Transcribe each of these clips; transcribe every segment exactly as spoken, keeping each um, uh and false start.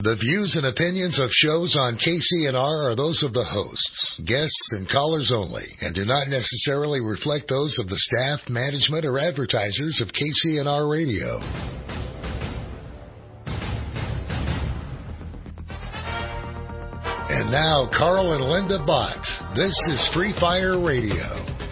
The views and opinions of shows on K C N R are those of the hosts, guests, and callers only, and do not necessarily reflect those of the staff, management, or advertisers of K C N R Radio. And now, Carl and Linda Bott. This is Free Fire Radio.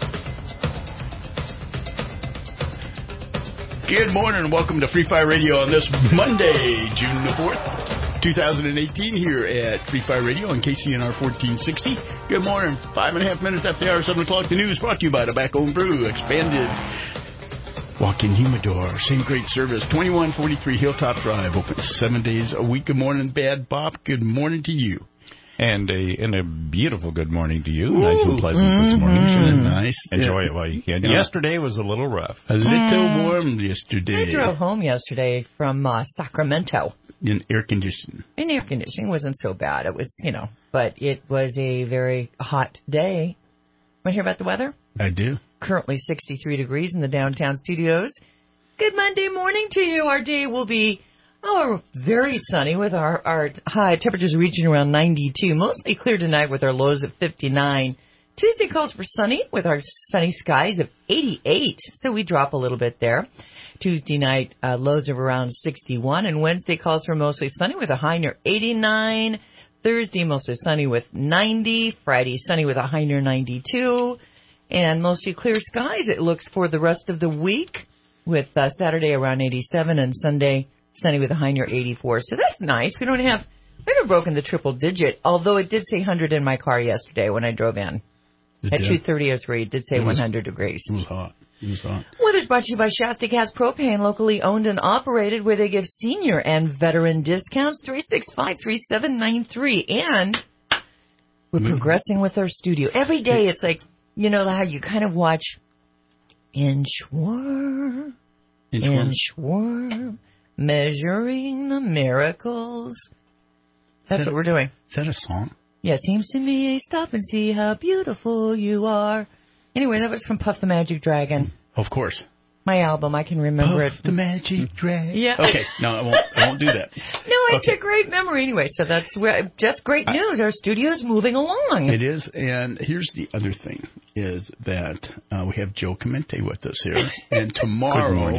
Good morning and welcome to Free Fire Radio on this Monday, June the fourth, twenty eighteen, here at Free Fire Radio on K C N R fourteen sixty. Good morning. Five and a half minutes after the hour, seven o'clock. The news brought to you by Tobacco and Brew. Expanded walk-in humidor. Same great service. twenty-one forty-three Hilltop Drive. Open seven days a week. Good morning, Bad Bop. Good morning to you. And a and a beautiful good morning to you. Ooh. Nice and pleasant mm-hmm. this morning. Mm-hmm. Nice. Enjoy yeah. it while you can. Yeah. Yesterday was a little rough. A little mm. warm yesterday. I drove home yesterday from uh, Sacramento. In air conditioning. In air conditioning wasn't so bad. It was, you know, but it was a very hot day. Want to hear about the weather? I do. Currently sixty-three degrees in the downtown studios. Good Monday morning to you. Our day will be... Oh, very sunny with our, our high temperatures reaching around ninety-two. Mostly clear tonight with our lows at fifty-nine. Tuesday calls for sunny with our sunny skies of eighty-eight. So we drop a little bit there. Tuesday night, uh, lows of around sixty-one. And Wednesday calls for mostly sunny with a high near eighty-nine. Thursday, mostly sunny with ninety. Friday, sunny with a high near ninety-two. And mostly clear skies, it looks, for the rest of the week with uh, Saturday around eighty-seven and Sunday sunny with a high near eighty-four. So that's nice. We don't have, we haven't broken the triple digit, although it did say one hundred in my car yesterday when I drove in. It At two thirty oh three, it did say it was, one hundred degrees. It was hot. It was hot. Weather's brought to you by Shasta Gas Propane, locally owned and operated, where they give senior and veteran discounts. three six five, three seven nine three. And we're mm-hmm. progressing with our studio. Every day it's like, you know how you kind of watch Inchworm, Inchworm. Inchworm. Measuring the miracles. That's that, what we're doing. Is that a song? Yeah, seems to me, stop and see how beautiful you are. Anyway, that was from Puff the Magic Dragon. Of course. My album, I can remember Puff it. the Magic Dragon. Yeah. Okay, no, I won't, I won't do that. No, it's okay. A great memory anyway, so that's where, just great news. I, Our studio's moving along. It is, and here's the other thing, is that uh, we have Joe Clemente with us here, and tomorrow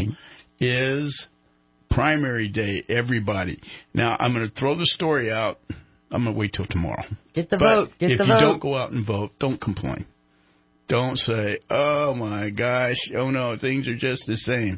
is... primary day, everybody. Now, I'm going to throw the story out. I'm going to wait till tomorrow. Get the but vote. Get if the you vote. don't go out and vote, don't complain. Don't say, oh, my gosh, oh, no, things are just the same.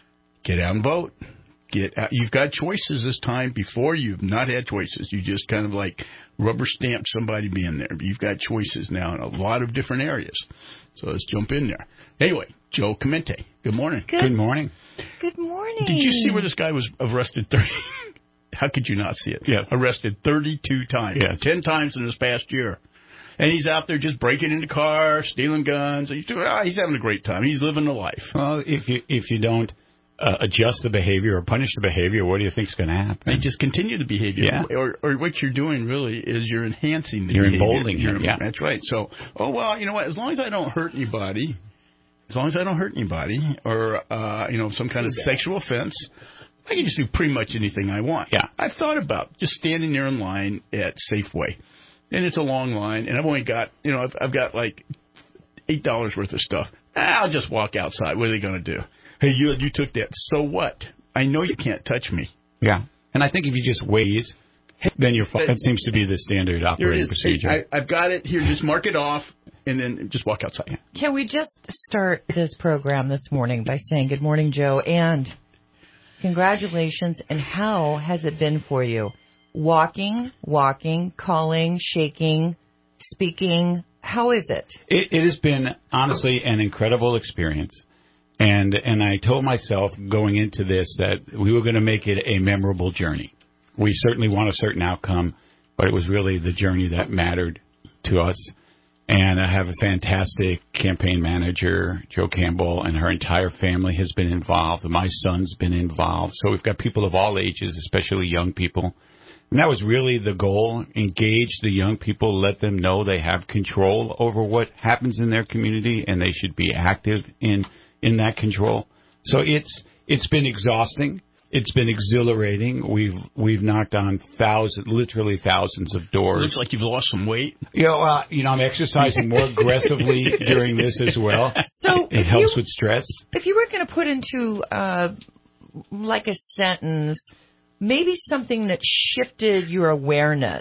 Get out and vote. Get out. You've got choices this time. Before, you've not had choices. You just kind of like rubber stamp somebody being there. But you've got choices now in a lot of different areas. So let's jump in there. Anyway, Joe Clemente, good morning. Good, good morning. Good morning. Did you see where this guy was arrested thirty? How could you not see it? Yes. Arrested thirty-two times. Yes. ten times in this past year. And he's out there just breaking into cars, stealing guns. He's, oh, he's having a great time. He's living the life. Well, if you if you don't uh, adjust the behavior or punish the behavior, what do you think's going to happen? They just continue the behavior. Yeah. Or, or what you're doing really is you're enhancing the you're behavior. Emboldening you're emboldening Yeah. That's right. So, oh, well, you know what? As long as I don't hurt anybody... As long as I don't hurt anybody or, uh, you know, some kind of sexual offense, I can just do pretty much anything I want. Yeah. I've thought about just standing there in line at Safeway. And it's a long line, and I've only got, you know, I've, I've got like eight dollars worth of stuff. I'll just walk outside. What are they going to do? Hey, you you took that. So what? I know you can't touch me. Yeah. And I think if you just wheeze, then you're fine. That seems to be the standard operating procedure. I, I've got it here. Just mark it off. And then just walk outside. Can we just start this program this morning by saying good morning, Joe, and congratulations, and how has it been for you? Walking, walking, calling, shaking, speaking, how is it? It, it has been, honestly, an incredible experience. And and I told myself going into this that we were going to make it a memorable journey. We certainly want a certain outcome, but it was really the journey that mattered to us. And I have a fantastic campaign manager, Joe Campbell, and her entire family has been involved. My son's been involved. So we've got people of all ages, especially young people. And that was really the goal, engage the young people, let them know they have control over what happens in their community, and they should be active in in that control. So it's it's been exhausting. It's been exhilarating. We've we've knocked on thousands, literally thousands of doors. It looks like you've lost some weight. You know, uh, you know, I'm exercising more aggressively during this as well. So it helps you, with stress. If you were going to put into uh, like a sentence, maybe something that shifted your awareness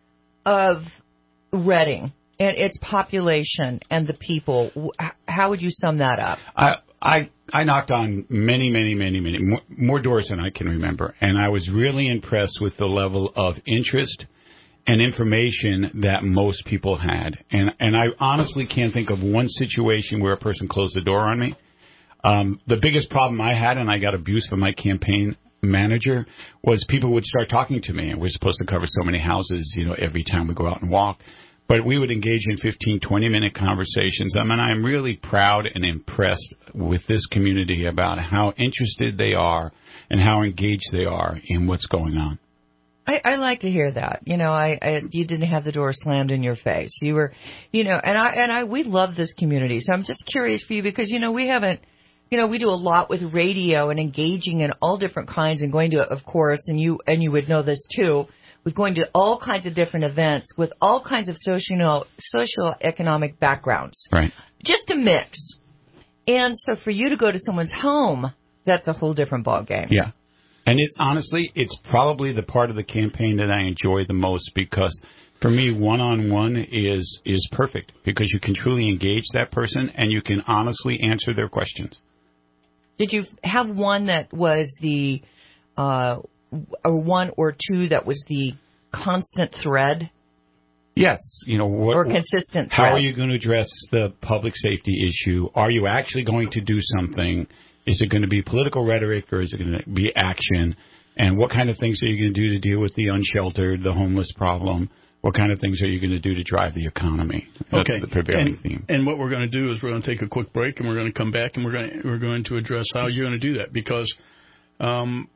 of Reading and its population and the people, how would you sum that up? I I I knocked on many, many, many, many more, more doors than I can remember, and I was really impressed with the level of interest and information that most people had. And and I honestly can't think of one situation where a person closed the door on me. Um, the biggest problem I had, and I got abuse from my campaign manager, was people would start talking to me, and we're supposed to cover so many houses, you know, every time we go out and walk. But we would engage in fifteen, twenty-minute conversations. I mean, I'm really proud and impressed with this community about how interested they are and how engaged they are in what's going on. I, I like to hear that. You know, I, I you didn't have the door slammed in your face. You were, you know, and I and I we love this community. So I'm just curious for you because you know we haven't, you know, we do a lot with radio and engaging in all different kinds and going to, of course, and you and you would know this too. With going to all kinds of different events with all kinds of social, social economic backgrounds. Right. Just a mix. And so for you to go to someone's home, that's a whole different ballgame. Yeah. And it honestly, it's probably the part of the campaign that I enjoy the most because for me, one-on-one is is perfect because you can truly engage that person and you can honestly answer their questions. Did you have one that was the... Uh, or one or two that was the constant thread? Yes. You know, what, or consistent how thread. are you going to address the public safety issue? Are you actually going to do something? Is it going to be political rhetoric or is it going to be action? And what kind of things are you going to do to deal with the unsheltered, the homeless problem? What kind of things are you going to do to drive the economy? That's okay. the prevailing and, theme. And what we're going to do is we're going to take a quick break and we're going to come back and we're going to, we're going to address how you're going to do that because um,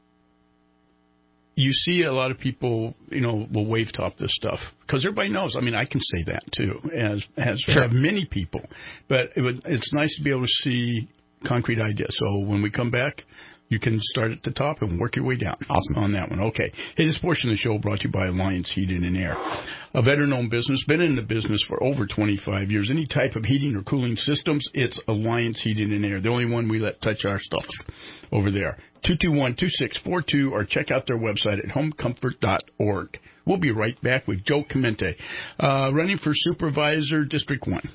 you see a lot of people, you know, will wave top this stuff because everybody knows. I mean, I can say that too, as as sure. have many people. But it would, it's nice to be able to see concrete ideas. So when we come back, you can start at the top and work your way down. Awesome. On that one. Okay. Hey, this portion of the show brought to you by Alliance Heating and Air, a veteran-owned business, been in the business for over twenty-five years. Any type of heating or cooling systems, it's Alliance Heating and Air. The only one we let touch our stuff over there. two two one, two six four two or check out their website at home comfort dot org. We'll be right back with Joe Clemente, uh, running for Supervisor District one.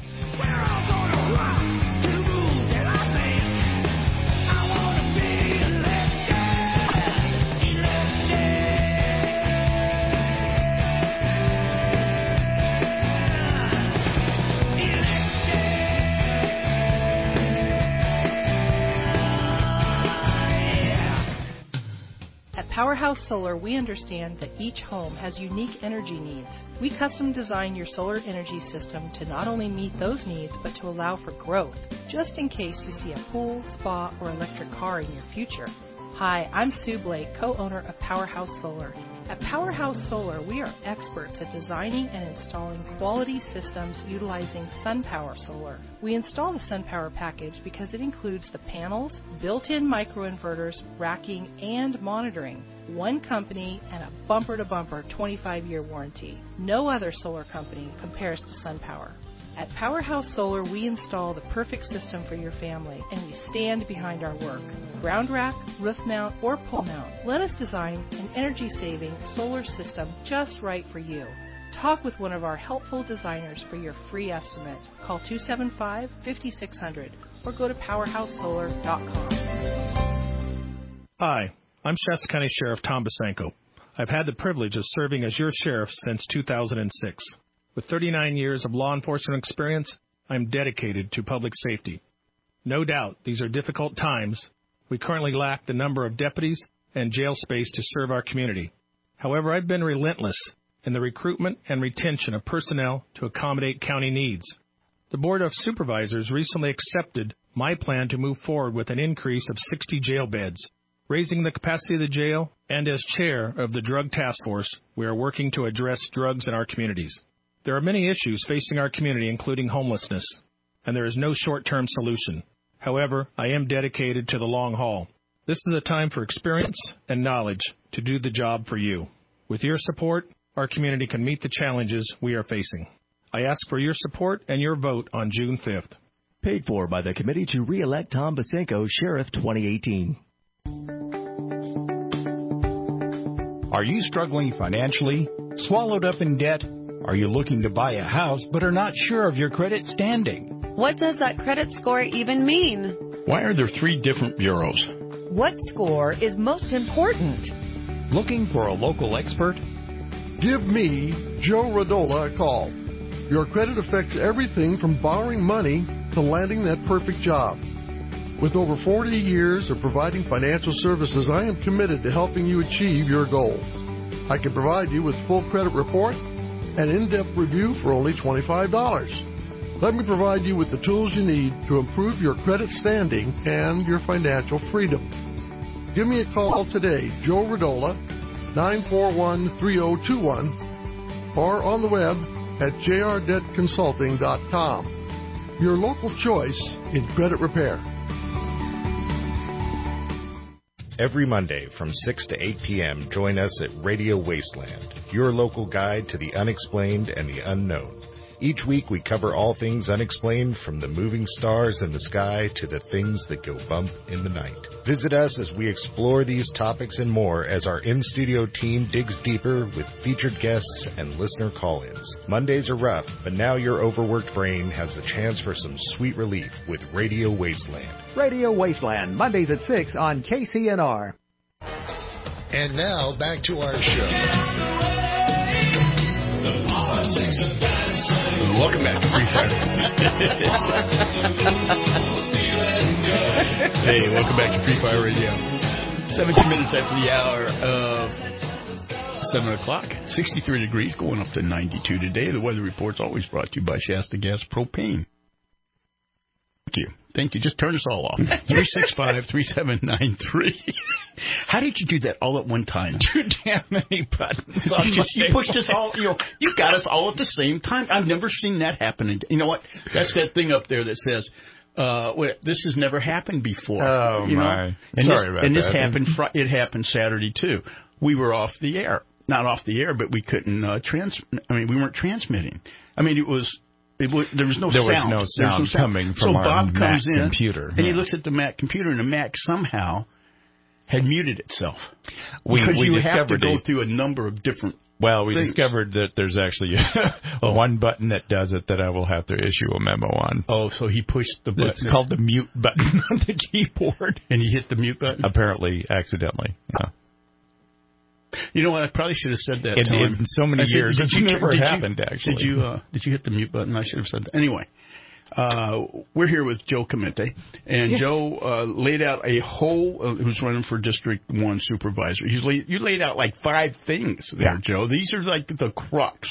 Powerhouse Solar, we understand that each home has unique energy needs. We custom design your solar energy system to not only meet those needs, but to allow for growth, just in case you see a pool, spa, or electric car in your future. Hi, I'm Sue Blake, co-owner of Powerhouse Solar. At Powerhouse Solar, we are experts at designing and installing quality systems utilizing SunPower Solar. We install the SunPower package because it includes the panels, built-in microinverters, racking, and monitoring. One company and a bumper-to-bumper twenty-five year warranty. No other solar company compares to SunPower. At Powerhouse Solar, we install the perfect system for your family, and we stand behind our work. Ground rack, roof mount, or pole mount, let us design an energy-saving solar system just right for you. Talk with one of our helpful designers for your free estimate. Call two seven five, five six zero zero or go to powerhouse solar dot com. Hi, I'm Shasta County Sheriff Tom Basenko. I've had the privilege of serving as your sheriff since two thousand six. With thirty-nine years of law enforcement experience, I'm dedicated to public safety. No doubt these are difficult times. We currently lack the number of deputies and jail space to serve our community. However, I've been relentless in the recruitment and retention of personnel to accommodate county needs. The Board of Supervisors recently accepted my plan to move forward with an increase of sixty jail beds, raising the capacity of the jail, and as chair of the Drug Task Force, we are working to address drugs in our communities. There are many issues facing our community, including homelessness, and there is no short-term solution. However, I am dedicated to the long haul. This is a time for experience and knowledge to do the job for you. With your support, our community can meet the challenges we are facing. I ask for your support and your vote on June fifth. Paid for by the Committee to Re-elect Tom Basenko, Sheriff twenty eighteen. Are you struggling financially? Swallowed up in debt? Are you looking to buy a house but are not sure of your credit standing? What does that credit score even mean? Why are there three different bureaus? What score is most important? Looking for a local expert? Give me, Joe Radola, a call. Your credit affects everything from borrowing money to landing that perfect job. With over forty years of providing financial services, I am committed to helping you achieve your goal. I can provide you with full credit report and in-depth review for only twenty-five dollars. Let me provide you with the tools you need to improve your credit standing and your financial freedom. Give me a call today, Joe Radola, nine four one, three zero two one, or on the web at j r debt consulting dot com. Your local choice in credit repair. Every Monday from six to eight p.m., join us at Radio Wasteland, your local guide to the unexplained and the unknown. Each week we cover all things unexplained, from the moving stars in the sky to the things that go bump in the night. Visit us as we explore these topics and more as our in-studio team digs deeper with featured guests and listener call-ins. Mondays are rough, but now your overworked brain has the chance for some sweet relief with Radio Wasteland. Radio Wasteland, Mondays at six on K C N R. And now back to our show. Welcome back to Free Fire. Hey, welcome back to Free Fire Radio. seventeen minutes after the hour of seven o'clock. sixty-three degrees, going up to ninety-two today. The weather report's always brought to you by Shasta Gas Propane. Thank you. Thank you. Just turn us all off. three six five, three seven nine three. How did you do that all at one time? Too damn many buttons. You, just, you pushed us all, you know, you got us all at the same time. I've never seen that happen. You know what? That's that thing up there that says, uh, wait, this has never happened before. Oh, you know? my. And Sorry this, about and that. this happened, fr- it happened Saturday, too. We were off the air. Not off the air, but we couldn't, uh, trans. I mean, we weren't transmitting. I mean, it was... It was, there was no there sound. was no sound, was no sound. coming from so our Bob Mac comes in, computer. And he looks at the Mac computer, and the Mac somehow had muted itself. We, because we you discovered have to go a, through a number of different Well, we things. discovered that there's actually oh. one button that does it that I will have to issue a memo on. Oh, so he pushed the button. It's called the mute button on the keyboard. And he hit the mute button? Apparently, accidentally. Yeah. You know what? I probably should have said that in, to him. In so many said, years, it's you, never did happened, you, actually. Did you, uh, did you hit the mute button? I should have said that. Anyway, uh, we're here with Joe Clemente. And yeah. Joe uh, laid out a whole, uh, who's running for District one supervisor. He's laid, you laid out like five things there, yeah. Joe. These are like the crux,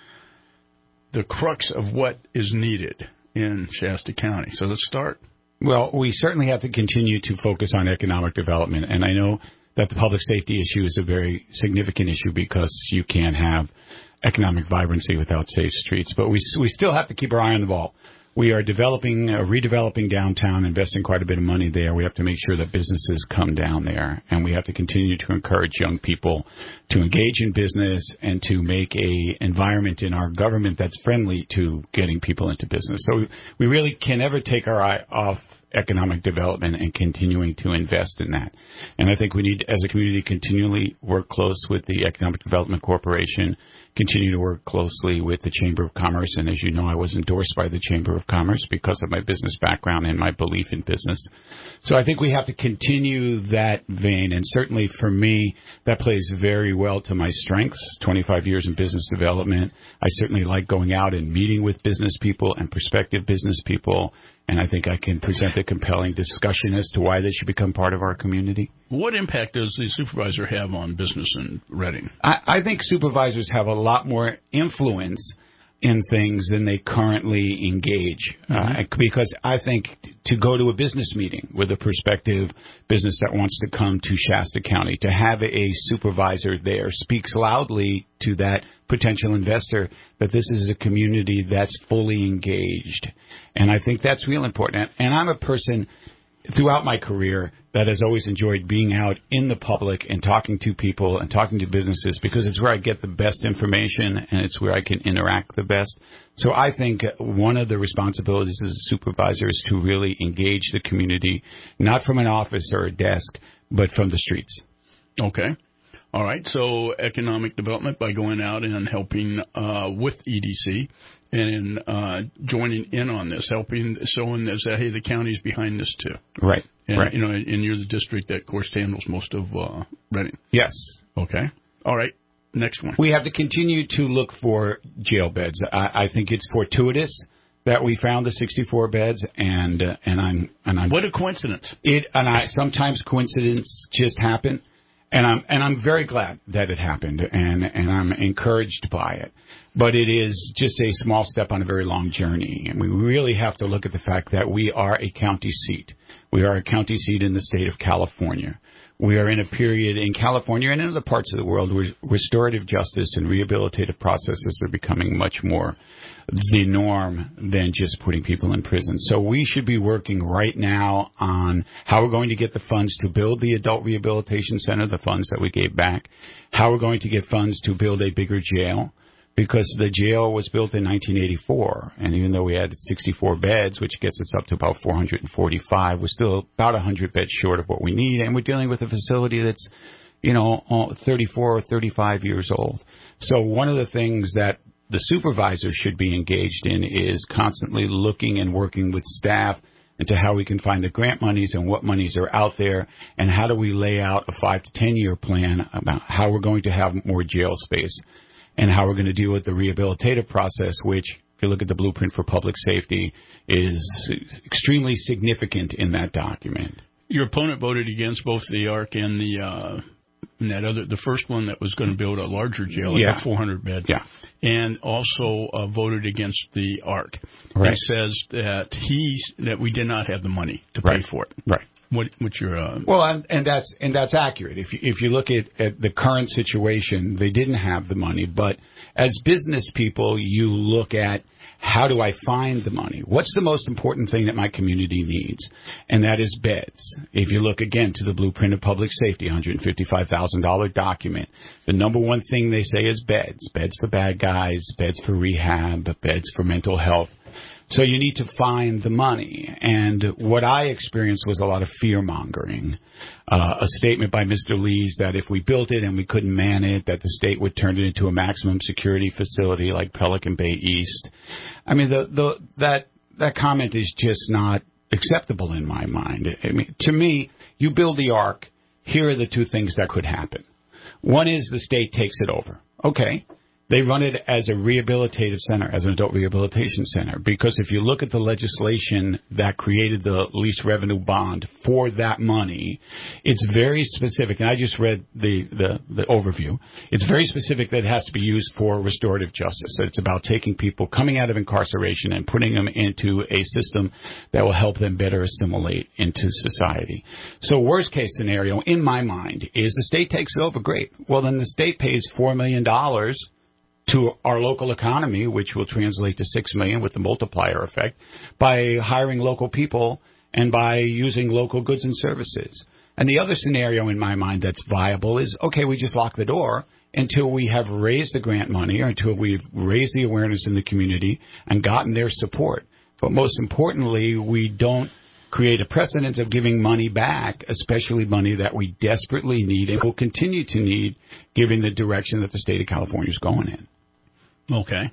the crux of what is needed in Shasta County. So let's start. Well, we certainly have to continue to focus on economic development. And I know that the public safety issue is a very significant issue because you can't have economic vibrancy without safe streets. But we we still have to keep our eye on the ball. We are developing, uh, redeveloping downtown, investing quite a bit of money there. We have to make sure that businesses come down there, and we have to continue to encourage young people to engage in business and to make a environment in our government that's friendly to getting people into business. So we really can never take our eye off economic development and continuing to invest in that. And I think we need, as a community, continually work close with the Economic Development Corporation, continue to work closely with the Chamber of Commerce. And as you know, I was endorsed by the Chamber of Commerce because of my business background and my belief in business. So I think we have to continue that vein. And certainly for me, that plays very well to my strengths, twenty-five years in business development. I certainly like going out and meeting with business people and prospective business people. And I think I can present a compelling discussion as to why they should become part of our community. What impact does the supervisor have on business in Reading? I, I think supervisors have a lot more influence in things than they currently engage. Mm-hmm. Uh, because I think to go to a business meeting with a prospective business that wants to come to Shasta County, to have a supervisor there speaks loudly to that potential investor that this is a community that's fully engaged. And I think that's real important. And I'm a person, throughout my career that has always enjoyed being out in the public and talking to people and talking to businesses because it's where I get the best information and it's where I can interact the best. So I think one of the responsibilities as a supervisor is to really engage the community, not from an office or a desk, but from the streets. Okay. All right. So economic development by going out and helping uh, with E D C and uh, joining in on this, helping, showing that, hey, the county's behind this too. Right. And, right. you know, and you're the district that, of course, handles most of uh, Reading. Yes. Okay. All right. Next one. We have to continue to look for jail beds. I, I think it's fortuitous that we found the sixty-four beds, and uh, and I'm and I'm. What a coincidence! It and I sometimes coincidences just happen, and I'm and I'm very glad that it happened, and and I'm encouraged by it. But it is just a small step on a very long journey, and we really have to look at the fact that we are a county seat. We are a county seat in the state of California. We are in a period in California and in other parts of the world where restorative justice and rehabilitative processes are becoming much more the norm than just putting people in prison. So we should be working right now on how we're going to get the funds to build the adult rehabilitation center, the funds that we gave back, how we're going to get funds to build a bigger jail, because the jail was built in nineteen eighty-four, and even though we had sixty-four beds, which gets us up to about four hundred forty-five, we're still about one hundred beds short of what we need, and we're dealing with a facility that's, you know, thirty-four or thirty-five years old. So one of the things that the supervisor should be engaged in is constantly looking and working with staff into how we can find the grant monies and what monies are out there, and how do we lay out a five to ten year plan about how we're going to have more jail space, and how we're going to deal with the rehabilitative process, which, if you look at the blueprint for public safety, is extremely significant in that document. Your opponent voted against both the A R C and the uh, and that other, the first one that was going to build a larger jail, like yeah. a four hundred bed, yeah. and also uh, voted against the A R C. Right. He says that he's that we did not have the money to right. pay for it. Right. What, what's your uh... well, and, and that's and that's accurate. If you, if you look at, at the current situation, they didn't have the money. But as business people, you look at how do I find the money? What's the most important thing that my community needs? And that is beds. If you look again to the blueprint of public safety, one hundred fifty-five thousand dollars document, the number one thing they say is beds. Beds for bad guys, beds for rehab, beds for mental health. So you need to find the money. And what I experienced was a lot of fear-mongering. Uh, a statement by Mister Lees that if we built it and we couldn't man it, that the state would turn it into a maximum security facility like Pelican Bay East. I mean, the, the, that, that comment is just not acceptable in my mind. I mean, to me, you build the A R C, here are the two things that could happen. One is the state takes it over. Okay. They run it as a rehabilitative center, as an adult rehabilitation center, because if you look at the legislation that created the lease revenue bond for that money, it's very specific, and I just read the, the, the overview. It's very specific that it has to be used for restorative justice. That it's about taking people coming out of incarceration and putting them into a system that will help them better assimilate into society. So worst case scenario, in my mind, is the state takes it over, great. Well, then the state pays four million dollars to our local economy, which will translate to six million dollars with the multiplier effect, by hiring local people and by using local goods and services. And the other scenario in my mind that's viable is, okay, we just lock the door until we have raised the grant money or until we've raised the awareness in the community and gotten their support. But most importantly, we don't create a precedent of giving money back, especially money that we desperately need and will continue to need, given the direction that the state of California is going in. Okay.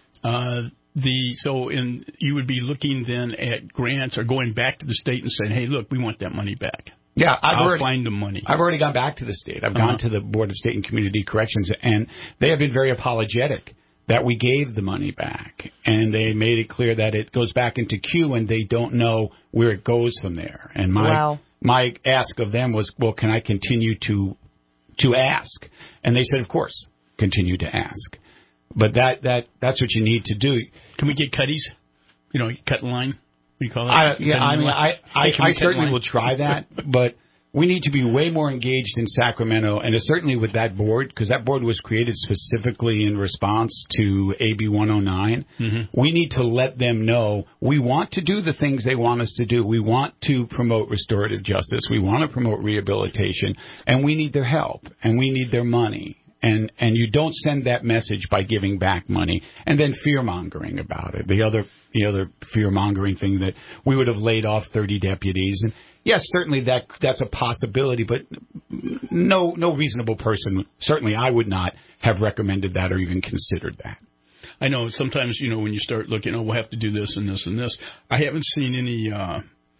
Uh, the so in you would be looking then at grants or going back to the state and saying, hey, look, we want that money back. Yeah, I've I'll already, find the money. I've already gone back to the state. I've uh-huh. gone to the Board of State and Community Corrections, and they have been very apologetic that we gave the money back. And they made it clear that it goes back into queue, and they don't know where it goes from there. And my wow. my ask of them was, well, can I continue to to ask? And they said, of course, continue to ask. But that, that that's what you need to do. Can we get cutties? You know, cut line? What do you call that? I, yeah, I mean, I, I, I certainly will try that. But we need to be way more engaged in Sacramento, and certainly with that board, because that board was created specifically in response to A B one oh nine. Mm-hmm. We need to let them know we want to do the things they want us to do. We want to promote restorative justice. We want to promote rehabilitation, and we need their help, and we need their money. And and you don't send that message by giving back money and then fear-mongering about it. The other the other fear-mongering thing that we would have laid off thirty deputies. And yes, certainly that that's a possibility, but no no reasonable person, certainly I would not have recommended that or even considered that. I know sometimes, you know, when you start looking, oh, we'll have to do this and this and this. I haven't seen any uh,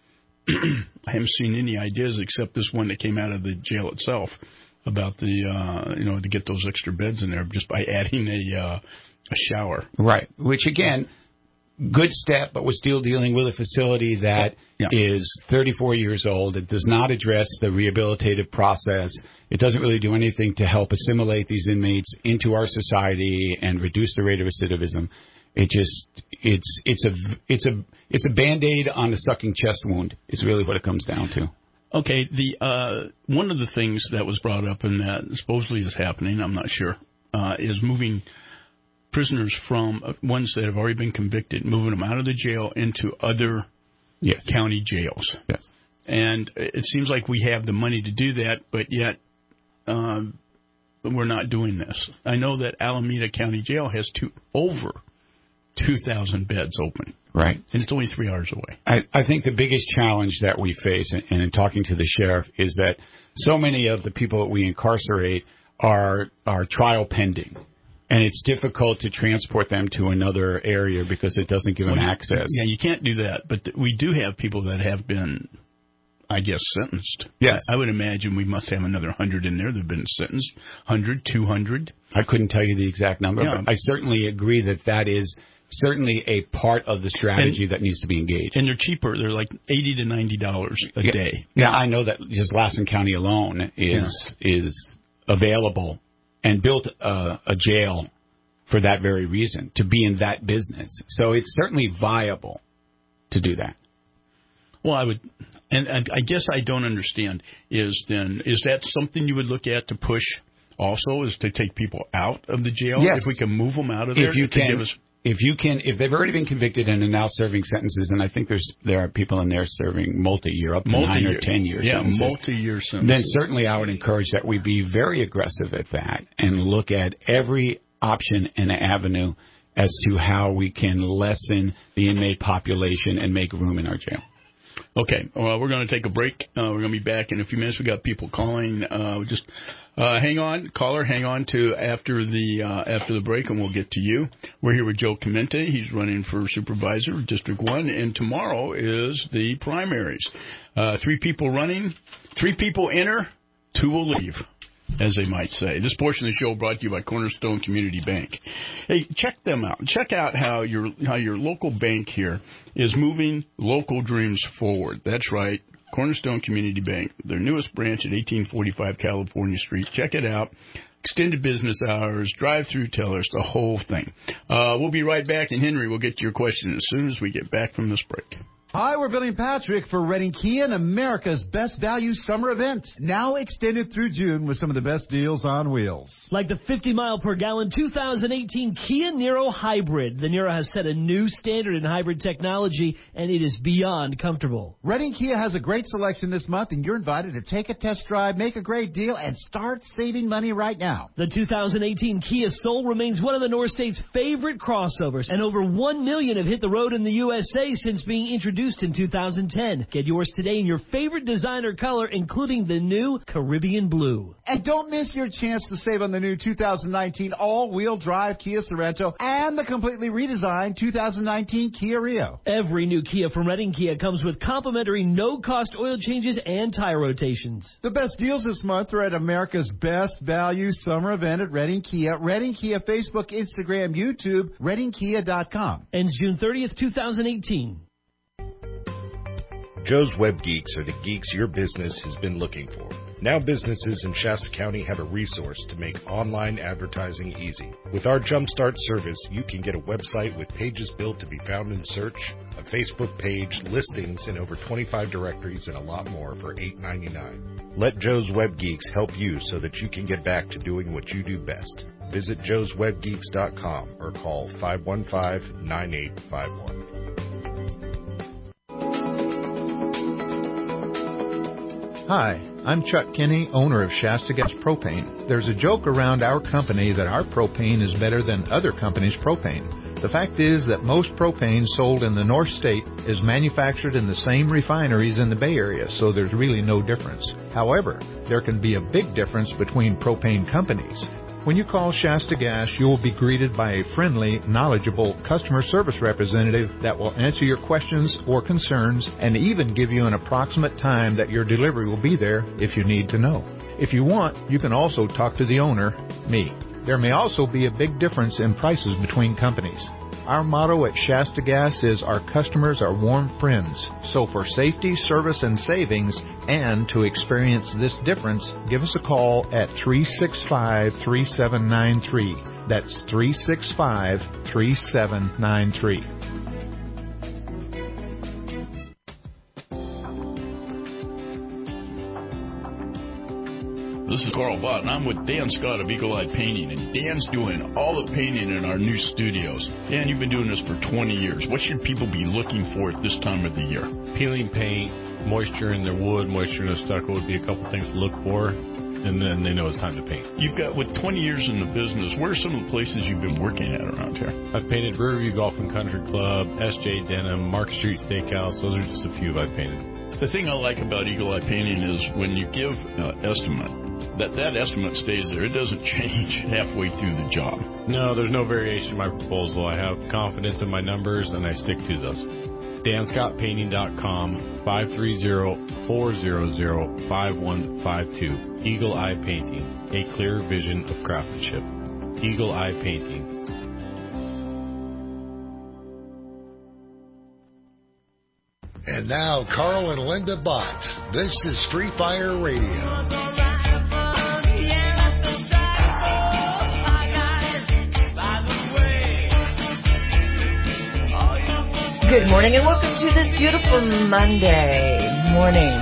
I haven't seen any ideas except this one that came out of the jail itself. About the, uh, you know, to get those extra beds in there just by adding a uh, a shower. Right. Which, again, good step, but we're still dealing with a facility that yeah. is thirty-four years old. It does not address the rehabilitative process. It doesn't really do anything to help assimilate these inmates into our society and reduce the rate of recidivism. It just, it's, it's a, it's a, it's a Band-Aid on a sucking chest wound is really what it comes down to. Okay, the uh, one of the things that was brought up and that supposedly is happening, I'm not sure, uh, is moving prisoners from uh, ones that have already been convicted, moving them out of the jail into other yes. county jails. Yes. And it seems like we have the money to do that, but yet uh, we're not doing this. I know that Alameda County Jail has two, over two thousand beds open. Right. And it's only three hours away. I, I think the biggest challenge that we face, and, and in talking to the sheriff, is that so many of the people that we incarcerate are are trial pending. And it's difficult to transport them to another area because it doesn't give well, them access. Yeah, you can't do that. But th- we do have people that have been, I guess, sentenced. Yes. I, I would imagine we must have another one hundred in there that have been sentenced. one hundred, two hundred. I couldn't tell you the exact number, yeah. but I certainly agree that that is certainly a part of the strategy and, that needs to be engaged. And they're cheaper. They're like eighty to ninety dollars a yeah. day. Yeah, I know that just Lassen County alone is yeah. is available and built a, a jail for that very reason, to be in that business. So it's certainly viable to do that. Well, I would, and, and I guess I don't understand, is then, is that something you would look at to push also, is to take people out of the jail? Yes. If we can move them out of there? If you to can. Give us If you can, if they've already been convicted and are now serving sentences, and I think there's there are people in there serving multi-year, up to multi-year. nine or ten year yeah, sentences. multi-year sentences. Then certainly I would encourage that we be very aggressive at that and look at every option and avenue as to how we can lessen the inmate population and make room in our jail. Okay, well, we're going to take a break. Uh, we're going to be back in a few minutes. We got people calling. Uh, just uh, hang on, caller, hang on to after the uh, after the break, and we'll get to you. We're here with Joe Clemente. He's running for supervisor of District One, and tomorrow is the primaries. Uh, three people running, three people enter, two will leave, as they might say. This portion of the show brought to you by Cornerstone Community Bank. Hey, check them out. Check out how your how your local bank here is moving local dreams forward. That's right, Cornerstone Community Bank, their newest branch at eighteen forty-five California Street. Check it out. Extended business hours, drive-through tellers, the whole thing. Uh, we'll be right back, and Henry will get to your question as soon as we get back from this break. Hi, we're Billy and Patrick for Redding Kia and America's Best Value Summer Event. Now extended through June with some of the best deals on wheels. Like the fifty mile per gallon two thousand eighteen Kia Niro Hybrid. The Niro has set a new standard in hybrid technology, and it is beyond comfortable. Redding Kia has a great selection this month, and you're invited to take a test drive, make a great deal, and start saving money right now. The two thousand eighteen Kia Soul remains one of the North State's favorite crossovers, and over one million have hit the road in the U S A since being introduced in two thousand ten. Get yours today in your favorite designer color, including the new Caribbean Blue. And don't miss your chance to save on the new two thousand nineteen all-wheel drive Kia Sorento and the completely redesigned two thousand nineteen Kia Rio. Every new Kia from Redding Kia comes with complimentary no-cost oil changes and tire rotations. The best deals this month are at America's Best Value Summer Event at Redding Kia. Redding Kia Facebook, Instagram, YouTube, redding kia dot com. Ends June thirtieth, two thousand eighteen. Joe's Web Geeks are the geeks your business has been looking for. Now businesses in Shasta County have a resource to make online advertising easy. With our Jumpstart service, you can get a website with pages built to be found in search, a Facebook page, listings in over twenty-five directories, and a lot more for eight ninety-nine. Let Joe's Web Geeks help you so that you can get back to doing what you do best. Visit joes web geeks dot com or call five one five, nine eight five one. Hi, I'm Chuck Kinney, owner of Shasta Gas Propane. There's a joke around our company that our propane is better than other companies' propane. The fact is that most propane sold in the North State is manufactured in the same refineries in the Bay Area, so there's really no difference. However, there can be a big difference between propane companies. When you call Shasta Gas, you will be greeted by a friendly, knowledgeable customer service representative that will answer your questions or concerns and even give you an approximate time that your delivery will be there if you need to know. If you want, you can also talk to the owner, me. There may also be a big difference in prices between companies. Our motto at Shasta Gas is our customers are warm friends. So for safety, service, and savings, and to experience this difference, give us a call at three six five, three seven nine three. That's three six five, three seven nine three. This is Carl Bott, and I'm with Dan Scott of Eagle Eye Painting, and Dan's doing all the painting in our new studios. Dan, you've been doing this for twenty years. What should people be looking for at this time of the year? Peeling paint, moisture in their wood, moisture in the stucco would be a couple things to look for, and then they know it's time to paint. You've got, with twenty years in the business, where are some of the places you've been working at around here? I've painted Riverview Golf and Country Club, S J Denham, Market Street Steakhouse. Those are just a few I've painted. The thing I like about Eagle Eye Painting is when you give an uh, estimate, that that estimate stays there. It doesn't change halfway through the job. No, there's no variation in my proposal. I have confidence in my numbers, and I stick to those. Dan Scott Painting dot com, five three zero, four zero zero, five one five two. Eagle Eye Painting, a clear vision of craftsmanship. Eagle Eye Painting. And now, Carl and Linda Bott. This is Free Fire Radio. Good morning and welcome to this beautiful Monday morning.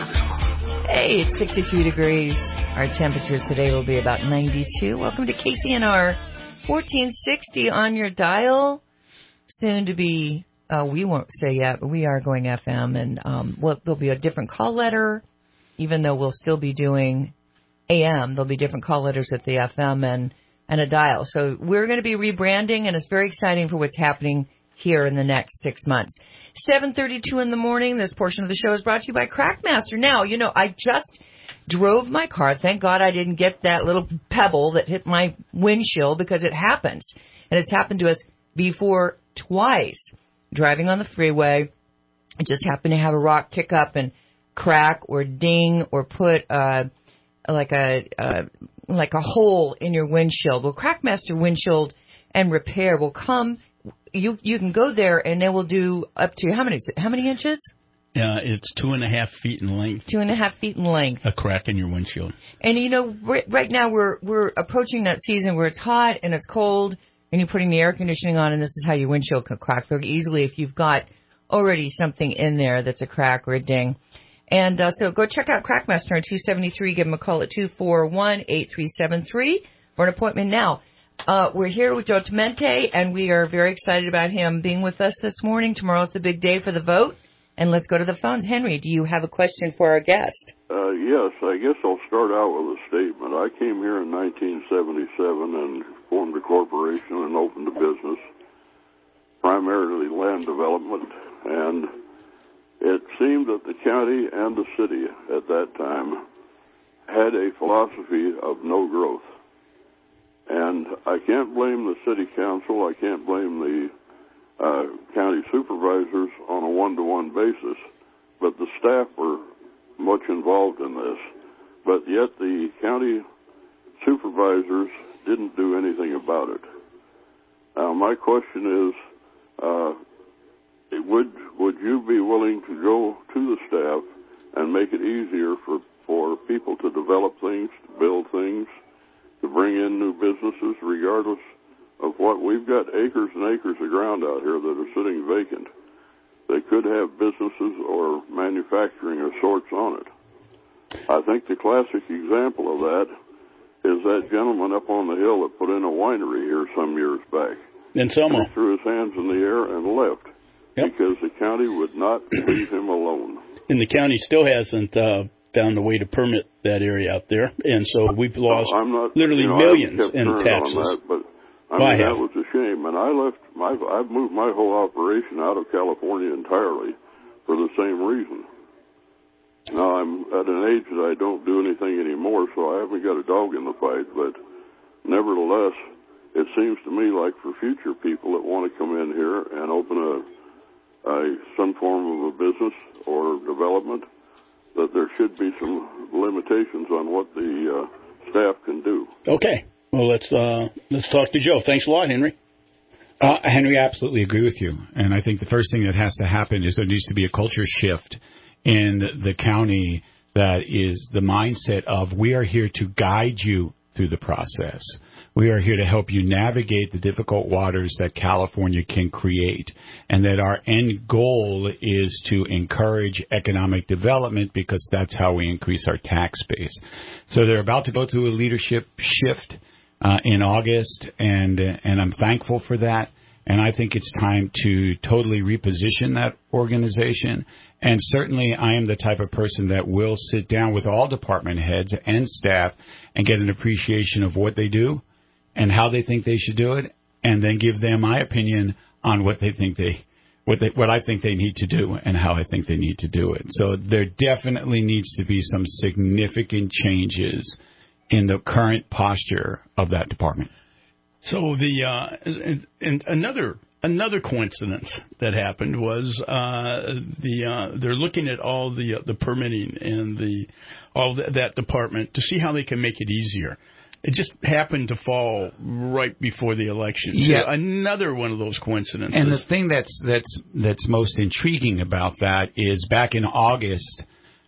Hey, it's sixty-two degrees. Our temperatures today will be about ninety-two. Welcome to K C N R fourteen sixty on your dial. Soon to be, uh, we won't say yet, but we are going F M. And um, well, there'll be a different call letter, even though we'll still be doing A M. There'll be different call letters at the F M and, and a dial. So we're going to be rebranding, and it's very exciting for what's happening here in the next six months. seven thirty-two in the morning. This portion of the show is brought to you by Crackmaster. Now, you know, I just drove my car. Thank God I didn't get that little pebble that hit my windshield, because it happens. And it's happened to us before twice. Driving on the freeway, I just happened to have a rock kick up and crack or ding or put uh, like a uh, like a hole in your windshield. Well, Crackmaster Windshield and Repair will come. You you can go there and they will do up to how many how many inches? Yeah, it's two and a half feet in length. Two and a half feet in length. A crack in your windshield. And you know, right now we're we're approaching that season where it's hot and it's cold, and you're putting the air conditioning on, and this is how your windshield can crack very easily if you've got already something in there that's a crack or a ding. And uh, so go check out Crackmaster on two seventy-three. Give them a call at two four one, eight three seven three for an appointment now. Uh, we're here with Joe Temente, and we are very excited about him being with us this morning. Tomorrow's the big day for the vote, and let's go to the phones. Henry, do you have a question for our guest? Uh, yes, I guess I'll start out with a statement. I came here in nineteen seventy-seven and formed a corporation and opened a business, primarily land development, and it seemed that the county and the city at that time had a philosophy of no growth. And I can't blame the city council, I can't blame the uh, county supervisors on a one-to-one basis, but the staff were much involved in this. But yet the county supervisors didn't do anything about it. Now my question is, uh, would would you be willing to go to the staff and make it easier for, for people to develop things, to build things, to bring in new businesses, regardless of what? We've got acres and acres of ground out here that are sitting vacant. They could have businesses or manufacturing of sorts on it. I think the classic example of that is that gentleman up on the hill that put in a winery here some years back. In Selma. And he threw his hands in the air and left yep. because the county would not leave him alone. And the county still hasn't uh, found a way to permit that area out there, and so we've lost no, I'm not, literally you know, millions I in taxes. On that, but I well, mean, I that was a shame. And I left my, I've moved my whole operation out of California entirely for the same reason. Now, I'm at an age that I don't do anything anymore, so I haven't got a dog in the fight, but nevertheless, it seems to me like for future people that want to come in here and open a, a some form of a business or development, that there should be some limitations on what the uh, staff can do. Okay. Well, let's uh, let's talk to Joe. Thanks a lot, Henry. Uh, Henry, I absolutely agree with you. And I think the first thing that has to happen is there needs to be a culture shift in the county that is the mindset of we are here to guide you through the process. We are here to help you navigate the difficult waters that California can create, and that our end goal is to encourage economic development because that's how we increase our tax base. So they're about to go through a leadership shift uh, in August, and and I'm thankful for that. And I think it's time to totally reposition that organization. And certainly I am the type of person that will sit down with all department heads and staff and get an appreciation of what they do and how they think they should do it, and then give them my opinion on what they think they, what they, what I think they need to do and how I think they need to do it. So there definitely needs to be some significant changes in the current posture of that department. So the uh, and, and another another coincidence that happened was uh, the uh, they're looking at all the uh, the permitting and the all the, that department to see how they can make it easier. It just happened to fall right before the election. So yeah, another one of those coincidences. And the thing that's that's that's most intriguing about that is back in August,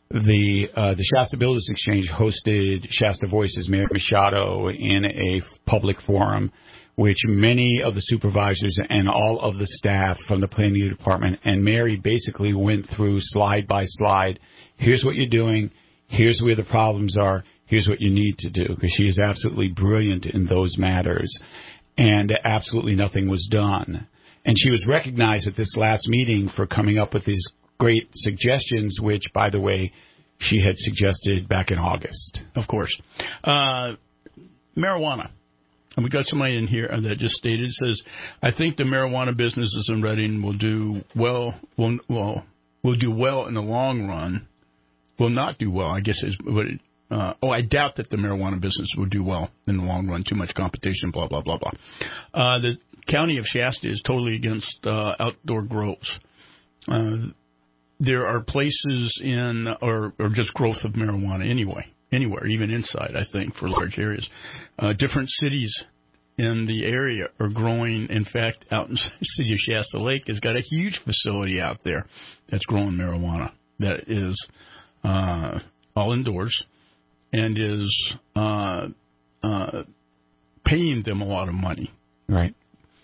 the uh, the Shasta Builders Exchange hosted Shasta Voices, Mayor Machado, in a public forum, which many of the supervisors and all of the staff from the planning department and Mary basically went through slide by slide. Here's what you're doing. Here's where the problems are. Here's what you need to do, because she is absolutely brilliant in those matters. And absolutely nothing was done. And she was recognized at this last meeting for coming up with these great suggestions, which, by the way, she had suggested back in August. Of course. Uh, marijuana. And we got somebody in here that just stated, says, I think the marijuana businesses in Redding will do well, will, will, will do well in the long run. Will not do well, I guess is what it, uh, oh, I doubt that the marijuana business will do well in the long run. Too much competition, blah, blah, blah, blah. Uh, the county of Shasta is totally against uh, outdoor grows. Uh, there are places in, or, or just growth of marijuana anyway, anywhere, even inside, I think, for large areas. Uh, different cities in the area are growing. In fact, out in the city of Shasta Lake has got a huge facility out there that's growing marijuana that is uh, all indoors and is uh, uh, paying them a lot of money. Right.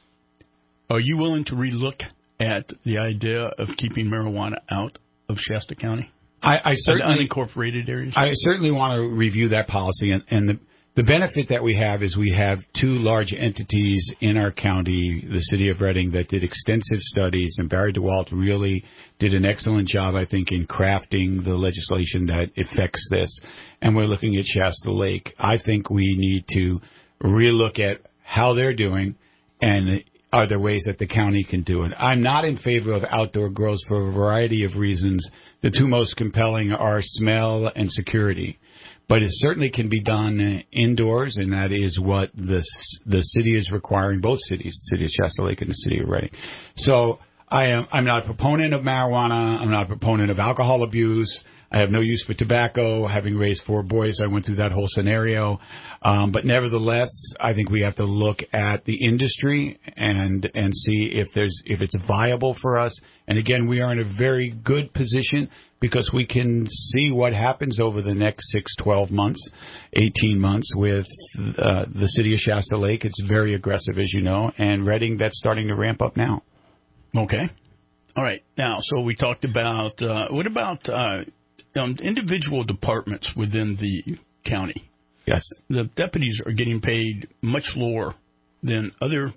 Are you willing to relook at the idea of keeping marijuana out of Shasta County? I, I certainly unincorporated areas. I certainly want to review that policy, and, and the the benefit that we have is we have two large entities in our county, the city of Redding, that did extensive studies, and Barry DeWalt really did an excellent job, I think, in crafting the legislation that affects this. And we're looking at Shasta Lake. I think we need to relook at how they're doing, and are there ways that the county can do it. I'm not in favor of outdoor grows for a variety of reasons. The two most compelling are smell and security. But it certainly can be done indoors, and that is what the the city is requiring, both cities, the city of Shasta Lake and the city of Redding. So I am I'm not a proponent of marijuana. I'm not a proponent of alcohol abuse. I have no use for tobacco. Having raised four boys, I went through that whole scenario. Um, but nevertheless, I think we have to look at the industry and and see if there's if it's viable for us. And again, we are in a very good position because we can see what happens over the next six, twelve months, eighteen months with uh, the city of Shasta Lake. It's very aggressive, as you know, and Redding, that's starting to ramp up now. Okay. All right. Now, so we talked about, uh, what about uh, um, individual departments within the county. Yes. The deputies are getting paid much lower than other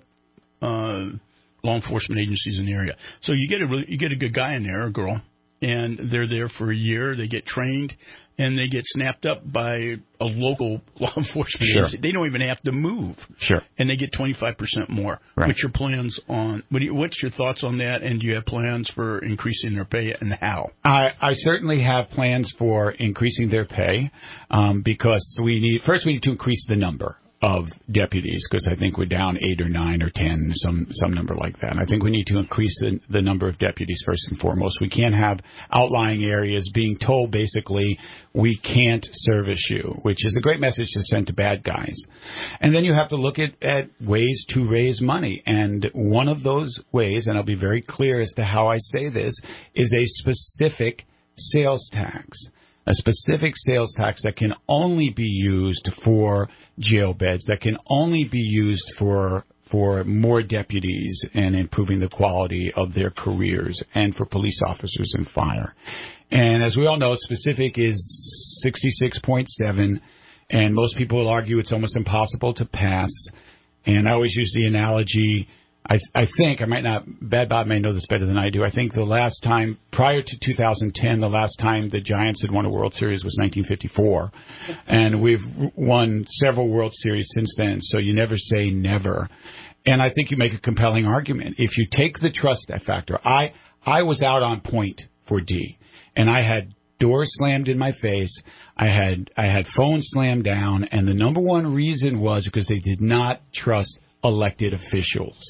uh, law enforcement agencies in the area. So you get a really, you get a good guy in there, a girl, and they're there for a year. They get trained, and they get snapped up by a local law enforcement Sure. agency. They don't even have to move. Sure. And they get twenty-five percent more. Right. What's your plans on? What do you, what's your thoughts on that? And do you have plans for increasing their pay, and how? I, I certainly have plans for increasing their pay um, because we need first we need to increase the number of deputies, because I think we're down eight or nine or ten, some some number like that. And I think we need to increase the, the number of deputies first and foremost. We can't have outlying areas being told basically we can't service you, which is a great message to send to bad guys. And then you have to look at, at ways to raise money. And one of those ways, and I'll be very clear as to how I say this, is a specific sales tax. A specific sales tax that can only be used for jail beds, that can only be used for for more deputies and improving the quality of their careers, and for police officers and fire. And as we all know, specific is sixty-six point seven, and most people will argue it's almost impossible to pass. And I always use the analogy, I, I think, I might not, Bad Bob may know this better than I do. I think the last time, prior to two thousand ten, the last time the Giants had won a World Series was nineteen fifty-four. And we've won several World Series since then, so you never say never. And I think you make a compelling argument. If you take the trust factor, I, I was out on point for D, and I had doors slammed in my face. I had, I had phones slammed down, and the number one reason was because they did not trust elected officials.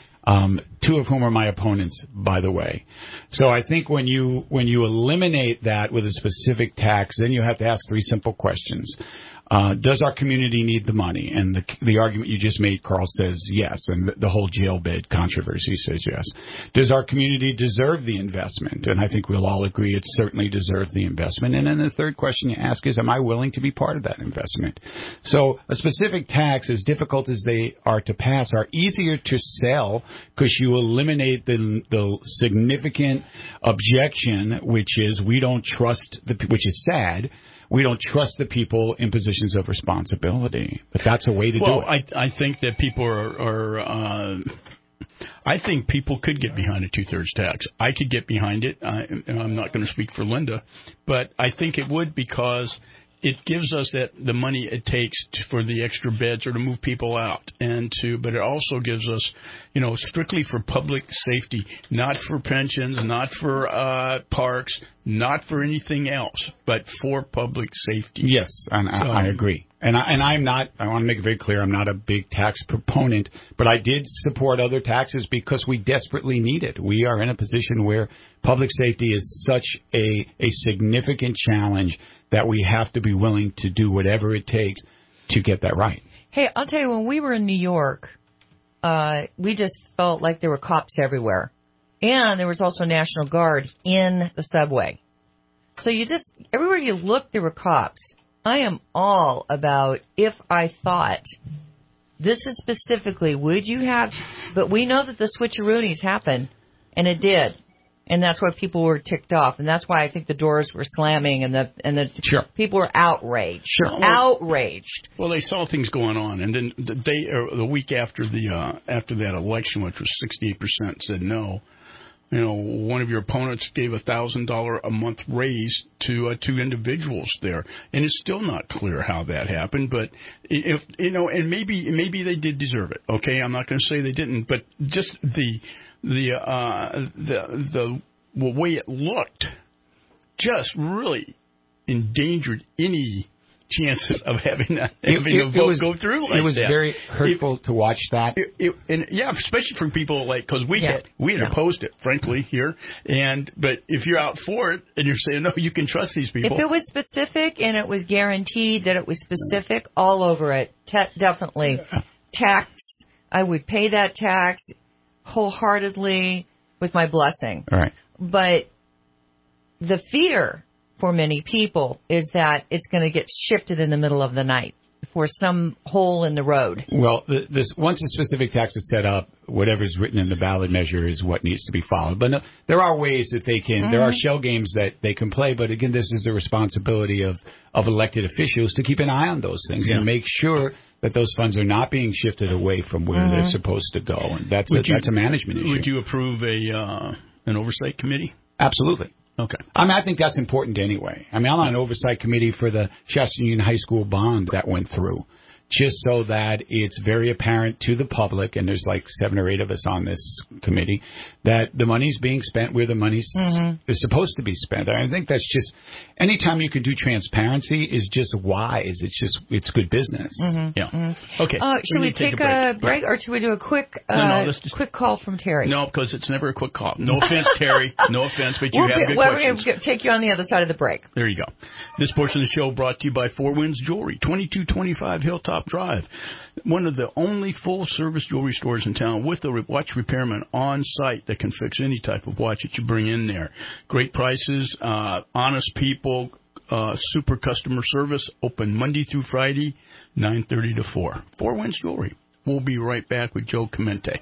Um, two of whom are my opponents, by the way. So I think when you when you eliminate that with a specific tax, then you have to ask three simple questions. Uh, does our community need the money? And the, the argument you just made, Carl, says yes. And the, the whole jail bed controversy says yes. Does our community deserve the investment? And I think we'll all agree it certainly deserves the investment. And then the third question you ask is, am I willing to be part of that investment? So a specific tax, as difficult as they are to pass, are easier to sell because you eliminate the, the significant objection, which is we don't trust, the, which is sad, we don't trust the people in positions of responsibility. But that's a way to well, do it. I, I think that people are, are uh, I think people could get behind a two-thirds tax. I could get behind it. I, and I'm not going to speak for Linda, but I think it would, because it gives us that the money it takes to, for the extra beds or to move people out, and to, but it also gives us, you know, strictly for public safety, not for pensions, not for uh, parks, not for anything else, but for public safety. Yes, and so, I, I agree. And, I, and I'm not, I want to make it very clear, I'm not a big tax proponent, but I did support other taxes because we desperately need it. We are in a position where public safety is such a, a significant challenge that we have to be willing to do whatever it takes to get that right. Hey, I'll tell you, when we were in New York, uh, we just felt like there were cops everywhere. And there was also National Guard in the subway. So you just, everywhere you looked, there were cops. I am all about, if I thought, this is specifically, would you have, but we know that the switcheroonies happen, and it did. And that's why people were ticked off, and that's why I think the doors were slamming, and the and the sure. people were outraged. Sure. outraged. Well, they saw things going on, and then the day or the week after the uh, after that election, which was sixty-eight percent said no. You know, one of your opponents gave a thousand dollar a month raise to uh, two individuals there, and it's still not clear how that happened. But if you know, and maybe maybe they did deserve it. Okay, I'm not going to say they didn't, but just the. The uh, the the way it looked just really endangered any chances of having a, having it, it, a vote was, go through like that. It was that. very hurtful it, to watch that. It, it, and yeah, especially for people like, because we yeah. had we had yeah. opposed it, frankly, here. And but if you're out for it and you're saying no, you can trust these people. If it was specific and it was guaranteed that it was specific, all over it, te- definitely tax. I would pay that tax wholeheartedly with my blessing. All right. But the fear for many people is that it's going to get shifted in the middle of the night. for some hole in the road? Well, the, this once a specific tax is set up, whatever's written in the ballot measure is what needs to be followed. But no, there are ways that they can. Mm-hmm. There are shell games that they can play. But again, this is the responsibility of of elected officials to keep an eye on those things yeah. and make sure that those funds are not being shifted away from where mm-hmm. they're supposed to go. And that's a, you, that's a management issue. Would you approve a uh, an oversight committee? Absolutely. Okay. I mean, I think that's important anyway. I mean, I'm on an oversight committee for the Shasta Union High School bond that went through, just so that it's very apparent to the public, and there's like seven or eight of us on this committee, that the money's being spent where the money mm-hmm. is supposed to be spent. I think that's just, anytime you can do transparency is just wise. It's just, it's good business. Mm-hmm. Yeah. Mm-hmm. Okay. Uh, should we, we take, take a break, a break yeah. or should we do a quick uh, no, no, let's just, quick call from Terry? No, because it's never a quick call. No offense, Terry. No offense, but you we'll have be, good well, questions. We're going to take you on the other side of the break. There you go. This portion of the show brought to you by Four Winds Jewelry, twenty-two twenty-five Hilltop Drive. One of the only full-service jewelry stores in town with a watch repairman on site that can fix any type of watch that you bring in there. Great prices, uh, honest people, uh, super customer service, open Monday through Friday, nine thirty to four. Four Winds Jewelry. We'll be right back with Joe Clemente.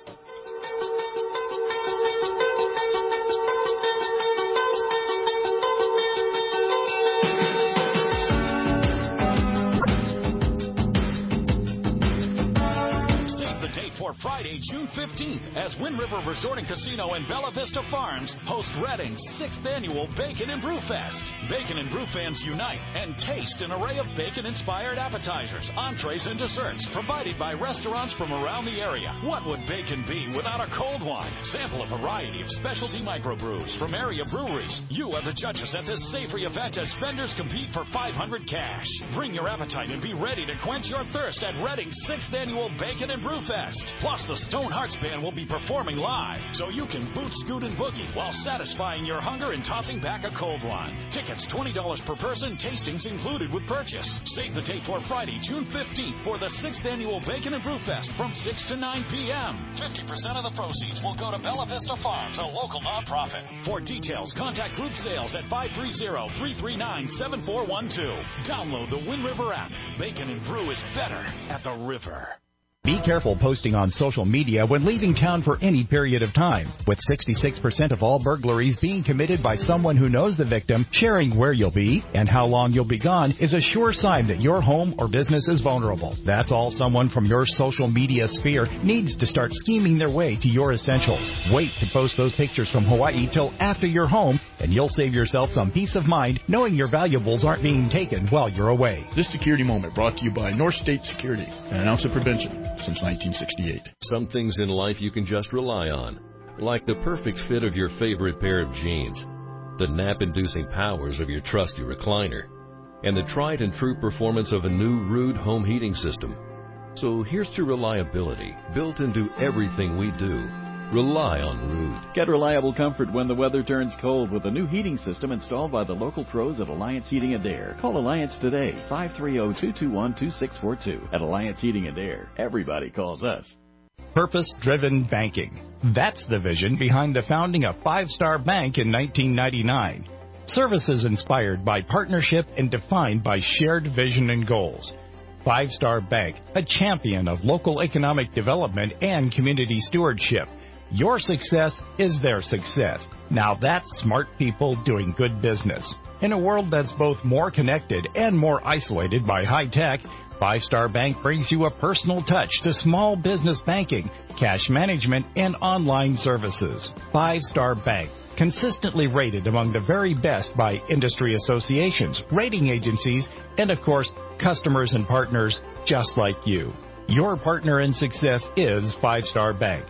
Friday, June fifteenth, as Wind River Resort and Casino and Bella Vista Farms host Redding's sixth annual Bacon and Brew Fest. Bacon and Brew fans unite and taste an array of bacon-inspired appetizers, entrees, and desserts provided by restaurants from around the area. What would bacon be without a cold one? Sample a variety of specialty microbrews from area breweries. You are the judges at this savory event as vendors compete for five hundred cash. Bring your appetite and be ready to quench your thirst at Redding's sixth annual Bacon and Brew Fest. Plus, the Stone Hearts Band will be performing live, so you can boot, scoot, and boogie while satisfying your hunger and tossing back a cold one. Tickets twenty dollars per person, tastings included with purchase. Save the date for Friday, June fifteenth for the sixth annual Bacon and Brew Fest from six to nine p.m. fifty percent of the proceeds will go to Bella Vista Farms, a local nonprofit. For details, contact Group Sales at five three zero, three three nine, seven four one two. Download the Wind River app. Bacon and Brew is better at the river. Be careful posting on social media when leaving town for any period of time. With sixty-six percent of all burglaries being committed by someone who knows the victim, sharing where you'll be and how long you'll be gone is a sure sign that your home or business is vulnerable. That's all someone from your social media sphere needs to start scheming their way to your essentials. Wait to post those pictures from Hawaii till after you're home, and you'll save yourself some peace of mind knowing your valuables aren't being taken while you're away. This security moment brought to you by North State Security, an ounce of prevention since nineteen sixty-eight. Some things in life you can just rely on, like the perfect fit of your favorite pair of jeans, the nap-inducing powers of your trusty recliner, and the tried and true performance of a new Ruud home heating system. So here's to reliability built into everything we do. Rely on Ruud. Get reliable comfort when the weather turns cold with a new heating system installed by the local pros at Alliance Heating and Air. Call Alliance today, five three zero, two two one, two six four two. At Alliance Heating and Air, everybody calls us. Purpose-driven banking. That's the vision behind the founding of Five Star Bank in nineteen ninety-nine. Services inspired by partnership and defined by shared vision and goals. Five Star Bank, a champion of local economic development and community stewardship. Your success is their success. Now that's smart people doing good business. In a world that's both more connected and more isolated by high tech, Five Star Bank brings you a personal touch to small business banking, cash management, and online services. Five Star Bank, consistently rated among the very best by industry associations, rating agencies, and of course, customers and partners just like you. Your partner in success is Five Star Bank.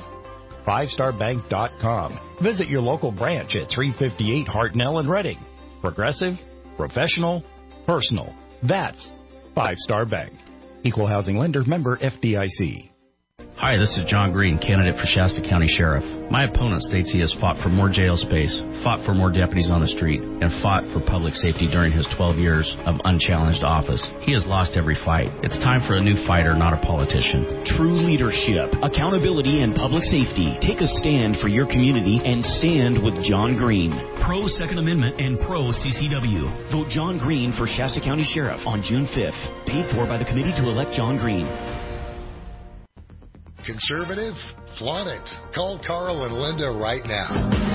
five star bank dot com. Visit your local branch at three fifty-eight Hartnell in Reading. Progressive, professional, personal. That's Five Star Bank. Equal housing lender, member F D I C. Hi, this is John Green, candidate for Shasta County Sheriff. My opponent states he has fought for more jail space, fought for more deputies on the street, and fought for public safety during his twelve years of unchallenged office. He has lost every fight. It's time for a new fighter, not a politician. True leadership, accountability, and public safety. Take a stand for your community and stand with John Green. Pro Second Amendment and pro C C W. Vote John Green for Shasta County Sheriff on June fifth. Paid for by the committee to elect John Green. Conservative? Flaunt it. Call Carl and Linda right now.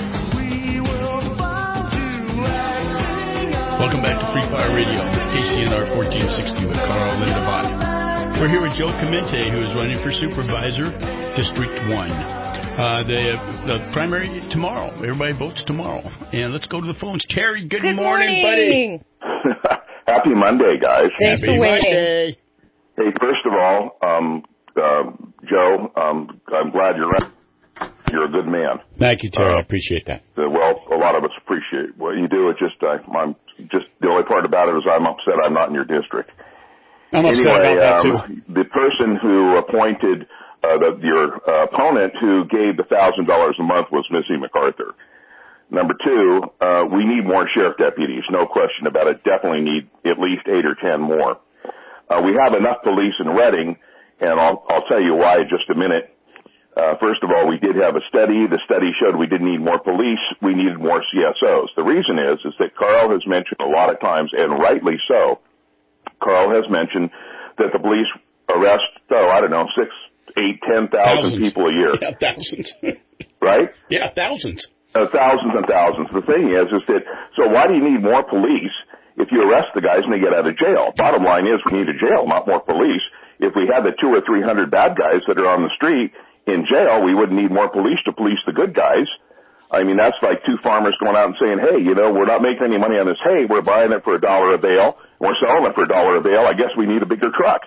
Welcome back to Free Fire Radio, K C N R fourteen sixty with Carl and Linda Bott. We're here with Joe Clemente, who is running for supervisor, District one. Uh, the, the primary tomorrow. Everybody votes tomorrow. And let's go to the phones. Terry, good, good morning, morning, buddy. Happy Monday, guys. Thanks Happy for waiting. Monday. Hey, first of all, um, uh, Joe, um, I'm glad you're in. You're a good man. Thank you, Terry. Uh, I appreciate that. Uh, well, a lot of us appreciate what you do. It's just, uh, I'm just, the only part about it is I'm upset I'm not in your district. I'm upset anyway, about that, um, too. The person who appointed uh, the, your uh, opponent who gave the one thousand dollars a month was Missy MacArthur. Number two, uh, we need more sheriff deputies, no question about it. Definitely need at least eight or ten more. Uh, we have enough police in Reading, and I'll, I'll tell you why in just a minute. Uh, first of all, we did have a study. The study showed we didn't need more police. We needed more C S Os. The reason is, is that Carl has mentioned a lot of times, and rightly so, Carl has mentioned that the police arrest, oh, I don't know, six, eight, ten thousand people a year. Yeah, thousands. Right? Yeah, thousands. Uh, thousands and thousands. The thing is, is that, so why do you need more police if you arrest the guys and they get out of jail? Bottom line is we need a jail, not more police. If we had the two or three hundred bad guys that are on the street in jail, we wouldn't need more police to police the good guys. I mean, that's like two farmers going out and saying, hey, you know, we're not making any money on this hay. We're buying it for a dollar a bale. We're selling it for a dollar a bale. I guess we need a bigger truck.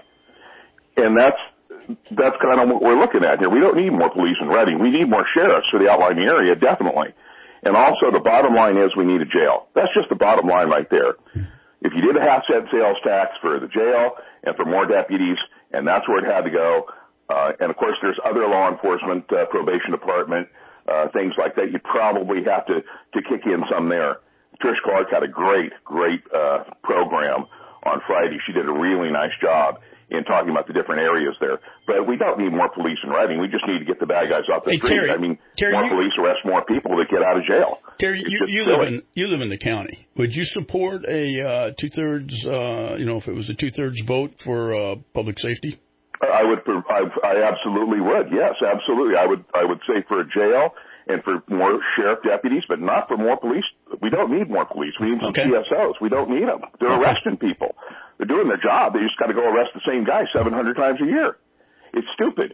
And that's, that's kind of what we're looking at here. We don't need more police in Reading. We need more sheriffs for the outlying area, definitely. And also the bottom line is we need a jail. That's just the bottom line right there. If you did a half cent sales tax for the jail and for more deputies, and that's where it had to go, uh, and of course there's other law enforcement, uh, probation department, uh, things like that, you'd probably have to, to kick in some there. Trish Clark had a great, great, uh, program on Friday. She did a really nice job in talking about the different areas there. But we don't need more police in Reading. We just need to get the bad guys off the Hey, street. Terry, I mean, Terry, more you- police arrest more people that get out of jail. Terry, It's you, just you silly. live in you live in the county. Would you support a uh, two thirds? Uh, you know, if it was a two thirds vote for uh, public safety? I would, I, I absolutely would. Yes, absolutely. I would, I would say for a jail and for more sheriff deputies, but not for more police. We don't need more police. We need some Okay. C S Os. We don't need them. They're Okay. arresting people. They're doing their job. They just got to go arrest the same guy seven hundred times a year. It's stupid.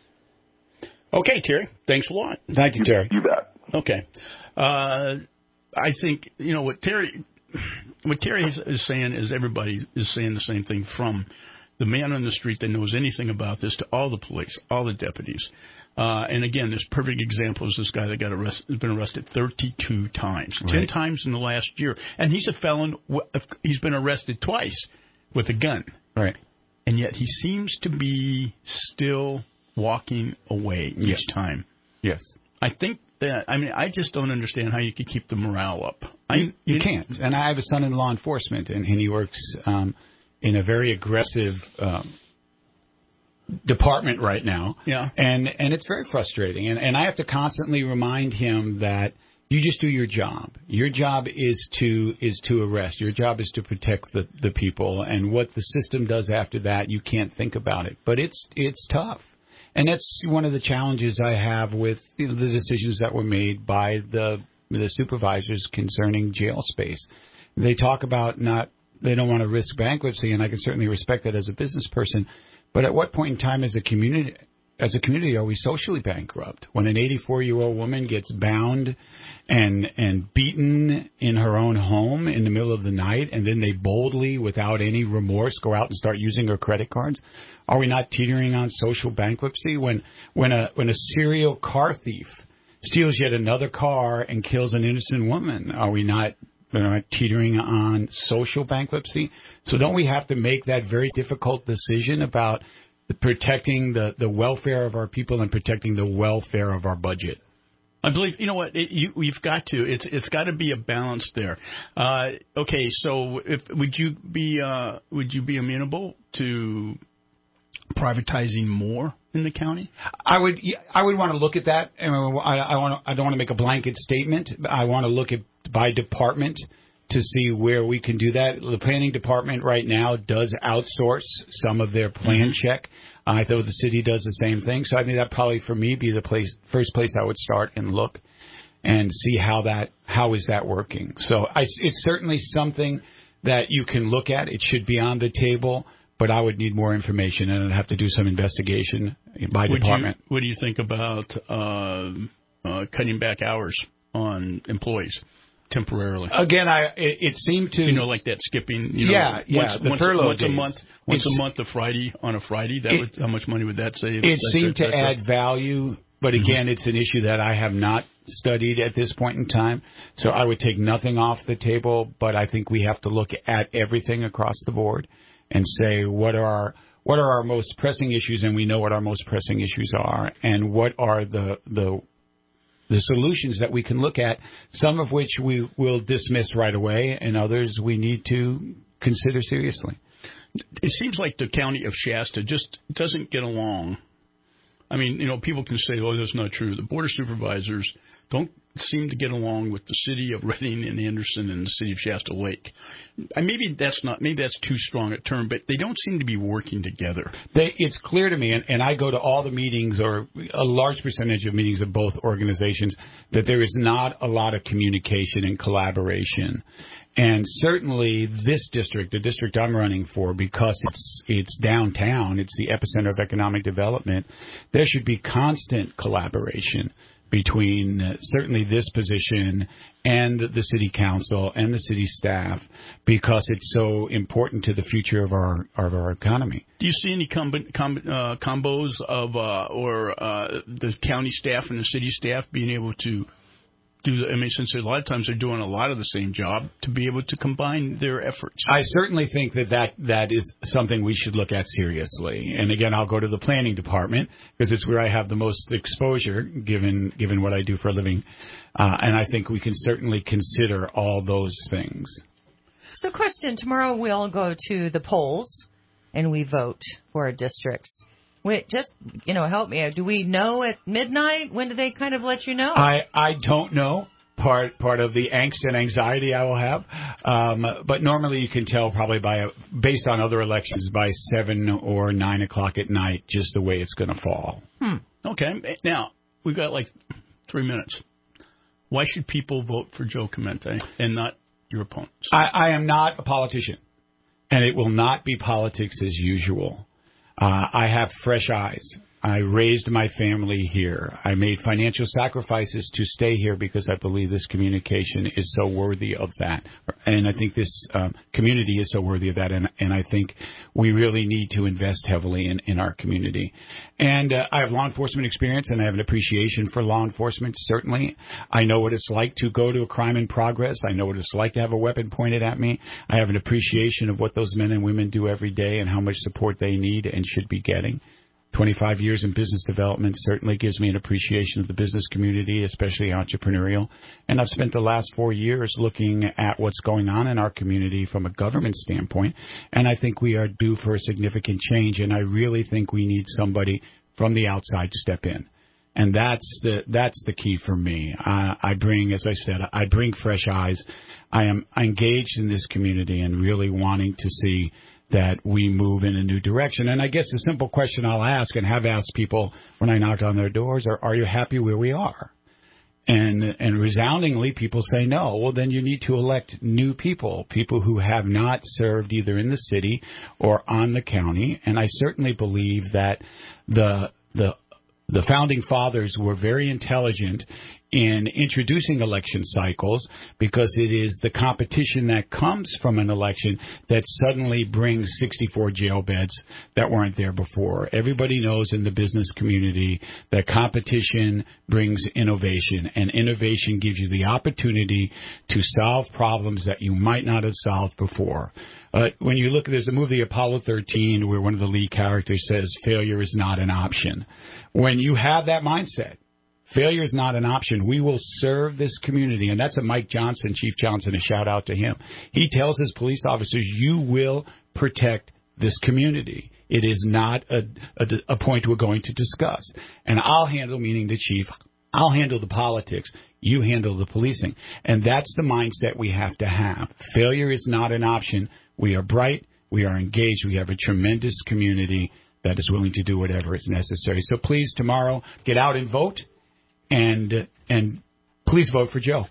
Okay, Terry. Thanks a lot. Thank you, Terry. You bet. Okay. Uh, I think, you know, what Terry, what Terry is, is saying is everybody is saying the same thing, from the man on the street that knows anything about this to all the police, all the deputies. Uh, and again, this perfect example is this guy that got arrested, has been arrested thirty-two times, Right. ten times in the last year. And he's a felon. He's been arrested twice with a gun. Right. And yet he seems to be still walking away each Yes. time. Yes. I think that, I mean, I just don't understand how you could keep the morale up. I, You, you it- can't. And I have a son in law enforcement, and, and he works um, in a very aggressive um, department right now. Yeah. And and it's very frustrating. And, and I have to constantly remind him that you just do your job. Your job is to is to arrest. Your job is to protect the, the people. And what the system does after that, you can't think about it. But it's it's tough. And that's one of the challenges I have with, you know, the decisions that were made by the the supervisors concerning jail space. They talk about not, they don't want to risk bankruptcy, and I can certainly respect that as a business person. But at what point in time as a community, as a community, are we socially bankrupt? When an eighty-four-year-old woman gets bound and and beaten in her own home in the middle of the night, and then they boldly, without any remorse, go out and start using her credit cards? Are we not teetering on social bankruptcy? When when a when a serial car thief steals yet another car and kills an innocent woman, are we not, you know, teetering on social bankruptcy? So don't we have to make that very difficult decision about protecting the, the welfare of our people and protecting the welfare of our budget. I believe, you know what, it, you, you've got to. It's it's got to be a balance there. Uh, okay, so if would you be uh, would you be amenable to privatizing more in the county? I would I would want to look at that. I, I want to, I don't want to make a blanket statement. I want to look at by department to see where we can do that. The planning department right now does outsource some of their plan mm-hmm. check. I thought the city does the same thing. So I think that probably for me be the place, first place I would start and look and see how that, how is that working. So I, it's certainly something that you can look at. It should be on the table, but I would need more information and I'd have to do some investigation by would department. You, what do you think about uh, uh, cutting back hours on employees temporarily? Again, I it, it seemed to, you know, like that skipping. You know, yeah, yeah, once, the once, furlough once days. a month. Once It's, a month, a Friday on a Friday. That it, would, how much money would that save? It that, seemed that, to that, add value, but again, mm-hmm. it's an issue that I have not studied at this point in time. So I would take nothing off the table, but I think we have to look at everything across the board and say what are our what are our most pressing issues, and we know what our most pressing issues are, and what are the the the solutions that we can look at, some of which we will dismiss right away, and others we need to consider seriously. It seems like the county of Shasta just doesn't get along. I mean, you know, people can say, oh, that's not true. The Board of Supervisors don't seem to get along with the city of Redding and Anderson and the city of Shasta Lake. And maybe that's not, maybe that's too strong a term, but they don't seem to be working together. They, it's clear to me, and, and I go to all the meetings or a large percentage of meetings of both organizations, that there is not a lot of communication and collaboration. And certainly this district, the district I'm running for, because it's it's downtown, it's the epicenter of economic development, there should be constant collaboration between uh, certainly this position and the city council and the city staff, because it's so important to the future of our of our economy. Do you see any com- com- uh, combos of uh, or uh, the county staff and the city staff being able to do the, I mean, since a lot of times they're doing a lot of the same job, to be able to combine their efforts? I certainly think that that, that is something we should look at seriously. And again, I'll go to the planning department because it's where I have the most exposure, given given what I do for a living. Uh, and I think we can certainly consider all those things. So, question: tomorrow we'll go to the polls and we vote for our districts. Wait, just, you know, help me. Do we know at midnight? When do they kind of let you know? I, I don't know. Part part of the angst and anxiety I will have. Um, but normally you can tell probably by, a, based on other elections, by seven or nine o'clock at night, just the way it's going to fall. Hmm. Okay. Now, we've got like three minutes. Why should people vote for Joe Chimenti and not your opponents? I, I am not a politician, and it will not be politics as usual. Uh, I have fresh eyes. I raised my family here. I made financial sacrifices to stay here because I believe this communication is so worthy of that. And I think this um, community is so worthy of that. And, and I think we really need to invest heavily in, in our community. And uh, I have law enforcement experience, and I have an appreciation for law enforcement, certainly. I know what it's like to go to a crime in progress. I know what it's like to have a weapon pointed at me. I have an appreciation of what those men and women do every day and how much support they need and should be getting. twenty-five years in business development certainly gives me an appreciation of the business community, especially entrepreneurial. And I've spent the last four years looking at what's going on in our community from a government standpoint. And I think we are due for a significant change. And I really think we need somebody from the outside to step in. And that's the that's the key for me. Uh, I bring, as I said, I bring fresh eyes. I am engaged in this community and really wanting to see that we move in a new direction. And I guess the simple question I'll ask, and have asked people when I knock on their doors, are, are you happy where we are? And and resoundingly, people say no. Well, then you need to elect new people, people who have not served either in the city or on the county. And I certainly believe that the the the founding fathers were very intelligent in introducing election cycles, because it is the competition that comes from an election that suddenly brings sixty-four jail beds that weren't there before. Everybody knows in the business community that competition brings innovation, and innovation gives you the opportunity to solve problems that you might not have solved before. Uh, when you look, there's a movie, Apollo thirteen, where one of the lead characters says failure is not an option. When you have that mindset, failure is not an option. We will serve this community. And that's a Mike Johnson, Chief Johnson, a shout out to him. He tells his police officers, you will protect this community. It is not a, a, a point we're going to discuss. And I'll handle, meaning the chief, I'll handle the politics. You handle the policing. And that's the mindset we have to have. Failure is not an option. We are bright. We are engaged. We have a tremendous community that is willing to do whatever is necessary. So please, tomorrow, get out and vote. And and please vote for Joe.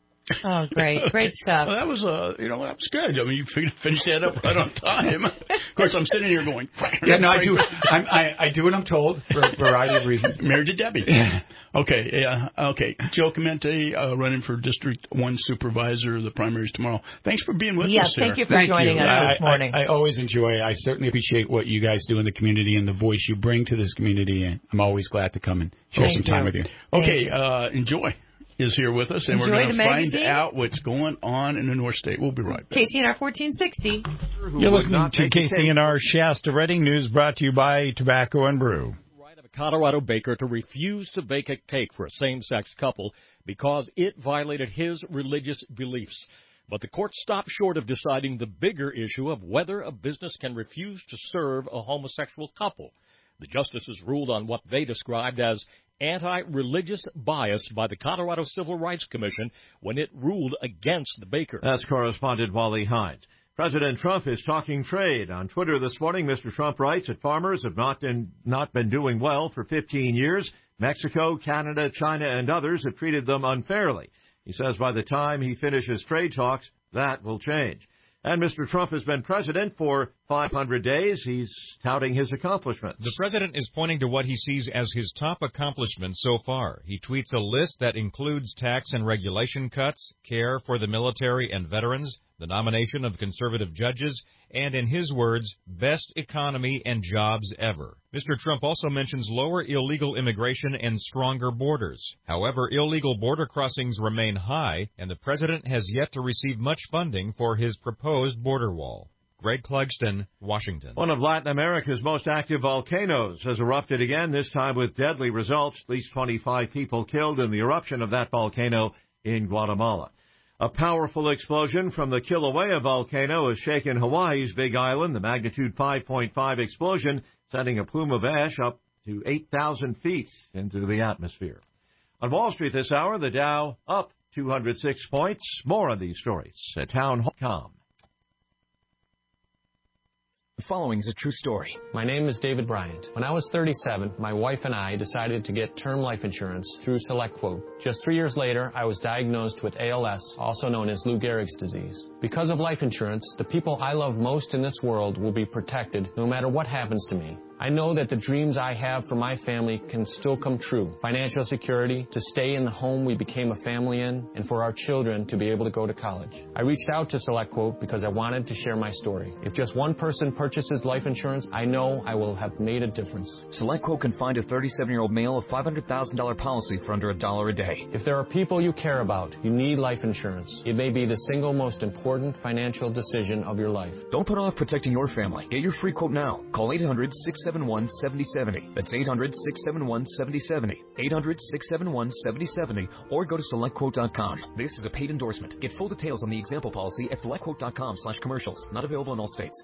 Oh, great. Great stuff. Well, that was, uh, you know, that was good. I mean, you finished that up right on time. Of course, I'm sitting here going. Yeah, no, I do. I'm, I, I do what I'm told for a variety of reasons. Married to Debbie. Yeah. Okay. Yeah. Okay. Joe Clemente, uh, running for District One Supervisor. The primaries tomorrow. Thanks for being with yes, us. Yes, thank here. you for thank joining you. us I, this morning. I, I always enjoy. I certainly appreciate what you guys do in the community and the voice you bring to this community. And I'm always glad to come and share thank some you. time with you. Okay. Uh, enjoy. Is here with us, and Enjoy we're going to find magazine. out what's going on in the North State. We'll be right back. K C N R fourteen sixty. You're listening to K C N R Shasta Reading News, brought to you by Tobacco and Brew. Right of a Colorado baker to refuse to bake a cake for a same-sex couple because it violated his religious beliefs. But the court stopped short of deciding the bigger issue of whether a business can refuse to serve a homosexual couple. The justices ruled on what they described as anti-religious bias by the Colorado Civil Rights Commission when it ruled against the baker. That's correspondent Wally Hines. President Trump is talking trade. On Twitter this morning, Mister Trump writes that farmers have not been, not been doing well for fifteen years. Mexico, Canada, China, and others have treated them unfairly. He says by the time he finishes trade talks, that will change. And Mister Trump has been president for five hundred days. He's touting his accomplishments. The president is pointing to what he sees as his top accomplishments so far. He tweets a list that includes tax and regulation cuts, care for the military and veterans, the nomination of conservative judges, and, in his words, best economy and jobs ever. Mister Trump also mentions lower illegal immigration and stronger borders. However, illegal border crossings remain high, and the president has yet to receive much funding for his proposed border wall. Greg Clugston, Washington. One of Latin America's most active volcanoes has erupted again, this time with deadly results. At least twenty-five people killed in the eruption of that volcano in Guatemala. A powerful explosion from the Kilauea volcano has shaken Hawaii's Big Island. The magnitude five point five explosion sending a plume of ash up to eight thousand feet into the atmosphere. On Wall Street this hour, the Dow up two hundred six points. More on these stories at town dot com. The following is a true story. My name is David Bryant. When I was thirty-seven, my wife and I decided to get term life insurance through SelectQuote. Just three years later, I was diagnosed with A L S, also known as Lou Gehrig's disease. Because of life insurance, the people I love most in this world will be protected no matter what happens to me. I know that the dreams I have for my family can still come true. Financial security, to stay in the home we became a family in, and for our children to be able to go to college. I reached out to SelectQuote because I wanted to share my story. If just one person purchases life insurance, I know I will have made a difference. SelectQuote can find a thirty-seven-year-old male a five hundred thousand dollars policy for under a dollar a day. If there are people you care about, you need life insurance. It may be the single most important financial decision of your life. Don't put off protecting your family. Get your free quote now. Call eight hundred, six seven one, seven zero seven zero. That's eight hundred, six seven one, seven zero seven zero. eight hundred, six seven one, seven zero seven zero. Or go to select quote dot com. This is a paid endorsement. Get full details on the example policy at select quote dot com slash commercials. Not available in all states.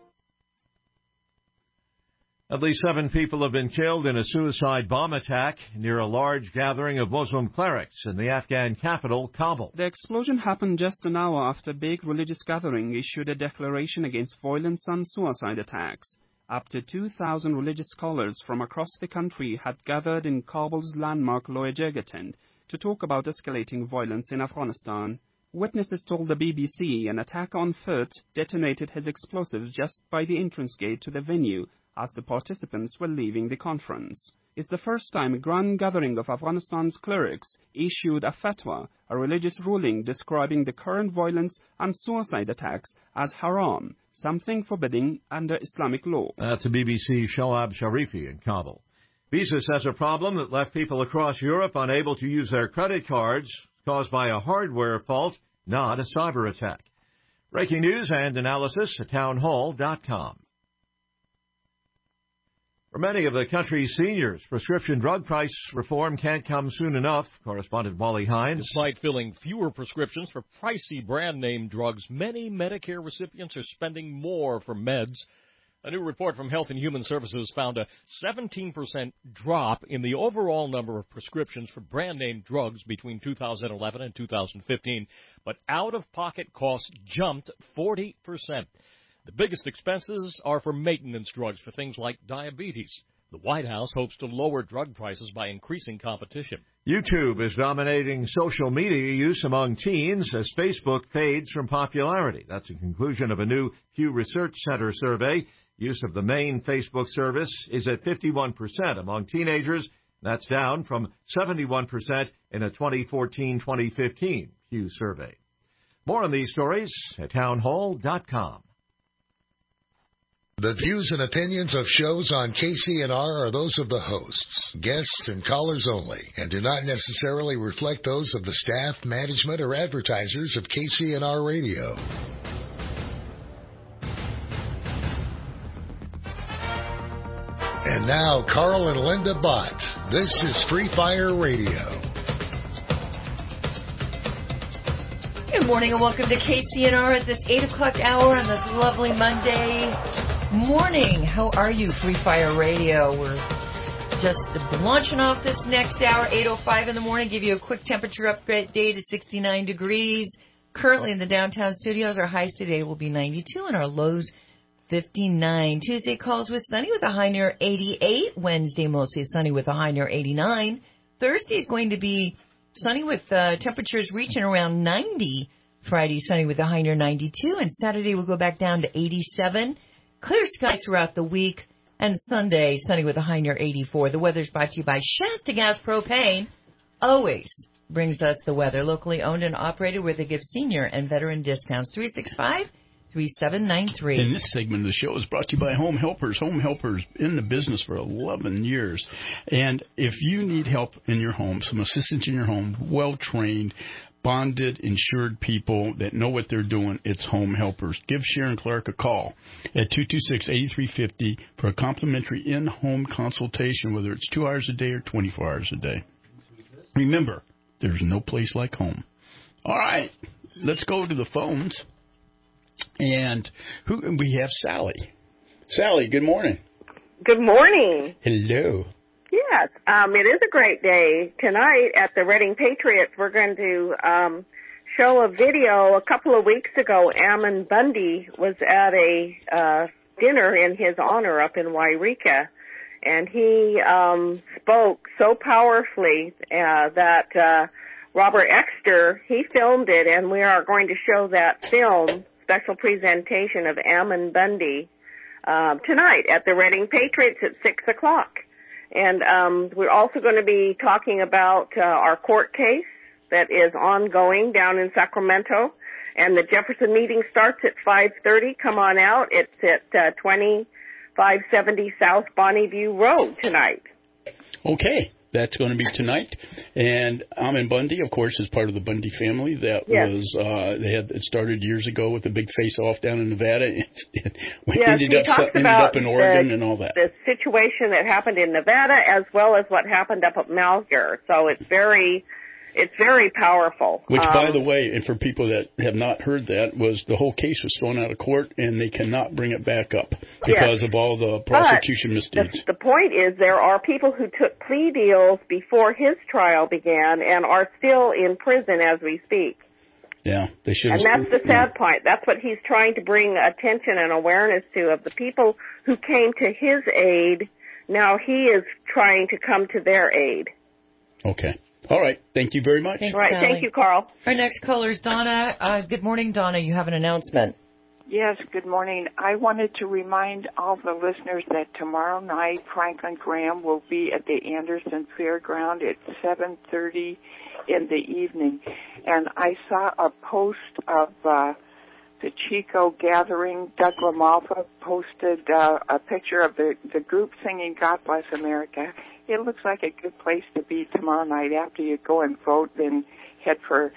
At least seven people have been killed in a suicide bomb attack near a large gathering of Muslim clerics in the Afghan capital, Kabul. The explosion happened just an hour after a big religious gathering issued a declaration against violence and suicide attacks. Up to two thousand religious scholars from across the country had gathered in Kabul's landmark Loya Jirga tent to talk about escalating violence in Afghanistan. Witnesses told the B B C an attacker on foot detonated his explosives just by the entrance gate to the venue as the participants were leaving the conference. It's the first time a grand gathering of Afghanistan's clerics issued a fatwa, a religious ruling describing the current violence and suicide attacks as haram, something forbidden under Islamic law. That's a B B C Shoaib Sharifi in Kabul. Visa says a problem that left people across Europe unable to use their credit cards caused by a hardware fault, not a cyber attack. Breaking news and analysis at townhall dot com. For many of the country's seniors, prescription drug price reform can't come soon enough. Correspondent Wally Hines. Despite filling fewer prescriptions for pricey brand-name drugs, many Medicare recipients are spending more for meds. A new report from Health and Human Services found a seventeen percent drop in the overall number of prescriptions for brand-name drugs between two thousand eleven and two thousand fifteen, but out-of-pocket costs jumped forty percent. The biggest expenses are for maintenance drugs for things like diabetes. The White House hopes to lower drug prices by increasing competition. YouTube is dominating social media use among teens as Facebook fades from popularity. That's a conclusion of a new Pew Research Center survey. Use of the main Facebook service is at fifty-one percent among teenagers. That's down from seventy-one percent in a twenty fourteen twenty fifteen Pew survey. More on these stories at townhall dot com. The views and opinions of shows on K C N R are those of the hosts, guests, and callers only, and do not necessarily reflect those of the staff, management, or advertisers of K C N R Radio. And now, Carl and Linda Bott. This is Free Fire Radio. Good morning and welcome to K C N R at this eight o'clock hour on this lovely Monday morning. How are you, Free Fire Radio? We're just launching off this next hour, eight oh five in the morning. Give you a quick temperature upgrade day to sixty-nine degrees. Currently in the downtown studios, our highs today will be ninety-two and our lows fifty-nine. Tuesday calls with sunny with a high near eighty-eight. Wednesday mostly sunny with a high near eighty-nine. Thursday is going to be sunny with uh, temperatures reaching around ninety. Friday sunny with a high near ninety-two. And Saturday we'll go back down to eighty-seven. Clear skies throughout the week. And Sunday sunny with a high near eighty-four. The weather's brought to you by Shasta Gas Propane. Always brings us the weather. Locally owned and operated where they give senior and veteran discounts. three six five, three seven nine three. And this segment of the show is brought to you by Home Helpers. Home Helpers in the business for eleven years. And if you need help in your home, some assistance in your home, well-trained, bonded, insured people that know what they're doing, it's Home Helpers. Give Sharon Clark a call at two two six, eight three five zero for a complimentary in-home consultation, whether it's two hours a day or twenty-four hours a day. Remember, there's no place like home. All right, let's go to the phones. And who we have Sally. Sally, good morning. Good morning. Hello. Yes, um, it is a great day. Tonight at the Reading Patriots, we're going to um, show a video. A couple of weeks ago, Ammon Bundy was at a uh, dinner in his honor up in Wairika, and he um, spoke so powerfully uh, that uh, Robert Exter, he filmed it, and we are going to show that film, special presentation of Ammon Bundy, uh, tonight at the Reading Patriots at six o'clock. And um, we're also going to be talking about uh, our court case that is ongoing down in Sacramento. And the Jefferson meeting starts at five thirty. Come on out. It's at uh, twenty-five seventy South Bonneview Road tonight. Okay. That's going to be tonight. And Ammon Bundy, of course, is part of the Bundy family. That yes. was, uh, they had, it started years ago with the big face-off down in Nevada. It, it yes, ended, up, ended up in Oregon the, and all that. The situation that happened in Nevada as well as what happened up at Malheur. So it's very... It's very powerful. Which, um, by the way, and for people that have not heard that, was the whole case was thrown out of court, and they cannot bring it back up because yes. of all the prosecution misdeeds. The, the point is there are people who took plea deals before his trial began and are still in prison as we speak. Yeah, they should. And that's the sad yeah. point. That's what he's trying to bring attention and awareness to, of the people who came to his aid. Now he is trying to come to their aid. Okay. All right. Thank you very much. Thanks, right. Sally. Thank you, Carl. Our next caller is Donna. Uh, good morning, Donna. You have an announcement. Yes, good morning. I wanted to remind all the listeners that tomorrow night Franklin Graham will be at the Anderson Fairground at seven thirty in the evening. And I saw a post of uh, the Chico Gathering. Doug LaMalfa posted uh, a picture of the, the group singing God Bless America. It looks like a good place to be tomorrow night. After you go and vote, then head for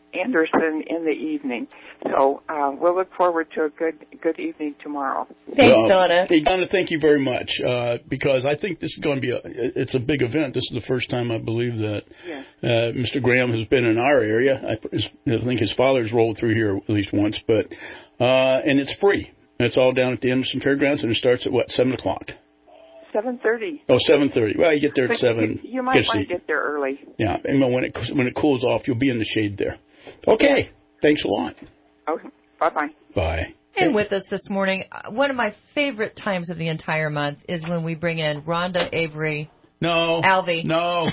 Anderson in the evening. So uh, we'll look forward to a good good evening tomorrow. Thanks, well, Donna. Hey, Donna, thank you very much, uh, because I think this is going to be a, it's a big event. This is the first time I believe that Yes. uh, Mister Graham has been in our area. I, I think his father's rolled through here at least once, but uh, and it's free. It's all down at the Anderson Fairgrounds, and it starts at, what, seven o'clock? seven thirty. Oh, seven thirty. Well, you get there at But seven. You, you might Get want to seat. get there early. Yeah, and when it when it cools off, you'll be in the shade there. Okay, thanks a lot. Okay, bye-bye. Bye. And with us this morning, uh, one of my favorite times of the entire month is when we bring in Rhonda Avery. No. Alvy. No.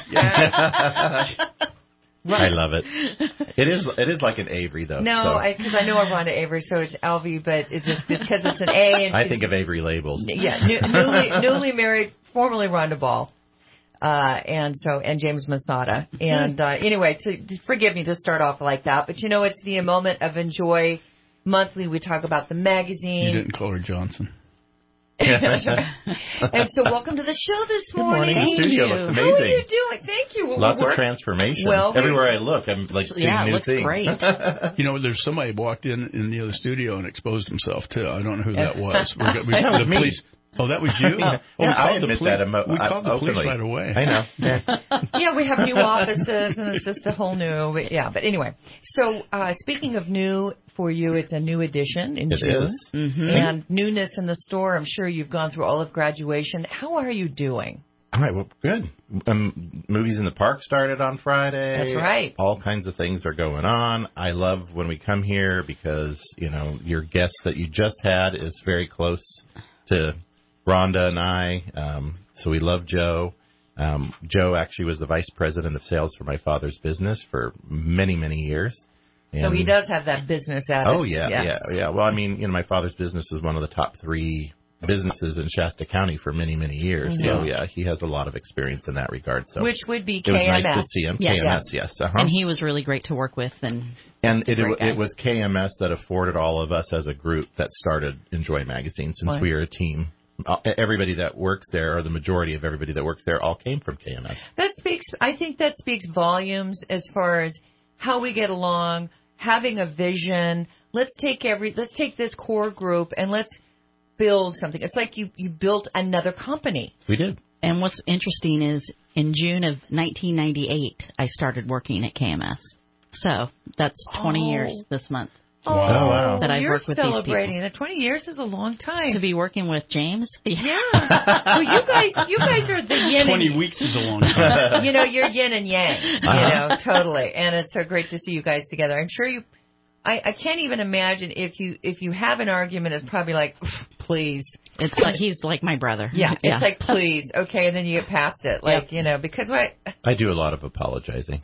I love it. It is it is like an Avery, though. No, so. because I, I know of Rhonda Avery, so it's Alvy, but it's just because it's an A. And I she's- think of Avery labels. Yeah, new, newly, newly married, formerly Rhonda Ball. Uh, and so, and James Masada. And, uh, anyway, to, to forgive me to start off like that, but you know, it's the moment of Enjoy Monthly. We talk about the magazine. You didn't call her Johnson. And so, welcome to the show this Good morning. morning. The studio looks amazing. How are you doing? Thank you. Lots We're- of transformation. Well, Everywhere I look, I'm like seeing Yeah, it new looks things. great. You know, there's somebody walked in in the other studio and exposed himself too. I don't know who that was. We got, we, That was the me. police. Oh, that was you. Yeah, oh, we I called the admit police. that emo- we called the openly. police right away. I know. Yeah, we have new offices, and it's just a whole new. But yeah, but anyway. So uh, speaking of new for you, it's a new edition in It June, is. Mm-hmm. and newness in the store. I'm sure you've gone through all of graduation. How are you doing? All right, well, good. Um, movies in the Park started on Friday. That's right. All kinds of things are going on. I love when we come here because, you know, your guest that you just had is very close to Rhonda and I. Um, so we love Joe. Um, Joe actually was the vice president of sales for my father's business for many, many years. So he does have that business at Oh, it. yeah, yeah, yeah. Well, I mean, you know, my father's business was one of the top three businesses in Shasta County for many, many years. Mhm. So, yeah, he has a lot of experience in that regard. So Which would be it was K M S. nice to see him. Yes. K M S, yes. Uh-huh. And he was really great to work with. And And it, great guy. it was K M S that afforded all of us as a group that started Enjoy Magazine, since Right. we are a team. Uh, Everybody that works there, or the majority of everybody that works there, all came from K M S. That speaks. I think that speaks volumes as far as how we get along, having a vision. Let's take every. Let's take this core group and let's build something. It's like you you built another company. We did. And what's interesting is in June of nineteen ninety-eight, I started working at K M S. So that's twenty Oh. years this month. Oh, wow. That I've you're worked with these celebrating. The twenty years is a long time To be working with James? Yeah. Well, you guys, you guys are the yin Twenty and weeks is a long time. you know, you're yin and yang. You Uh-huh. know, totally. And it's so great to see you guys together. I'm sure you. I, I can't even imagine if you if you have an argument, it's probably like, please. It's like he's like my brother. Yeah, it's like, please, okay, and then you get past it, like, you know, because what? I do a lot of apologizing.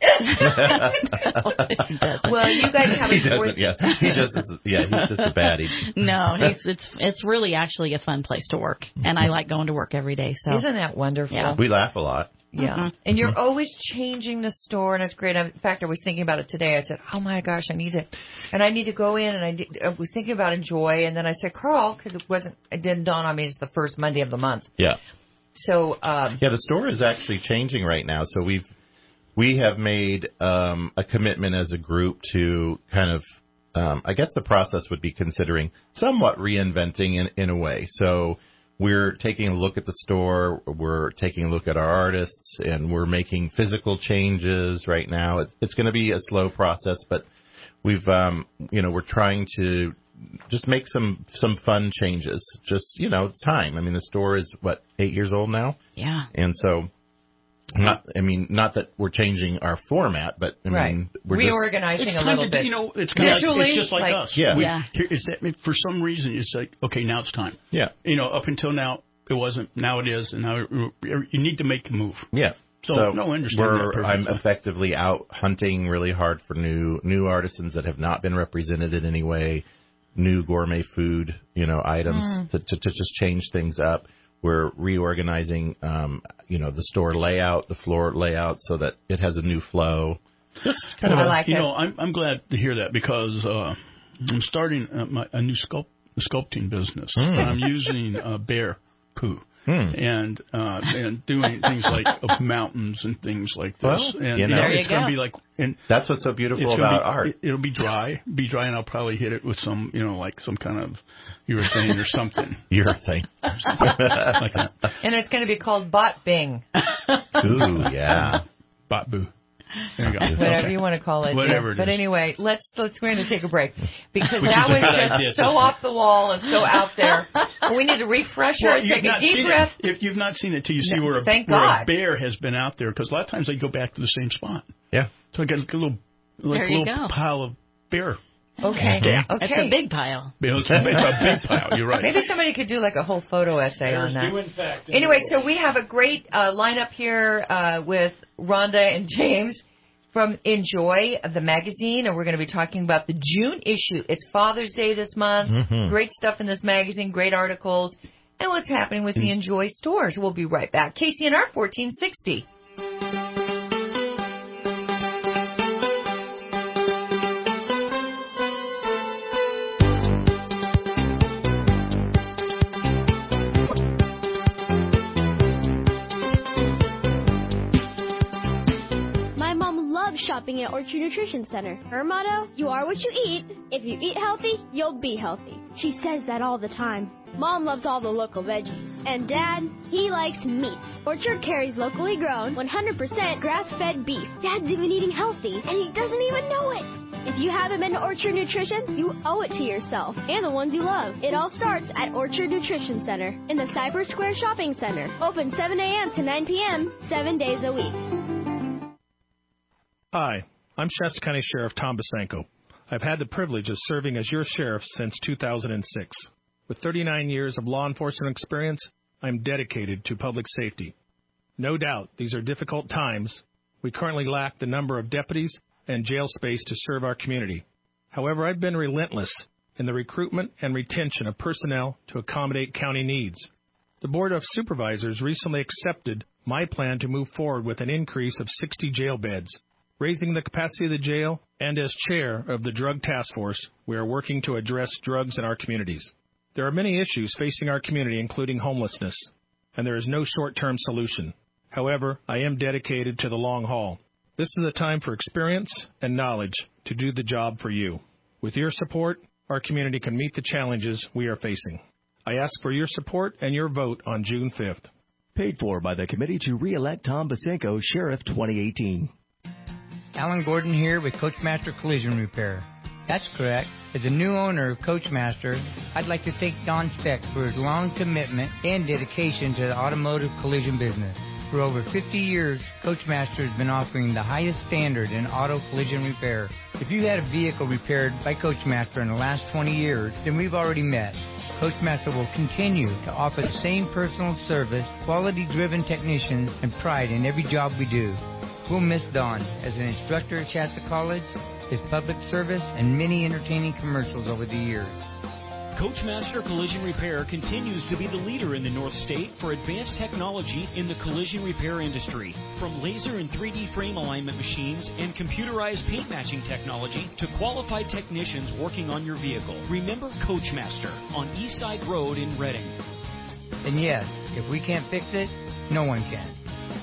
Well, you guys have he a doesn't, yeah. He just is, yeah, he's just a baddie. No, it's it's it's really actually a fun place to work, and I like going to work every day. So Isn't that wonderful? Yeah. We laugh a lot. Yeah. Mhm. And you're always changing the store, and it's great. In fact, I was thinking about it today. I said, oh, my gosh, I need to, and I need to go in, and I, did, I was thinking about Enjoy, and then I said, Carl, because it wasn't, it didn't dawn on me, it's the first Monday of the month. Yeah. So, um, Yeah, the store is actually changing right now. So we've we have made um, a commitment as a group to kind of, um, I guess the process would be considering somewhat reinventing in, in a way. So we're taking a look at the store, we're taking a look at our artists, and we're making physical changes right now. It's, it's going to be a slow process, but we've, um, you know, we're trying to just make some some fun changes. Just, you know, it's time. I mean, the store is, what, eight years old now? Yeah. And so, not, I mean, not that we're changing our format, but, I right. mean, we're reorganizing It's a time little to, bit. you know, it's kind of Visually, it's just like, like- us. Yeah. We, Yeah. here- Is that, for some reason, it's like, okay, now it's time. Yeah. You know, up until now, it wasn't. Now it is, and now you need to make a move. Yeah. So, no, I understand we're, that I'm perfectly. effectively out hunting really hard for new new artisans that have not been represented in any way, new gourmet food, you know, items Mm. to, to, to just change things up. We're reorganizing, um, you know, the store layout, the floor layout, so that it has a new flow. Just kind Well, of, I like you it. know, I'm I'm glad to hear that because uh, I'm starting uh, my, a new sculpt, sculpting business. Mm. And I'm using uh, bear poo. Hmm. and uh, and doing things like of mountains and things like this. Well, and you know, know, there it's you going to go. be like, and that's what's so beautiful it's about be, art. It, it'll be dry, be dry, and I'll probably hit it with some, you know, like some kind of urethane or something. Urethane. Like that. And it's going to be called Bot Bing. Ooh, yeah. Bot Boo. There you go. Whatever Okay. you want to call it. Whatever yeah. it But is. anyway, let's let's we're going to take a break because Which that is a was good just idea. so off the wall and so out there. We need a refresher. Well, and you've take a not deep seen breath. it. If you've not seen it, till you see No, where, a, thank where God. a bear has been out there, because a lot of times they go back to the same spot. Yeah. So I got a little, like There a you little go. pile of bear. Okay. Yeah. Okay. It's a big pile. It's a big pile. You're right. Maybe somebody could do like a whole photo essay Bears on that. do in fact Anyway, enjoy. so we have a great uh, lineup here uh, with Rhonda and James from Enjoy, the magazine, and we're going to be talking about the June issue. It's Father's Day this month. Mhm. Great stuff in this magazine, great articles, and what's happening with the Enjoy stores. We'll be right back. K C N R fourteen sixty. My mom loves shopping at Orchard Nutrition Center. Her motto, you are what you eat. If you eat healthy, you'll be healthy. She says that all the time. Mom loves all the local veggies. And Dad, he likes meat. Orchard carries locally grown, one hundred percent grass-fed beef. Dad's even eating healthy, and he doesn't even know it. If you haven't been to Orchard Nutrition, you owe it to yourself and the ones you love. It all starts at Orchard Nutrition Center in the Cypress Square Shopping Center. Open seven a.m. to nine p.m., seven days a week. Hi, I'm Shasta County Sheriff Tom Basenko. I've had the privilege of serving as your sheriff since two thousand six. With thirty-nine years of law enforcement experience, I'm dedicated to public safety. No doubt these are difficult times. We currently lack the number of deputies and jail space to serve our community. However, I've been relentless in the recruitment and retention of personnel to accommodate county needs. The Board of Supervisors recently accepted my plan to move forward with an increase of sixty jail beds, raising the capacity of the jail, and as chair of the Drug Task Force, we are working to address drugs in our communities. There are many issues facing our community, including homelessness, and there is no short-term solution. However, I am dedicated to the long haul. This is a time for experience and knowledge to do the job for you. With your support, our community can meet the challenges we are facing. I ask for your support and your vote on June fifth. Paid for by the Committee to Re-elect Tom Basenko, Sheriff twenty eighteen. Alan Gordon here with Coachmaster Collision Repair. That's correct. As a new owner of Coachmaster, I'd like to thank Don Steck for his long commitment and dedication to the automotive collision business. For over fifty years, Coachmaster has been offering the highest standard in auto collision repair. If you had a vehicle repaired by Coachmaster in the last twenty years, then we've already met. Coachmaster will continue to offer the same personal service, quality-driven technicians, and pride in every job we do. We'll miss Don as an instructor at Shasta College, his public service, and many entertaining commercials over the years. Coachmaster Collision Repair continues to be the leader in the North State for advanced technology in the collision repair industry. From laser and three D frame alignment machines and computerized paint matching technology to qualified technicians working on your vehicle. Remember Coachmaster on Eastside Road in Reading. And yes, if we can't fix it, no one can.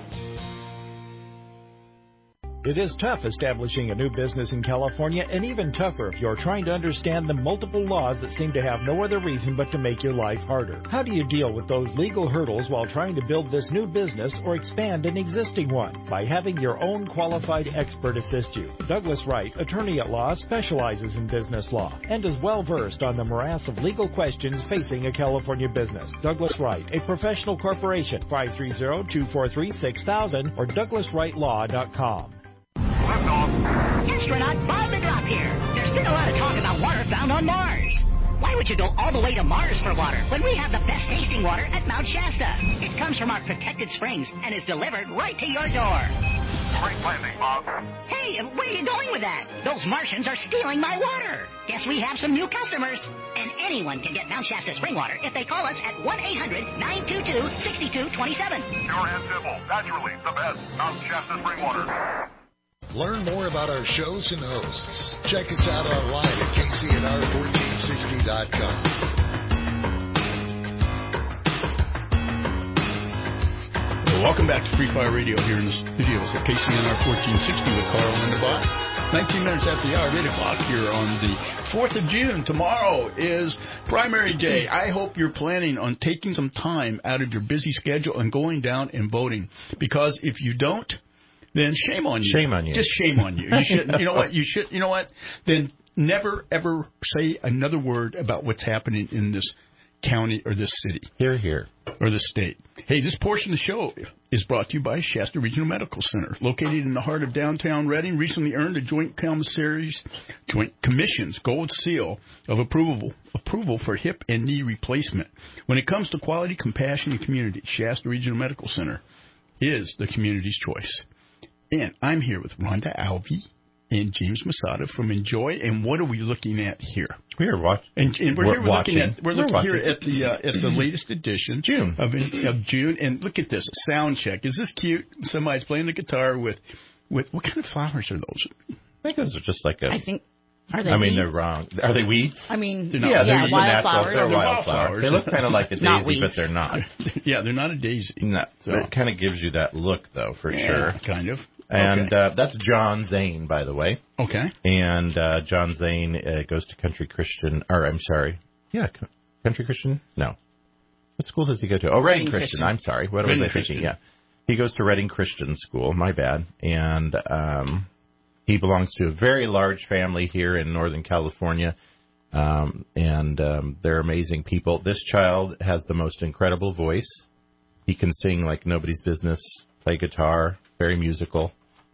It is tough establishing a new business in California, and even tougher if you're trying to understand the multiple laws that seem to have no other reason but to make your life harder. How do you deal with those legal hurdles while trying to build this new business or expand an existing one? By having your own qualified expert assist you. Douglas Wright, attorney at law, specializes in business law and is well versed on the morass of legal questions facing a California business. Douglas Wright, a professional corporation, five three zero, two four three, six thousand or douglas wright law dot com. Astronaut Bob the Drop here. There's been a lot of talk about water found on Mars. Why would you go all the way to Mars for water when we have the best tasting water at Mount Shasta? It comes from our protected springs and is delivered right to your door. Great landing, Bob. Hey, where are you going with that? Those Martians are stealing my water. Guess we have some new customers. And anyone can get Mount Shasta spring water if they call us at one eight hundred, nine two two, six two two seven. Pure and simple. Naturally, the best. Mount Shasta spring water. Learn more about our shows and hosts. Check us out online at K C N R fourteen sixty dot com. Well, welcome back to Free Fire Radio here in the studios at K C N R fourteen sixty with Carl and Devon. nineteen minutes after the hour, eight o'clock here on the fourth of June. Tomorrow is primary day. I hope you're planning on taking some time out of your busy schedule and going down and voting. Because if you don't, then shame on you. Shame on you. Just shame on you. You should. You know what? You should. You know what? Then never ever say another word about what's happening in this county or this city. Here, here. Or the state. Hey, this portion of the show is brought to you by Shasta Regional Medical Center. Located in the heart of downtown Reading, recently earned a Joint Commissary's Joint Commission's Gold Seal of approval approval for hip and knee replacement. When it comes to quality, compassion, and community, Shasta Regional Medical Center is the community's choice. And I'm here with Rhonda Alvey and James Masada from Enjoy. And what are we looking at here? We are watching. And, and we're, we're here we're watching. looking at we're, We're looking watching. here at the uh, at the latest edition June of of June. And look at this sound check. Is this cute? Somebody's playing the guitar with with what kind of flowers are those? I think those are just like a. I think. Are they I mean, weeds? they're wrong. Are they weeds? I mean, They're not, yeah, they're yeah, just a natural. wildflowers. They're They're wildflowers. wildflowers. They look kind of like a Not daisy, weeds. but they're not. Yeah, they're not a daisy. No, So- it kind of gives you that look, though, for Yeah, sure. kind of. And Okay. uh, that's John Zane, by the way. Okay. And uh, John Zane uh, goes to Country Christian, or I'm sorry, yeah, Co- Country Christian? No. What school does he go to? Oh, Reading, Reading Christian. Christian. I'm sorry. What Reading was I thinking? Christian. Yeah. He goes to Reading Christian School. My bad. And um, he belongs to a very large family here in Northern California. Um, and um, they're amazing people. This child has the most incredible voice. He can sing like nobody's business, play guitar, very musical.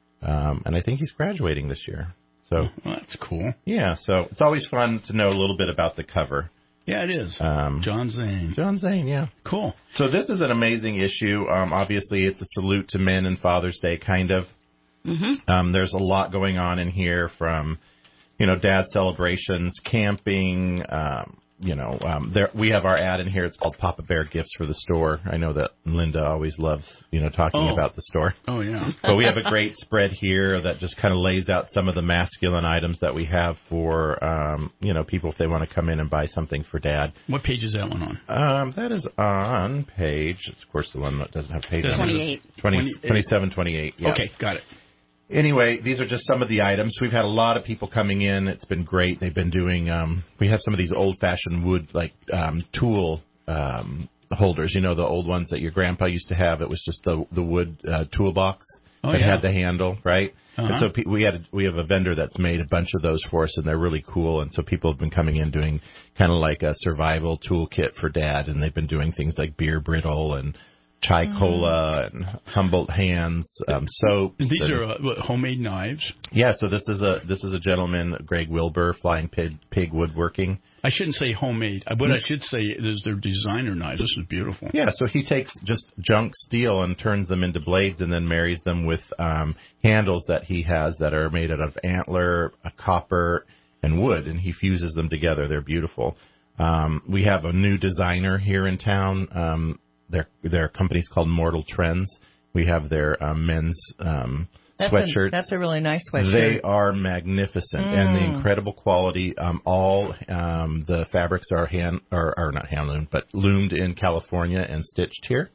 Um, and I think he's graduating this year. So Well, that's cool. yeah, so it's always fun to know a little bit about the cover. Yeah, it is. Um, John Zane. John Zane, yeah. Cool. So this is an amazing issue. Um, obviously, it's a salute to men and Father's Day, kind of. Mm-hmm. Um, there's a lot going on in here from, you know, dad celebrations, camping. Um, you know, um, there we have our ad in here. It's called Papa Bear Gifts for the Store. I know that Linda always loves, you know, talking Oh. about the store. Oh, yeah. But we have a great spread here that just kind of lays out some of the masculine items that we have for, um, you know, people if they want to come in and buy something for dad. What page is that one on? Um, that is on page, it's of course the one that doesn't have page Doesn't number. twenty-eight. twenty, twenty-eight. twenty-seven, twenty-eight, yeah. Okay, got it. Anyway, these are just some of the items. We've had a lot of people coming in. It's been great. They've been doing, um, we have some of these old-fashioned wood, like, um, tool um, holders. You know, the old ones that your grandpa used to have. It was just the the wood uh, toolbox Oh, that yeah. had the handle, right? Uh-huh. And so pe- we had a, we have a vendor that's made a bunch of those for us, and they're really cool. And so people have been coming in doing kind of like a survival toolkit for Dad, and they've been doing things like beer brittle and chai cola and Humboldt hands, um, soaps. These and, are uh, what, homemade knives. yeah. So this is a this is a gentleman, Greg Wilbur, Flying Pig, Pig Woodworking. I shouldn't say homemade. What I should say is they're designer knives. This is beautiful. Yeah, so he takes just junk steel and turns them into blades and then marries them with um, handles that he has that are made out of antler, a copper, and wood, and he fuses them together. They're beautiful. Um, we have a new designer here in town. Um, their their company's called Mortal Trends. We have their um, men's um, That's sweatshirts. A, that's a really nice sweatshirt. They are magnificent Mm. and the incredible quality. Um, all um, the fabrics are hand or, or not hand loomed, but loomed in California and stitched here.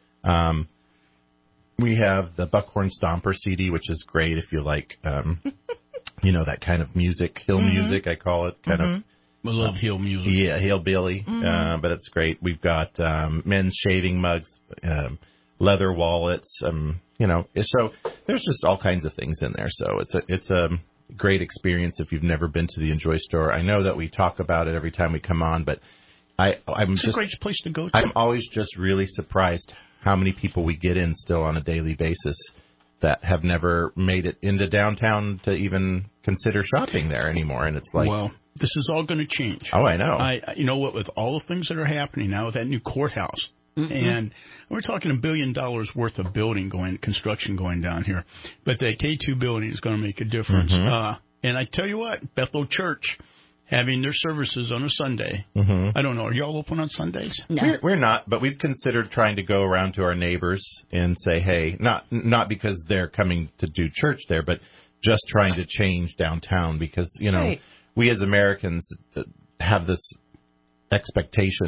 Um, we have the Buckhorn Stomper C D, which is great if you like, um, you know, that kind of music, hill Mhm. music, I call it, kind Mhm. of. I love hill music. Yeah, hillbilly, Mhm. uh, but it's great. We've got um, men's shaving mugs, um, leather wallets, um, you know. So there's just all kinds of things in there. So it's a it's a great experience if you've never been to the Enjoy store. I know that we talk about it every time we come on, but I I'm It's just a great place to go to. I'm always just really surprised how many people we get in still on a daily basis that have never made it into downtown to even consider shopping there anymore. And it's like, well, this is all going to change. Oh, I know. I, you know what? With all the things that are happening now with that new courthouse, Mhm. and we're talking a billion dollars worth of building going, construction going down here, but the K two building is going to make a difference. Mhm. Uh, and I tell you what, Bethel Church having their services on a Sunday. Mhm. I don't know. Are y'all open on Sundays? We're, we're not, but we've considered trying to go around to our neighbors and say, hey, not not because they're coming to do church there, but just trying to change downtown because, you know, Right. we as Americans uh, have this expectation of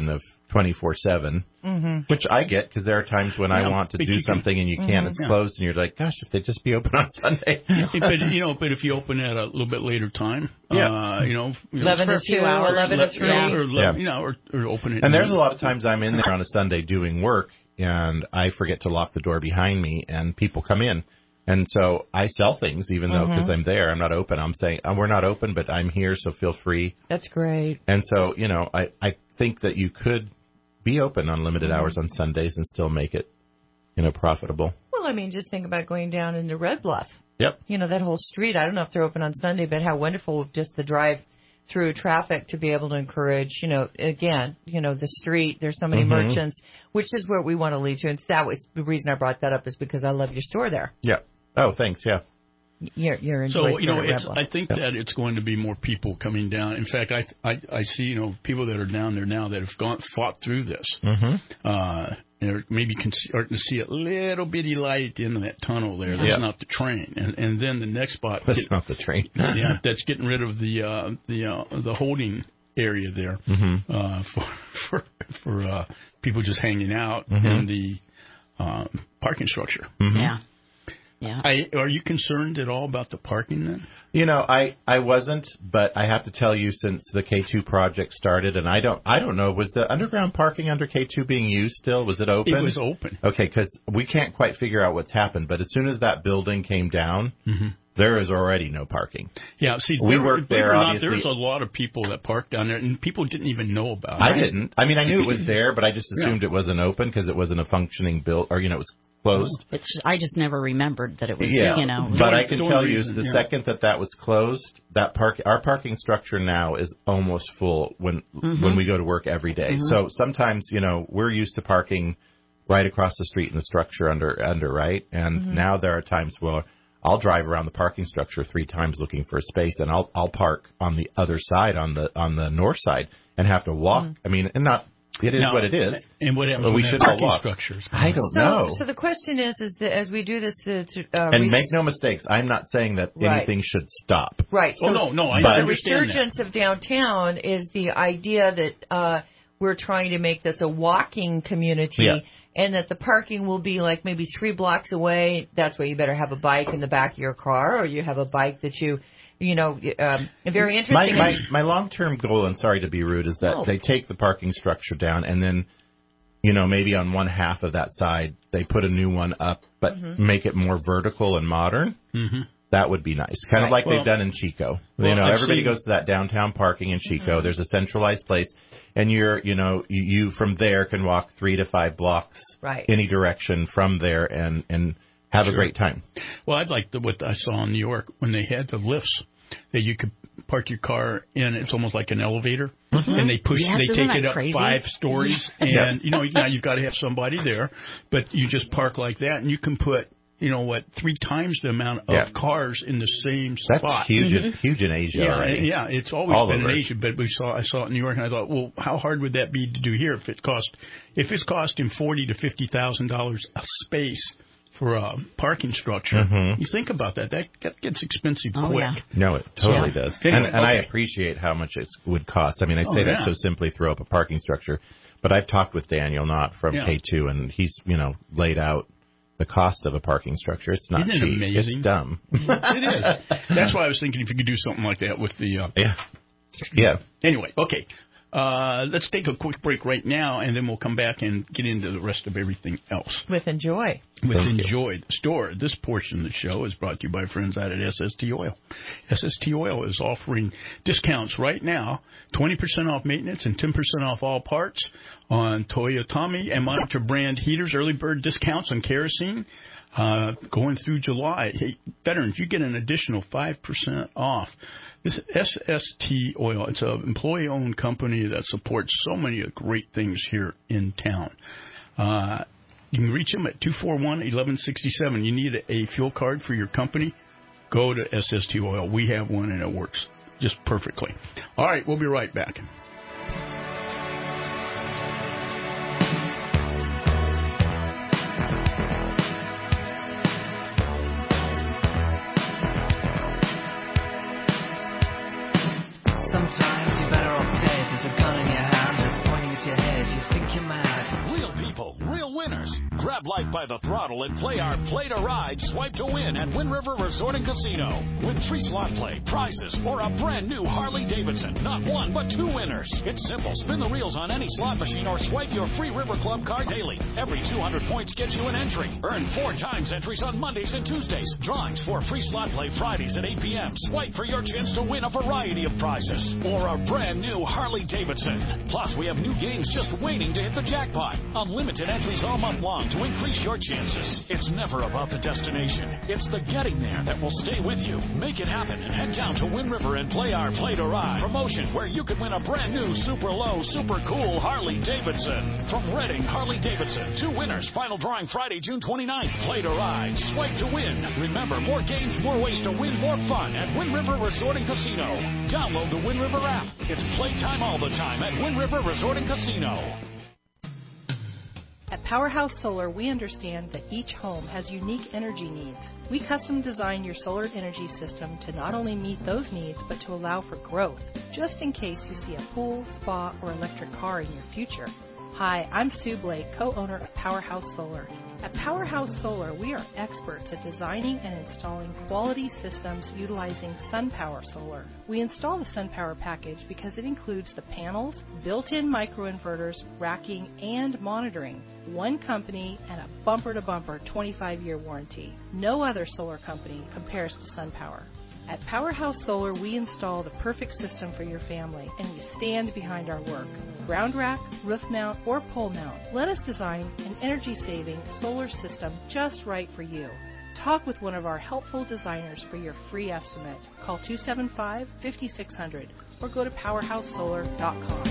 twenty-four seven, Mm-hmm. which I get because there are times when Yeah, I want to but do you can- something and you can't. Mhm. It's Yeah. closed, and you're like, gosh, if they just be open on Sunday. but you know, but if you open at a little bit later time, Yeah. uh, you know, you know, eleven to for a few two, hours. eleven to three. Yeah. Or, Yeah. you know, or, or open it. And there's a lot of times I'm in there on a Sunday doing work, and I forget to lock the door behind me, and people come in. And so I sell things, even though, because Mhm. I'm there, I'm not open. I'm saying, oh, we're not open, but I'm here, so feel free. That's great. And so, you know, I, I think that you could be open on limited Mhm. hours on Sundays and still make it, you know, profitable. Well, I mean, just think about going down into Red Bluff. Yep. You know, that whole street. I don't know if they're open on Sunday, but how wonderful just the drive through traffic to be able to encourage, you know, again, you know, the street. There's so many Mhm. merchants, which is what we want to lead to. And that was the reason I brought that up is because I love your store there. Yeah. Oh, thanks. Yeah. You're, you're in So, Joyce you know, Road at it's, Red Bluff. I think that it's going to be more people coming down. In fact, I, I, I see, you know, people that are down there now that have gone, fought through this. Mm-hmm. Uh, they're maybe can, starting to see a little bitty light at the end of that tunnel there. That's Yeah. not the train. And, and then the next spot. That's get- not the train. yeah, that's getting rid of the, uh, the, uh, the holding area there, Mhm. uh, for, for, for, uh, people just hanging out Mhm. in the, uh, parking structure. Mhm. Yeah. Yeah. I, are you concerned at all about the parking then? You know, I, I wasn't, but I have to tell you, since the K two project started, and I don't I don't know, was the underground parking under K two being used still? Was it open? It was open. Okay, because we can't quite figure out what's happened. But as soon as that building came down, Mm-hmm. there is already no parking. Yeah, see, We there, worked believe it there, or not, obviously. there's a lot of people that park down there, and people didn't even know about it. I didn't. I mean, I knew it was there, but I just Yeah. assumed it wasn't open because it wasn't a functioning build, or you know, it was closed. It's I just never remembered that it was, Yeah, you know. but I can the tell only you, reason, the yeah. second that that was closed, that park, our parking structure now is almost full when Mhm. when we go to work every day. Mhm. So sometimes, you know, we're used to parking right across the street in the structure under under right, and Mhm. now there are times where I'll drive around the parking structure three times looking for a space, and I'll I'll park on the other side, on the on the north side, and have to walk. Mhm. I mean, and not it is Now, what it is. And what happens But we when should that all parking walk. structures? I don't so, know. So the question is, is that as we do this, to, to, uh, And res- make no mistakes, I'm not saying that Right. anything should stop. Right. Oh, So no, no, I But- the understand that. resurgence of downtown is the idea that uh, we're trying to make this a walking community, Yeah. and that the parking will be like maybe three blocks away. That's why you better have a bike in the back of your car, or you have a bike that you, you know, um, very My interesting. my, my long term goal, and sorry to be rude, is that No. they take the parking structure down, and then, you know, maybe on one half of that side they put a new one up, but Mhm. make it more vertical and modern. Mm-hmm. That would be nice, kind of Right. like Well- they've done in Chico. well, you know, I've everybody seen- goes to that downtown parking in Chico. There's a centralized place, and you're, you know, you, you from there can walk three to five blocks Right. any direction from there, and and have a Sure. great time. Well, I'd like the, what I saw in New York when they had the lifts that you could park your car in. It's almost like an elevator, and they push, Yes, they isn't take that it up crazy? five stories, and you know now you've got to have somebody there, but you just park like that, and you can put, you know what, three times the amount of Yeah. cars in the same That's spot. huge, in, huge in Asia Yeah, already. yeah, it's always All been over. in Asia, but we saw I saw it in New York, and I thought, well, how hard would that be to do here if it cost if it's costing forty to fifty thousand dollars a space for a parking structure? Mhm. You think about that, that, that gets expensive Oh, quick. yeah. No, it totally So, does. anyway, and and I okay. appreciate how much it would cost. I mean, I Oh, say that yeah. so simply, throw up a parking structure. But I've talked with Daniel Knott from Yeah. K two, and he's, you know, laid out the cost of a parking structure. It's not Isn't it cheap. amazing? It's dumb. It is. That's why I was thinking if you could do something like that with the. Uh, yeah. Yeah. Anyway, okay. Uh, let's take a quick break right now, and then we'll come back and get into the rest of everything else. with Enjoy. With Thank you. Enjoy the store. This portion of the show is brought to you by friends out at S S T Oil. S S T Oil is offering discounts right now, twenty percent off maintenance and ten percent off all parts on Toyotomi and Monitor brand heaters, early bird discounts on kerosene uh, going through July. Hey, veterans, you get an additional five percent off. This S S T Oil, it's an employee-owned company that supports so many great things here in town. Uh, you can reach them at two four one, one one six seven. You need a, a fuel card for your company? Go to S S T Oil. We have one, and it works just perfectly. All right, we'll be right back. Sometimes you're better off dead. There's a gun in your hand that's pointing at your head. You think Grab life by the throttle and play our Play to Ride, Swipe to Win at Wind River Resort and Casino. With free slot play, prizes, or a brand new Harley Davidson. Not one, but two winners. It's simple. Spin the reels on any slot machine or swipe your free River Club card daily. Every two hundred points gets you an entry. Earn four times entries on Mondays and Tuesdays. Drawings for free slot play Fridays at eight p.m. Swipe for your chance to win a variety of prizes. Or a brand new Harley Davidson. Plus, we have new games just waiting to hit the jackpot. Unlimited entries all month long to increase your chances. It's never about the destination. It's the getting there that will stay with you. Make it happen and head down to Wind River and play our Play to Ride promotion where you can win a brand new super low, super cool Harley Davidson. From Redding Harley Davidson. Two winners. Final drawing Friday, June twenty-ninth. Play to Ride. Swipe to win. Remember, more games, more ways to win, more fun at Wind River Resort and Casino. Download the Wind River app. It's playtime all the time at Wind River Resort and Casino. At Powerhouse Solar, we understand that each home has unique energy needs. We custom design your solar energy system to not only meet those needs, but to allow for growth, just in case you see a pool, spa, or electric car in your future. Hi, I'm Sue Blake, co-owner of Powerhouse Solar. At Powerhouse Solar, we are experts at designing and installing quality systems utilizing SunPower Solar. We install the SunPower package because it includes the panels, built-in microinverters, racking, and monitoring. One company and a bumper-to-bumper twenty-five year warranty. No other solar company compares to SunPower. At Powerhouse Solar, we install the perfect system for your family, and we stand behind our work. Ground rack, roof mount, or pole mount, let us design an energy-saving solar system just right for you. Talk with one of our helpful designers for your free estimate. Call two seven five, five six zero zero or go to powerhouse solar dot com.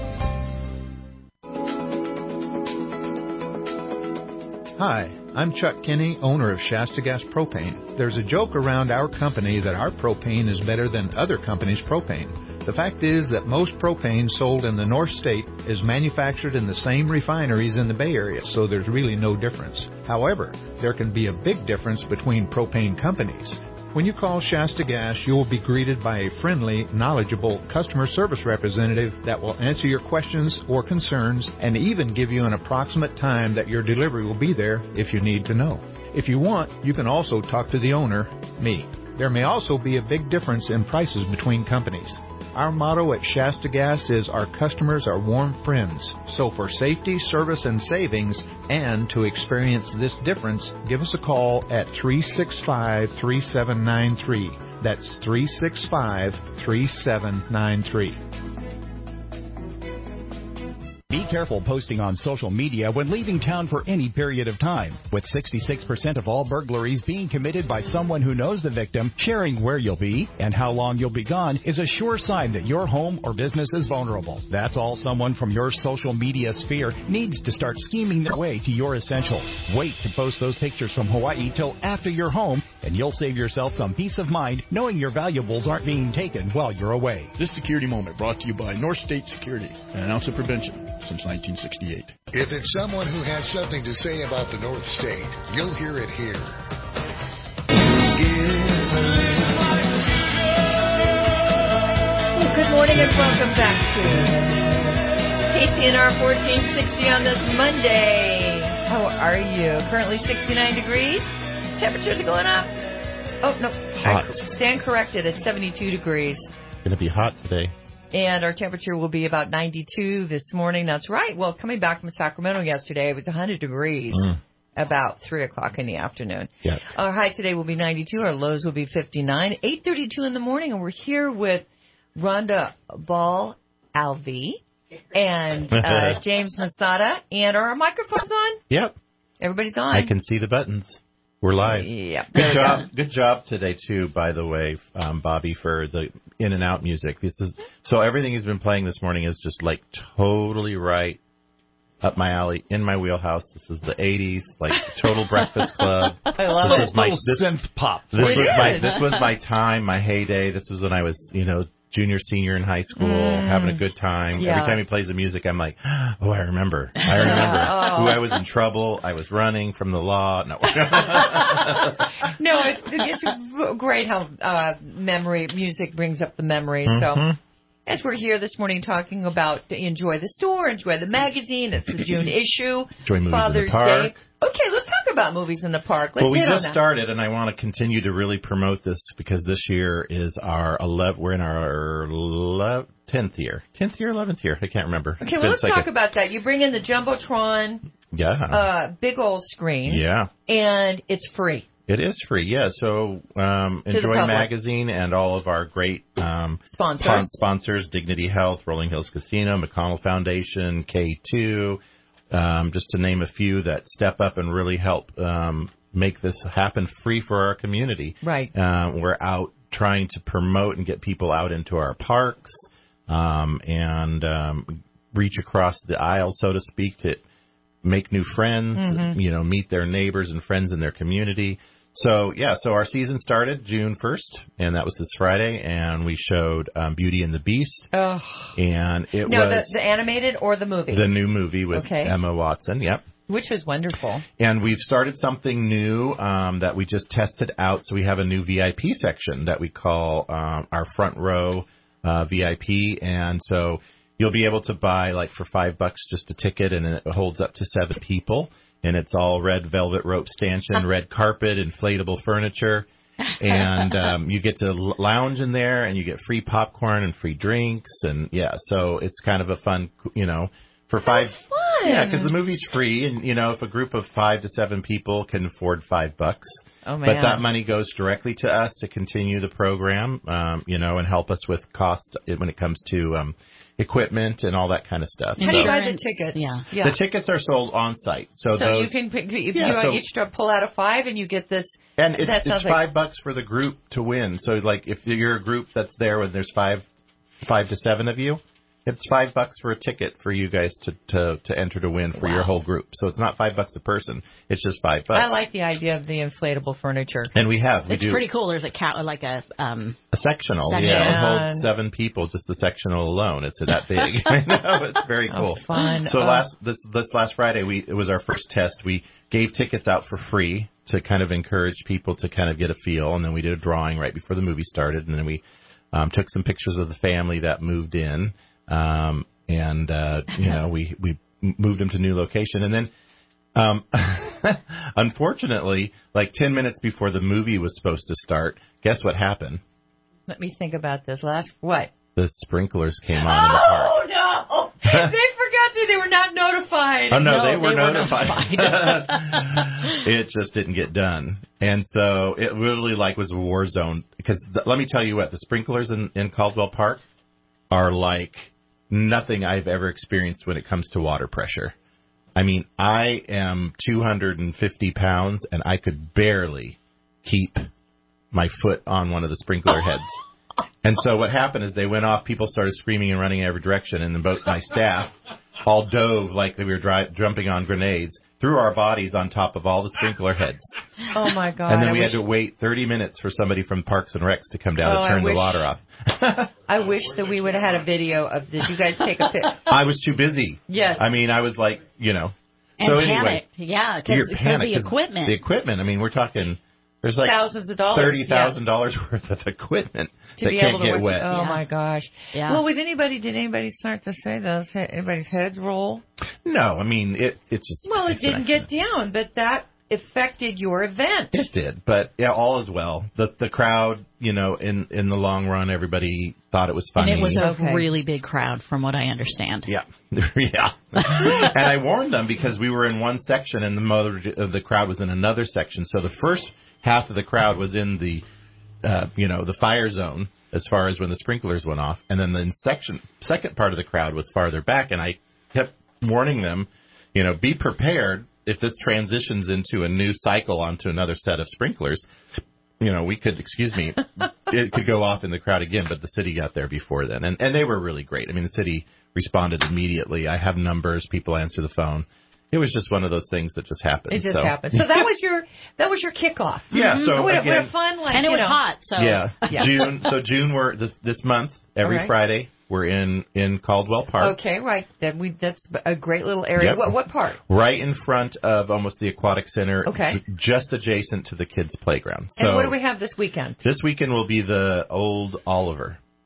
Hi, I'm Chuck Kinney, owner of Shasta Gas Propane. There's a joke around our company that our propane is better than other companies' propane. The fact is that most propane sold in the North State is manufactured in the same refineries in the Bay Area, so there's really no difference. However, there can be a big difference between propane companies. When you call Shasta Gas, you will be greeted by a friendly, knowledgeable customer service representative that will answer your questions or concerns and even give you an approximate time that your delivery will be there if you need to know. If you want, you can also talk to the owner, me. There may also be a big difference in prices between companies. Our motto at Shasta Gas is our customers are warm friends. So for safety, service, and savings, and to experience this difference, give us a call at three six five, three seven nine three. That's three six five, three seven nine three. Be careful posting on social media when leaving town for any period of time. With sixty-six percent of all burglaries being committed by someone who knows the victim, sharing where you'll be and how long you'll be gone is a sure sign that your home or business is vulnerable. That's all someone from your social media sphere needs to start scheming their way to your essentials. Wait to post those pictures from Hawaii till after you're home, and you'll save yourself some peace of mind knowing your valuables aren't being taken while you're away. This security moment brought to you by North State Security, an ounce of prevention since nineteen sixty-eight. If it's someone who has something to say about the North State, you'll hear it here. Well, good morning and welcome back to K C N R fourteen sixty on this Monday. How are you? Currently sixty-nine degrees. Temperatures are going up. Oh, no. Hot. I stand corrected. It's seventy-two degrees. Going to be hot today. And our temperature will be about ninety-two this morning. That's right. Well, coming back from Sacramento yesterday, it was one hundred degrees mm. about three o'clock in the afternoon. Yeah. Our high today will be ninety-two. Our lows will be fifty-nine. eight thirty-two in the morning, and we're here with Rhonda Ball Alvey and uh, James Masada. And are our microphones on? Yep. Everybody's on. I can see the buttons. We're live. Yeah. Good job. Good job today, too, by the way, um, Bobby, for the in and out music. This is so everything he's been playing this morning is just like totally right up my alley, in my wheelhouse. This is the eighties, like Total Breakfast Club. I love this it. Is my, this, synth pop. This it was is. my this was my time, my heyday. This was when I was, you know, junior, senior in high school, mm. having a good time. Yeah. Every time he plays the music, I'm like, oh, I remember. I remember oh. who I was in trouble. I was running from the law. No, no it's, it's great how uh, memory, music brings up the memory. Mm-hmm. So, as we're here this morning talking about Enjoy the Store, Enjoy the Magazine. It's the June issue. Enjoy movies Father's in the park. Day. Okay, let's talk about movies in the park. Let's well, we hit on just that. started, and I want to continue to really promote this because this year is our eleventh. We're in our eleventh, tenth year, tenth year, eleventh year. I can't remember. Okay, well, let's like talk a, about that. You bring in the Jumbotron, yeah, uh, big old screen, yeah, and it's free. It is free, yeah. So um, Enjoy Magazine and all of our great um, sponsors. spon- sponsors, Dignity Health, Rolling Hills Casino, McConnell Foundation, K two, um, just to name a few that step up and really help um, make this happen free for our community. Right. Uh, we're out trying to promote and get people out into our parks um, and um, reach across the aisle, so to speak, to make new friends, mm-hmm. you know, meet their neighbors and friends in their community. So, yeah, so our season started June first, and that was this Friday, and we showed um, Beauty and the Beast. Oh. And it no, was... the, the animated or the movie? The new movie with okay. Emma Watson, yep. Which was wonderful. And we've started something new um, that we just tested out. So we have a new V I P section that we call um, our front row uh, V I P. And so you'll be able to buy, like, for five bucks just a ticket, and it holds up to seven people. And it's all red velvet rope stanchion, red carpet, inflatable furniture. And um, you get to lounge in there, and you get free popcorn and free drinks. And, yeah, so it's kind of a fun, you know, for five. That's fun. Yeah, because the movie's free. And, you know, if a group of five to seven people can afford five bucks. Oh, man. But that money goes directly to us to continue the program, um, you know, and help us with cost when it comes to um, equipment and all that kind of stuff. How so, do you buy the tickets? Yeah. yeah. The tickets are sold on site. So, so those, you can pick, if yeah, you so, each pull out a five and you get this. And it's, that it's like, five bucks for the group to win. So, like, if you're a group that's there when there's five, five to seven of you, it's five bucks for a ticket for you guys to, to, to enter to win for wow. your whole group. So it's not five bucks a person. It's just five bucks. I like the idea of the inflatable furniture. And we have. We it's do. pretty cool. There's a cat like a um a sectional. Section. Yeah, it holds seven people. Just the sectional alone. It's that big. I know. It's very cool. Oh, fun. So oh. last this this last Friday, we it was our first test. We gave tickets out for free to kind of encourage people to kind of get a feel, and then we did a drawing right before the movie started, and then we um, took some pictures of the family that moved in. Um, And, uh, you know, we, we moved them to new location. And then, um, unfortunately, like ten minutes before the movie was supposed to start, guess what happened? Let me think about this. Last, what? The sprinklers came on in the park. Oh, no! They forgot to. They were not notified. Oh, no, no they were they notified. Were notified. It just didn't get done. And so it literally, like, was a war zone. Because th- let me tell you what, the sprinklers in, in Caldwell Park are like nothing I've ever experienced when it comes to water pressure. I mean, I am two hundred fifty pounds, and I could barely keep my foot on one of the sprinkler heads. And so what happened is they went off, people started screaming and running in every direction, and then both my staff all dove like we were dri- jumping on grenades, threw our bodies on top of all the sprinkler heads. Oh, my God. And then I we wish... had to wait thirty minutes for somebody from Parks and Recs to come down oh, to turn wish... the water off. I wish that we would have had a video of this. You guys take a pic. I was too busy. Yes. I mean, I was like, you know. And so panicked. anyway, Yeah, because the equipment. The equipment. I mean, we're talking, there's like thousands of dollars. thirty thousand dollars yeah. worth of equipment to that be can't able to get watch wet. It. Oh, yeah. my gosh. Yeah. Well, was anybody, did anybody start to say those, anybody's heads roll? No, I mean, it. it's just. Well, it it's didn't get down, but that affected your event. It did, but yeah, all is well. The the crowd, you know, in, in the long run, everybody thought it was funny. And it was a okay. really big crowd, from what I understand. Yeah, yeah. And I warned them because we were in one section and the mother of the crowd was in another section. So the first half of the crowd was in the, uh, you know, the fire zone as far as when the sprinklers went off, and then the section second part of the crowd was farther back. And I kept warning them, you know, be prepared. If this transitions into a new cycle onto another set of sprinklers, you know, we could, excuse me, it could go off in the crowd again, but the city got there before then. And, and they were really great. I mean, the city responded immediately. I have numbers. People answer the phone. It was just one of those things that just happened. It just so. happened. So that was your that was your kickoff. Yeah. Mm-hmm. So what, again, what a fun, like, and it you was know. hot. So yeah, yeah. June. So June, we're this, this month every right. Friday. We're in, in Caldwell Park. Okay, right. That we that's a great little area. Yep. What what part? Right in front of almost the aquatic center. Okay. Just adjacent to the kids' playground. So and what do we have this weekend? This weekend will be the old Oliver. Oh,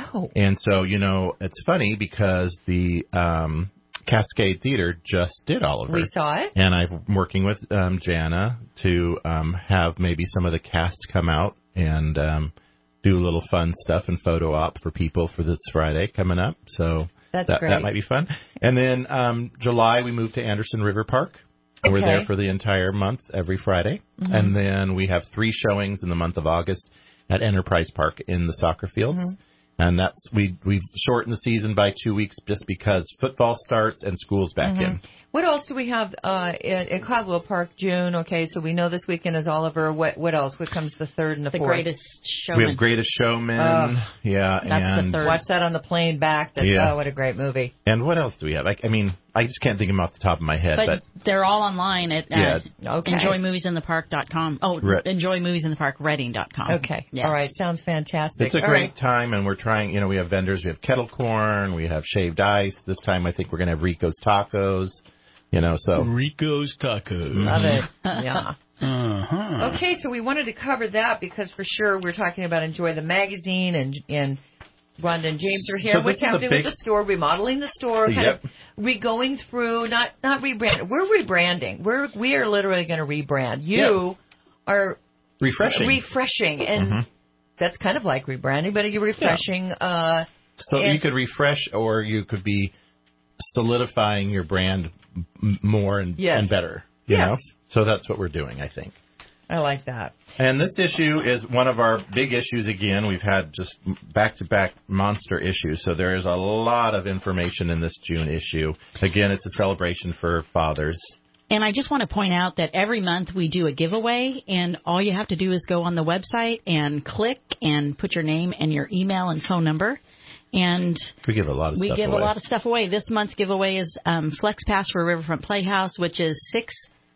Oh. And so, you know, it's funny because the um, Cascade Theater just did Oliver. We saw it. And I'm working with um, Jana to um, have maybe some of the cast come out and um, do a little fun stuff and photo op for people for this Friday coming up. So That's that, great. that might be fun. And then um, July, we moved to Anderson River Park. And Okay. we're there for the entire month, every Friday. Mhm. And then we have three showings in the month of August at Enterprise Park in the soccer fields. Mhm. And that's we we've shortened the season by two weeks just because football starts and school's back Mhm. in. What else do we have uh, at, at Caldwell Park, June? Okay, so we know this weekend is Oliver. What what else? What comes the third and the, The fourth? Greatest Showman. We have Greatest Showman. Ugh. yeah, That's the and third. Watch that on the plane back. That's, Yeah. Oh, what a great movie. and what else do we have? I, I mean, I just can't think of them off the top of my head. But, But, they're all online at uh, Yeah. Okay. enjoy movies in the park dot com. Oh, Right. enjoy movies in the park reading dot com. Okay. Yeah. All right. Sounds fantastic. it's a All great right. time, and we're trying. You know, we have vendors. We have kettle corn. We have shaved ice. This time, I think we're going to have Rico's Tacos. You know, so Rico's Tacos. Love it. Yeah. Uh-huh. Okay, so we wanted to cover that because for sure we're talking about Enjoy the Magazine, and and Rhonda and James are here. So this What's is a happening big- with the store? Remodeling the store, kind Yep. of re-going through, not not rebrand. We're rebranding. We're we are literally going to rebrand. You are refreshing. refreshing, and Mhm. that's kind of like rebranding, but you're refreshing. Uh, So and- you could refresh, or you could be solidifying your brand m- more and, Yes. and better. You Yes. know, so that's what we're doing, I think. I like that. And this issue is one of our big issues again. We've had just back-to-back monster issues, so there is a lot of information in this June issue. Again, it's a celebration for fathers. And I just want to point out that every month we do a giveaway, and all you have to do is go on the website and click and put your name and your email and phone number. And We give a lot of we stuff give away. a lot of stuff away. This month's giveaway is um, Flex Pass for Riverfront Playhouse, which is six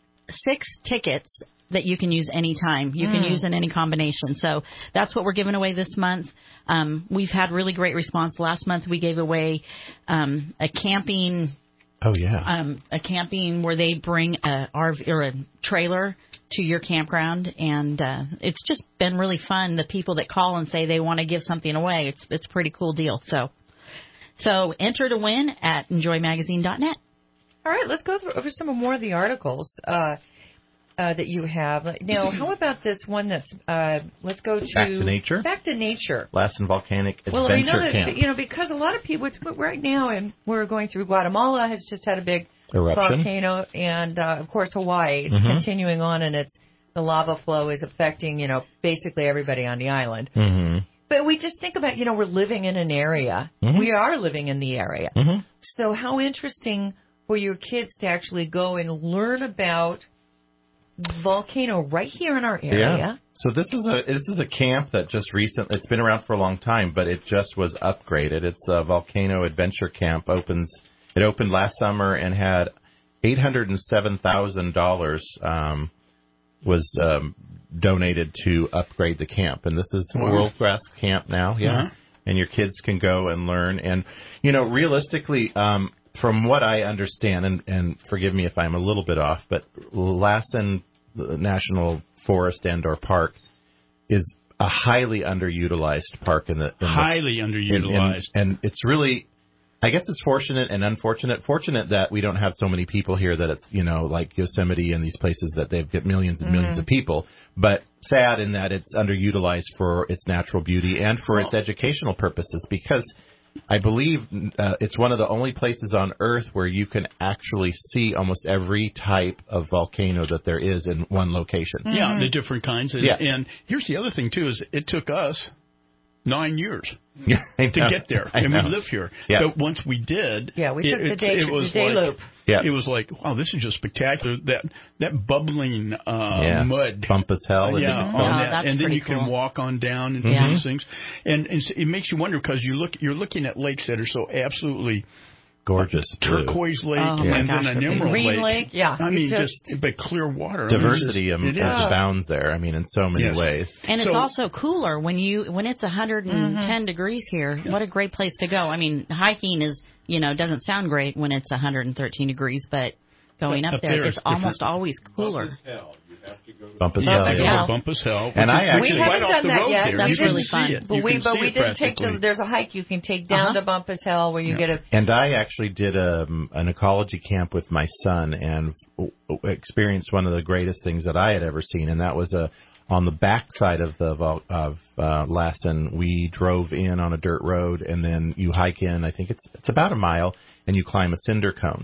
six tickets that you can use anytime. You can Mm. use in any combination. So that's what we're giving away this month. Um, we've had really great response. Last month we gave away um, a camping Oh, yeah. um, a camping where they bring a R V or a trailer to your campground, and uh, it's just been really fun. The people that call and say they want to give something away, it's it's a pretty cool deal. So, so enter to win at enjoy magazine dot net. All right, let's go through over some more of the articles uh, uh, that you have. Now, how about this one that's, uh, let's go to... Back to Nature? Back to Nature. Lassen Volcanic Adventure Well, we know that, Camp. you know, because a lot of people, it's right now, and we're going through Guatemala has just had a big Eruption. volcano, and, uh, of course, Hawaii is Mhm. continuing on, and it's the lava flow is affecting, you know, basically everybody on the island. Mm-hmm. But we just think about, you know, we're living in an area. Mhm. We are living in the area. Mhm. So how interesting for your kids to actually go and learn about volcano right here in our area. Yeah. So this is a this is a camp that just recently, it's been around for a long time, but it just was upgraded. It's a Volcano Adventure Camp. Opens it opened last summer and had eight hundred seven thousand dollars um, was um, donated to upgrade the camp, and this is Wow. world class camp now. Yeah. Uh-huh. And your kids can go and learn. And, you know, realistically, um, from what I understand, and, and forgive me if I'm a little bit off, but Lassen National Forest and or Park is a highly underutilized park in the... In the Highly underutilized. and, and it's really... I guess it's fortunate and unfortunate. Fortunate that we don't have so many people here that it's, you know, like Yosemite and these places that they've got millions and millions Mhm. of people. But sad in that it's underutilized for its natural beauty and for its educational purposes, because I believe uh, it's one of the only places on Earth where you can actually see almost every type of volcano that there is in one location. Yeah, the different kinds. And, Yeah. and here's the other thing, too, is it took us nine years Yeah, I to know. get there. I And know. we live here. Yeah. But once we did, Yeah, we it, took the it, day- it was the day like, loop. Yeah. It was like, wow, this is just spectacular. That that bubbling uh, Yeah. mud. Bump as hell. Yeah, and on Oh, that. that's and then pretty you can cool. walk on down and Yeah. do these things, and, and it makes you wonder because you look, you're looking at lakes that are so absolutely Gorgeous blue. turquoise lake, Oh, and my then gosh, an they're emerald Green lake. Lake, yeah, I it's mean, just- just, but clear water. I mean, Diversity it's um, just- it is is. abounds there. I mean, in so many Yes. ways. And it's So- also cooler when you when it's one hundred ten Mhm. degrees here. What a great place to go. I mean, hiking is, you know, doesn't sound great when it's one hundred thirteen degrees, but going But up up there, there it's it's different. almost always cooler. Bumpus yeah, Hell. They Yeah. go to Bumpus Hell. And I actually we haven't right done off the that road yet. there. That's You can really see fun. it. But You we can but see we it did take practically. the, there's a hike you can take down Uh-huh. to Bumpus Hill where you Yeah. get a And I actually did um, an ecology camp with my son and w- w- experienced one of the greatest things that I had ever seen, and that was a on the backside of the vol- of uh, Lassen. We drove in on a dirt road, and then you hike in. I think it's it's about a mile, and you climb a cinder cone.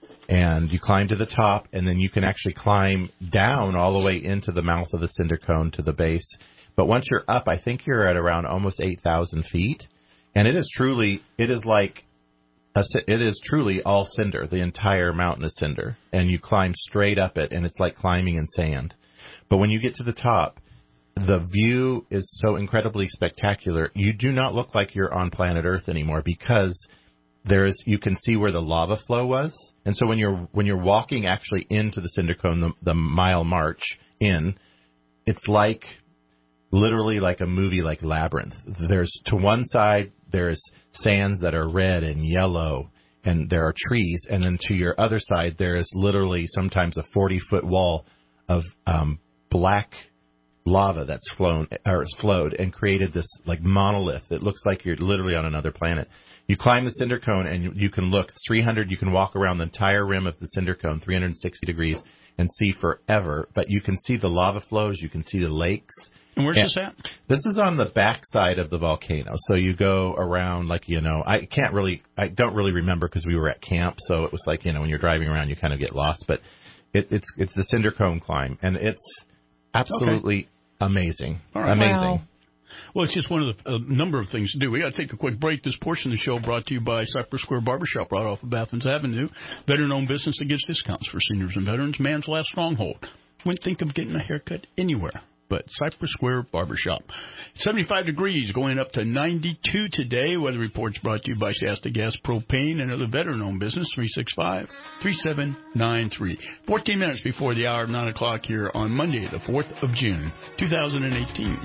And you climb to the top, and then you can actually climb down all the way into the mouth of the cinder cone to the base. But once you're up, I think you're at around almost eight thousand feet. And it is truly, it is like, a, it is truly all cinder. The entire mountain is cinder. And you climb straight up it, and it's like climbing in sand. But when you get to the top, the view is so incredibly spectacular. You do not look like you're on planet Earth anymore because there is, you can see where the lava flow was. And so when you're when you're walking actually into the cinder cone, the, the mile march in, it's like literally like a movie like Labyrinth. There's to one side there's sands that are red and yellow, and there are trees, and then to your other side there is literally sometimes a forty foot wall of um, black lava that's flown or flowed and created this like monolith. It looks like you're literally on another planet. You climb the cinder cone and you, you can look three hundred. You can walk around the entire rim of the cinder cone, three hundred sixty degrees, and see forever. But you can see the lava flows. You can see the lakes. And where's and this at? This is on the back side of the volcano. So you go around like, you know, I can't really, I don't really remember because we were at camp. So it was like, you know, when you're driving around, you kind of get lost. But it, it's it's the cinder cone climb, and it's absolutely okay. amazing. All right. Amazing. Wow. Well, it's just one of the uh, number of things to do. We got to take a quick break. This portion of the show brought to you by Cypress Square Barbershop right off of Athens Avenue. Veteran-owned business that gives discounts for seniors and veterans. Man's last stronghold. Wouldn't think of getting a haircut anywhere but Cypress Square Barbershop. seventy-five degrees, going up to ninety-two today. Weather reports brought to you by Shasta Gas Propane and other veteran-owned business, three six five, three seven nine three. fourteen minutes before the hour of nine o'clock here on Monday, the fourth of June, two thousand eighteen.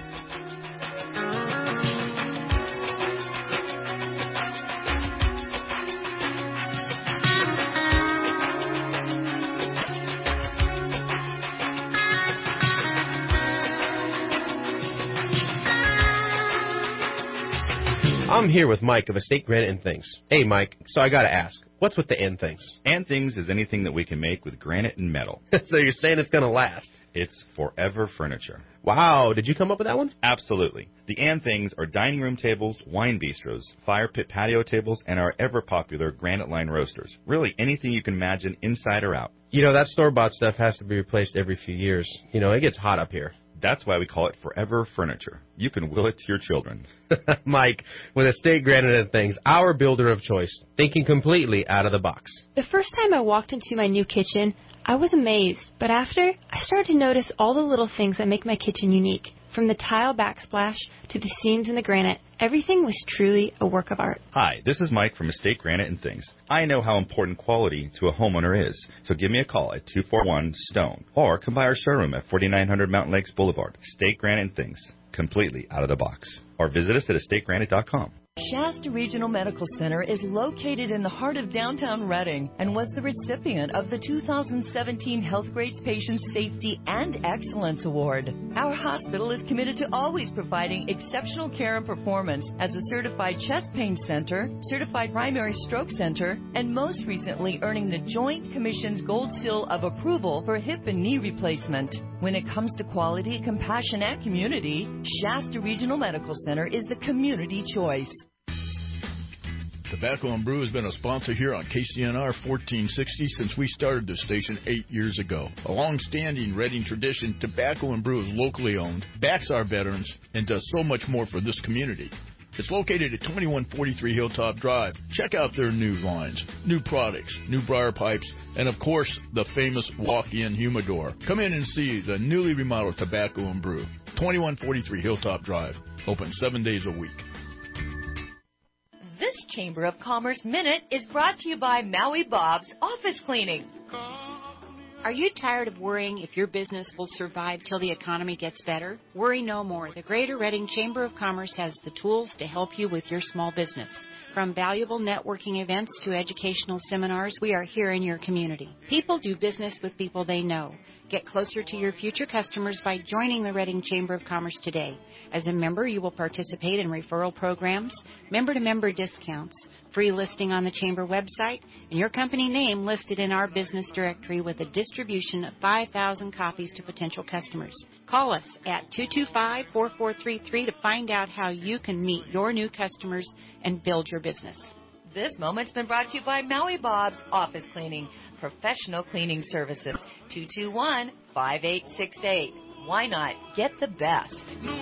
I'm here with Mike of Estate Granite and Things. Hey, Mike, so I gotta ask, what's with the and things? And things is anything that we can make with granite and metal. So you're saying it's gonna last? It's forever furniture. Wow, did you come up with that one? Absolutely. The and things are dining room tables, wine bistros, fire pit patio tables, and our ever-popular granite line roasters. Really anything you can imagine inside or out. You know, that store-bought stuff has to be replaced every few years. You know, it gets hot up here. That's why we call it forever furniture. You can will it to your children. Mike, with Estate Granite and Things, our builder of choice, thinking completely out of the box. The first time I walked into my new kitchen, I was amazed, but after, I started to notice all the little things that make my kitchen unique. From the tile backsplash to the seams in the granite, everything was truly a work of art. Hi, this is Mike from Estate Granite and Things. I know how important quality to a homeowner is, so give me a call at two four one STONE or come by our showroom at forty-nine hundred Mountain Lakes Boulevard. Estate Granite and Things, completely out of the box. Or visit us at estate granite dot com. Shasta Regional Medical Center is located in the heart of downtown Reading and was the recipient of the two thousand seventeen Health Grades Patient Safety and Excellence Award. Our hospital is committed to always providing exceptional care and performance as a certified chest pain center, certified primary stroke center, and most recently earning the Joint Commission's Gold Seal of Approval for hip and knee replacement. When it comes to quality, compassion, and community, Shasta Regional Medical Center is the community choice. Tobacco and Brew has been a sponsor here on K C N R fourteen sixty since we started this station eight years ago. A long-standing Reading tradition, Tobacco and Brew is locally owned, backs our veterans, and does so much more for this community. It's located at twenty-one forty-three Hilltop Drive. Check out their new lines, new products, new briar pipes, and of course, the famous walk-in humidor. Come in and see the newly remodeled Tobacco and Brew. twenty-one forty-three Hilltop Drive. Open seven days a week. This Chamber of Commerce Minute is brought to you by Maui Bob's Office Cleaning. Are you tired of worrying if your business will survive till the economy gets better? Worry no more. The Greater Reading Chamber of Commerce has the tools to help you with your small business. From valuable networking events to educational seminars, we are here in your community. People do business with people they know. Get closer to your future customers by joining the Reading Chamber of Commerce today. As a member, you will participate in referral programs, member-to-member discounts, free listing on the Chamber website, and your company name listed in our business directory with a distribution of five thousand copies to potential customers. Call us at two two five, four four three three to find out how you can meet your new customers and build your business. This moment's been brought to you by Maui Bob's Office Cleaning, professional cleaning services. two two one, five eight six eight. Why not get the best?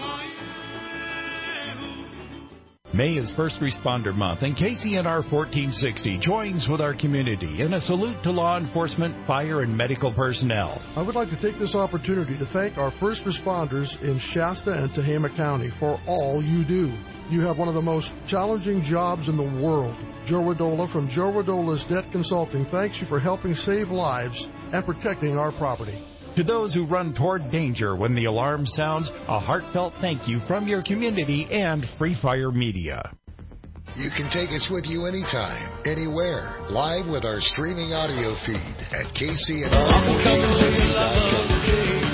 May is First Responder Month, and K C N R fourteen sixty joins with our community in a salute to law enforcement, fire, and medical personnel. I would like to take this opportunity to thank our first responders in Shasta and Tehama County for all you do. You have one of the most challenging jobs in the world. Joe Radola from Joe Radola's Debt Consulting thanks you for helping save lives and protecting our property. To those who run toward danger when the alarm sounds, a heartfelt thank you from your community and Free Fire Media. You can take us with you anytime, anywhere, live with our streaming audio feed at K C N R fourteen sixty dot com.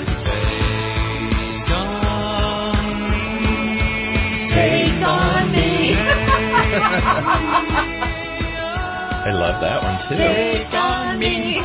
Take on me. I love that one too. Take on me.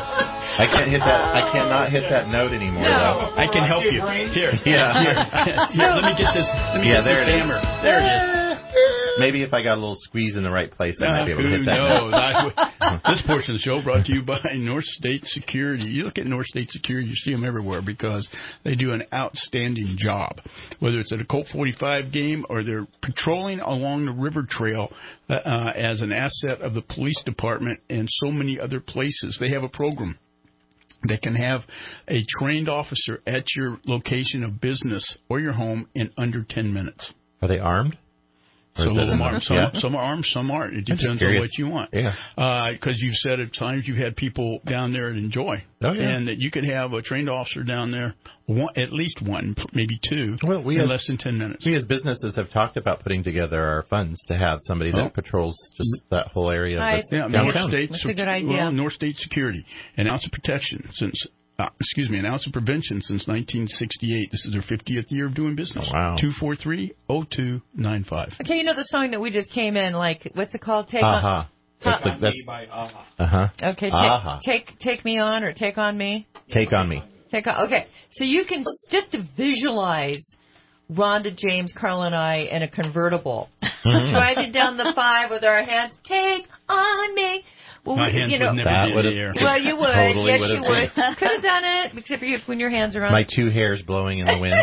I can't hit that. I cannot hit that note anymore, No. though. I can help you. Here, Yeah. here, here. Let me get this. Let me Yeah, get there this it is. hammer. There it is. Maybe if I got a little squeeze in the right place, I might be able to Who hit that knows? note. I, this portion of the show brought to you by North State Security. You look at North State Security, you see them everywhere because they do an outstanding job. Whether it's at a Colt forty-five game or they're patrolling along the river trail uh, uh, as an asset of the police department and so many other places. They have a program that can have a trained officer at your location of business or your home in under ten minutes. Are they armed? Or Some is of it them in- are. Some, yeah. some are armed, some aren't. It I'm just depends on curious. what you want. Yeah. Because you've said at times you've had people down there that enjoy. Oh, yeah. And that you could have a trained officer down there, one, at least one, maybe two, Well, we in as- less than ten minutes. We as businesses have talked about putting together our funds to have somebody that Oh. patrols just that whole area. Nice. Of the Yeah, North downtown. State, That's a good idea. Well, North State Security, an ounce of protection since, uh, excuse me, an ounce of prevention since nineteen sixty-eight. This is their fiftieth year of doing business. Oh, wow. two four three, oh two nine five. Okay, you know the song that we just came in, like, what's it called? Take Aha. on. That's Huh. the, that's, uh-huh. Okay, take, Aha. take take me on or take on me. Take on me. Take on. Okay, so you can just to visualize Rhonda, James, Carl, and I in a convertible Mhm. driving down the five with our hands. Take on me. Well, My we, hands you know, would never That be in would've- the air. well, you would. Totally yes, would've you would. Could have done it, except for you, when your hands are on. My two hairs blowing in the wind.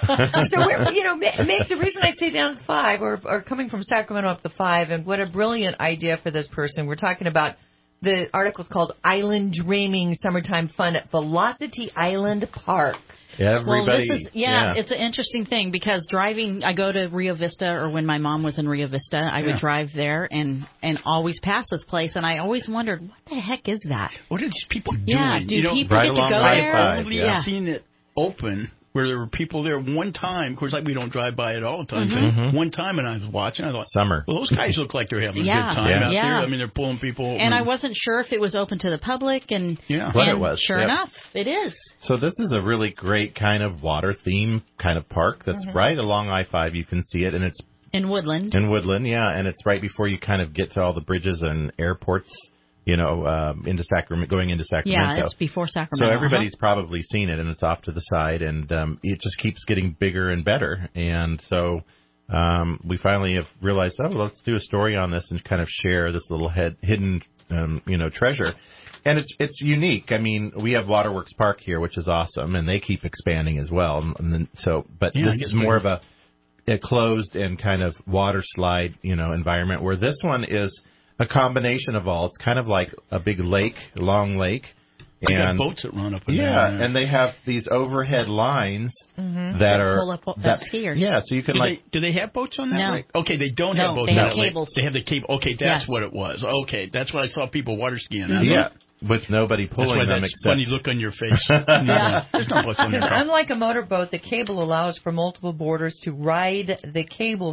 So we're, you know, ma- makes the reason I say down five, or, or coming from Sacramento up the five, and what a brilliant idea for this person. We're talking about the article's called "Island Dreaming Summertime Fun at Velocity Island Park." Everybody. Well, this is yeah, it's an interesting thing because driving. I go to Rio Vista, or when my mom was in Rio Vista, I would Yeah. drive there and and always pass this place, and I always wondered what the heck is that? What are these people doing? Yeah, do you know, people get to go I there? five, I've only yeah. seen it open where there were people there one time. Of course, like we don't drive by it all the time. Mhm. But Mhm. one time, and I was watching. I thought, Summer. well, those guys look like they're having a Yeah. good time Yeah. out Yeah. there. I mean, they're pulling people. And I wasn't sure if it was open to the public, and Yeah. What and it was, Sure yep. enough, it is. So this is a really great kind of water theme kind of park that's Mhm. right along I five. You can see it, and it's In Woodland. in Woodland, yeah, and it's right before you kind of get to all the bridges and airports, you know, um, into Sacramento, going into Sacramento. Yeah, it's before Sacramento. So everybody's probably seen it, and it's off to the side, and um, it just keeps getting bigger and better. And so um, we finally have realized, oh, let's do a story on this and kind of share this little head, hidden, um, you know, treasure. And it's it's unique. I mean, we have Waterworks Park here, which is awesome, and they keep expanding as well. And then, so, but Yeah, I this guess is more we- of a, a closed and kind of water slide, you know, environment. Where this one is a combination of all. It's kind of like a big lake, long lake. They got And boats that run up and yeah, down there. and they have these overhead lines Mhm. that That are pull up, uh, that, skiers. Yeah, so you can do, like they, do they have boats on that No. lake? Okay, they don't No, have boats they on have that lake. cables. They have the cable. Okay, that's Yeah. what it was. Okay, that's what I saw people water skiing. on. yeah, with nobody That's why pulling them that except funny look on your face. Yeah. There's no boats on Because there. unlike a motorboat, the cable allows for multiple boarders to ride the cable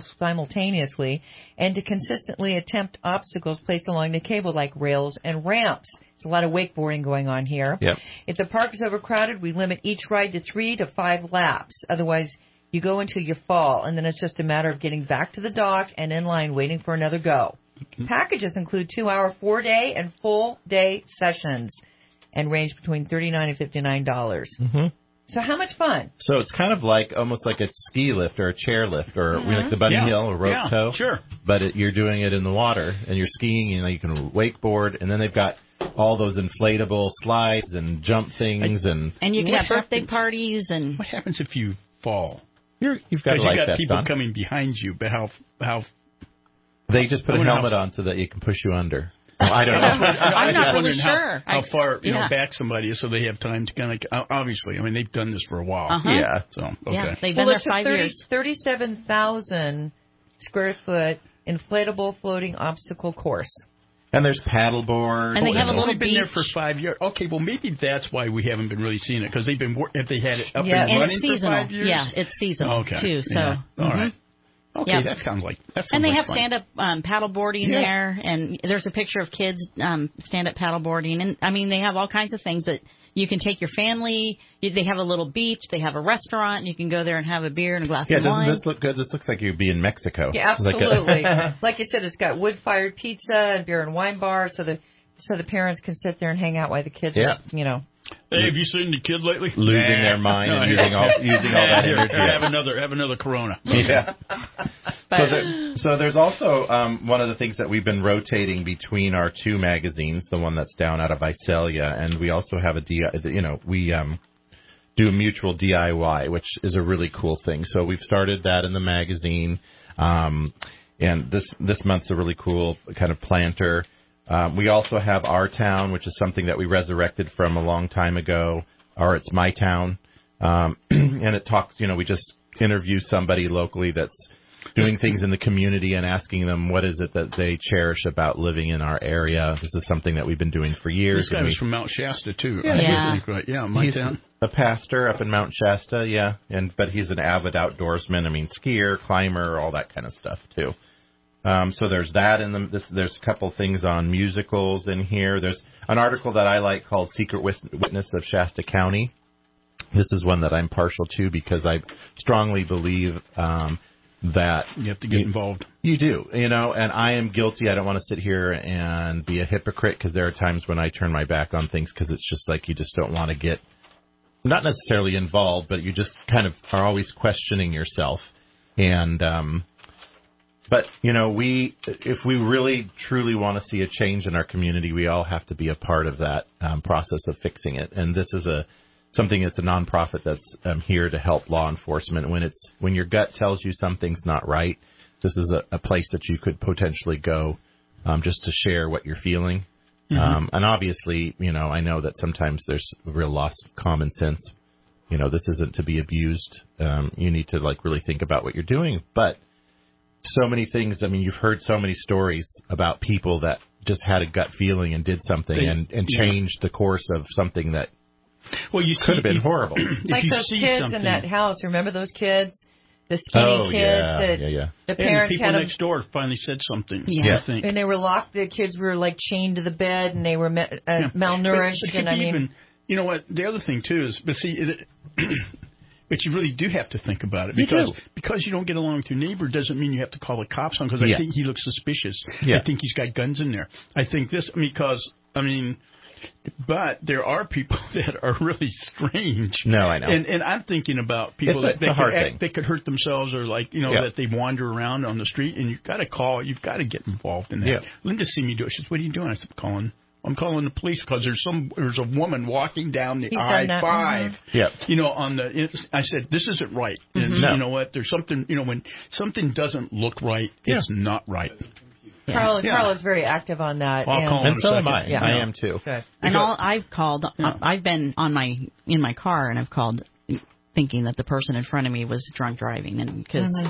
simultaneously and to consistently attempt obstacles placed along the cable like rails and ramps. a lot of wakeboarding going on here. Yep. If the park is overcrowded, we limit each ride to three to five laps. Otherwise, you go until you fall, and then it's just a matter of getting back to the dock and in line waiting for another go. Mm-hmm. Packages include two-hour, four-day, and full-day sessions and range between thirty-nine dollars and fifty-nine dollars. Mm-hmm. So how much fun? So it's kind of like almost like a ski lift or a chair lift or Mm-hmm. like the bunny Yeah. hill or rope Yeah, tow. sure. But it, you're doing it in the water and you're skiing. You know, you can wakeboard, and then they've got all those inflatable slides and jump things, and And you can What have birthday happens- parties and. What happens if you fall? you're, you've got to Because like you got that people son. coming behind you, but how how They just put I a wonder helmet how- on so that you can push you under. Well, I don't know. I'm not really wondering how, sure. how I- far you yeah. know back somebody is so they have time to kind of obviously. I mean, they've done this for a while. Uh-huh. Yeah. So okay. Yeah, they've Well, been there it's a five thirty years. thirty-seven thousand square foot inflatable floating obstacle course. And there's paddle boards. And they have a It's little only been there beach. for five years. Okay, well maybe that's why we haven't been really seeing it because they've been wor- if they had it up Yeah. and And running it's for seasonal. five years. Yeah, it's seasonal Okay. too. So. Yeah. All mhm. right. Okay, Yeah. that sounds like that sounds And they like have fun. stand-up um, paddle boarding Yeah. there, and there's a picture of kids um, stand-up paddle boarding, and I mean they have all kinds of things that you can take your family. You, they have a little beach, they have a restaurant, and you can go there and have a beer and a glass Yeah, of doesn't wine. this look good? This looks like you'd be in Mexico. Yeah, Like a- absolutely. Like you said, it's got wood-fired pizza and beer and wine bar, so the so the parents can sit there and hang out while the kids Yeah. are, you know. Hey, have you seen the kid lately? Losing Nah. their mind and here- using all- using all that here, energy. Have another have another Corona. Yeah. So, there, so there's also um, one of the things that we've been rotating between our two magazines, the one that's down out of Visalia, and we also have a D I, you know, we um, do a mutual D I Y, which is a really cool thing. So we've started that in the magazine, um, and this this month's a really cool kind of planter. Um, we also have Our Town, which is something that we resurrected from a long time ago, or It's My Town, um, and it talks, you know, we just interview somebody locally that's doing things in the community and asking them what is it that they cherish about living in our area. This is something that we've been doing for years. This guy and was we- from Mount Shasta too. Yeah. I Yeah. think, right? Yeah, my he's town. a pastor up in Mount Shasta, yeah, and but he's an avid outdoorsman. I mean, skier, climber, all that kind of stuff too. Um, so there's that, and the, this, there's a couple things on musicals in here. There's an article that I like called "Secret Wis- Witness of Shasta County." This is one that I'm partial to because I strongly believe um, that You have to get you, involved. You do, you know, and I am guilty. I don't want to sit here and be a hypocrite because there are times when I turn my back on things because it's just like you just don't want to get, not necessarily involved, but you just kind of are always questioning yourself. And, um, but, you know, we, if we really truly want to see a change in our community, we all have to be a part of that um, process of fixing it. And this is a, something that's a nonprofit that's um, here to help law enforcement. When it's, when your gut tells you something's not right, this is a, a place that you could potentially go um, just to share what you're feeling. Mhm. Um, and obviously, you know, I know that sometimes there's a real loss of common sense. You know, this isn't to be abused. Um, you need to like really think about what you're doing. But so many things. I mean, you've heard so many stories about people that just had a gut feeling and did something They- and, and yeah. changed the course of something that Well, you could have been see- horrible. If Like you those see kids something- in that house. Remember those kids? The skinny Oh, kids yeah, that yeah, yeah. the And the parent people had them, next door finally said something. Yeah. I think. and they were locked. The kids were like chained to the bed, and they were me- uh, Yeah. malnourished. But, but and I mean, even, you know what? The other thing too is, but see, it, but you really do have to think about it You because do. because you don't get along with your neighbor doesn't mean you have to call the cops on. Because Yeah. I think he looks suspicious. Yeah. I think he's got guns in there. I think this because I mean. But there are people that are really strange. No, I know. And and I'm thinking about people It's a- that, it's that a hard could act, thing. they could hurt themselves or like you know Yeah. that they wander around on the street and you've got to call. You've got to get involved in that. Yeah. Linda seen me do it. She says, "What are you doing?" I said, "Calling. I'm calling the police because there's some there's a woman walking down the He's done I that, five. mhm. Yeah. You know, on the I said this isn't right. And Mhm. No. you know what? There's something. You know, when something doesn't look right, it's not right. Carl, Yeah. Carl is very active on that. I'll and, call him And in a so am second. I. Yeah. I am too. Good. And all I've called, I've been on my in my car, and I've called thinking that the person in front of me was drunk driving, and because Mhm.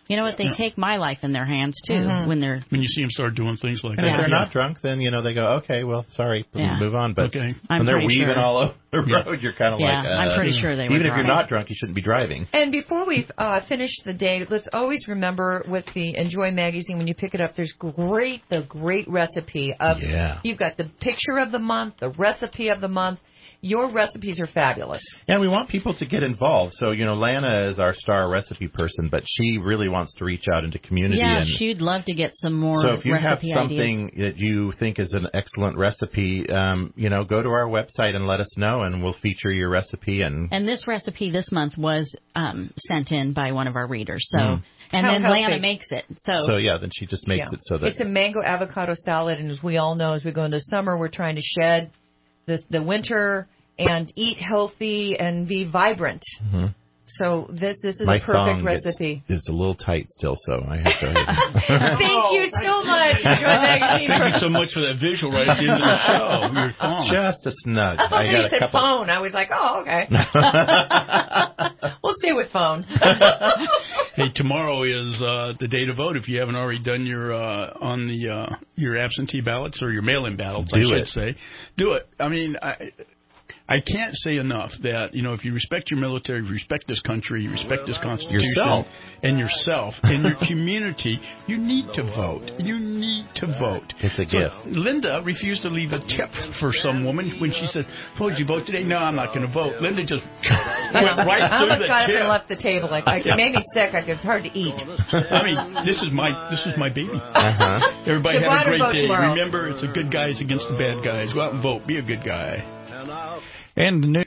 You know what? They take my life in their hands, too, Mhm. when they're... When you see them start doing things like And that. if they're Yeah. not drunk, then, you know, they go, okay, well, sorry, Yeah. move on. But Okay. I'm when they're pretty weaving sure. all over the Yeah. road, you're kind of Yeah, like, uh, I'm pretty sure they were even if you're drunk. not drunk, you shouldn't be driving. And before we uh, finish the day, let's always remember with the Enjoy magazine, when you pick it up, there's great, the great recipe of, Yeah. you've got the picture of the month, the recipe of the month. Your recipes are fabulous. And we want people to get involved. So, you know, Lana is our star recipe person, but she really wants to reach out into community. Yeah, and she'd love to get some more So if you have recipe something ideas. that you think is an excellent recipe, um, you know, go to our website and let us know, and we'll feature your recipe. And And this recipe this month was um, sent in by one of our readers. So, Mm. and How then healthy. Lana makes it. So, so yeah, then she just makes Yeah. it so that It's a mango avocado salad, and as we all know, as we go into summer, we're trying to shed the, the winter and eat healthy and be vibrant. Mhm. So this this is my a perfect thong gets- recipe. is a little tight still, so I have to. Thank you so much, Enjoy Magazine. Thank you so much for that visual right at the end of the show. Your thong. Just a snug. Oh, I you got a said couple. phone. I was like, oh, okay. We'll stay with phone. Hey, tomorrow is uh, the day to vote. If you haven't already done your uh, on the uh, your absentee ballots or your mail-in ballots, I Do should it. say, do it. I mean, I I can't say enough that, you know, if you respect your military, if you respect this country, you respect this Constitution, Yourself. and yourself and your community, you need to vote. You need to vote. It's a So gift. Linda refused to leave a tip for some woman when she said, "Oh, did you vote today?" No, I'm not going to vote. Linda just went right I through almost the got up tip. and left the table. Like, like Yeah. it made me sick. Like, it's hard to eat. I mean, this is my this is my baby. Uh-huh. Everybody So go have out a and great vote day. tomorrow. Remember, it's the good guys against the bad guys. Go out and vote. Be a good guy. And the new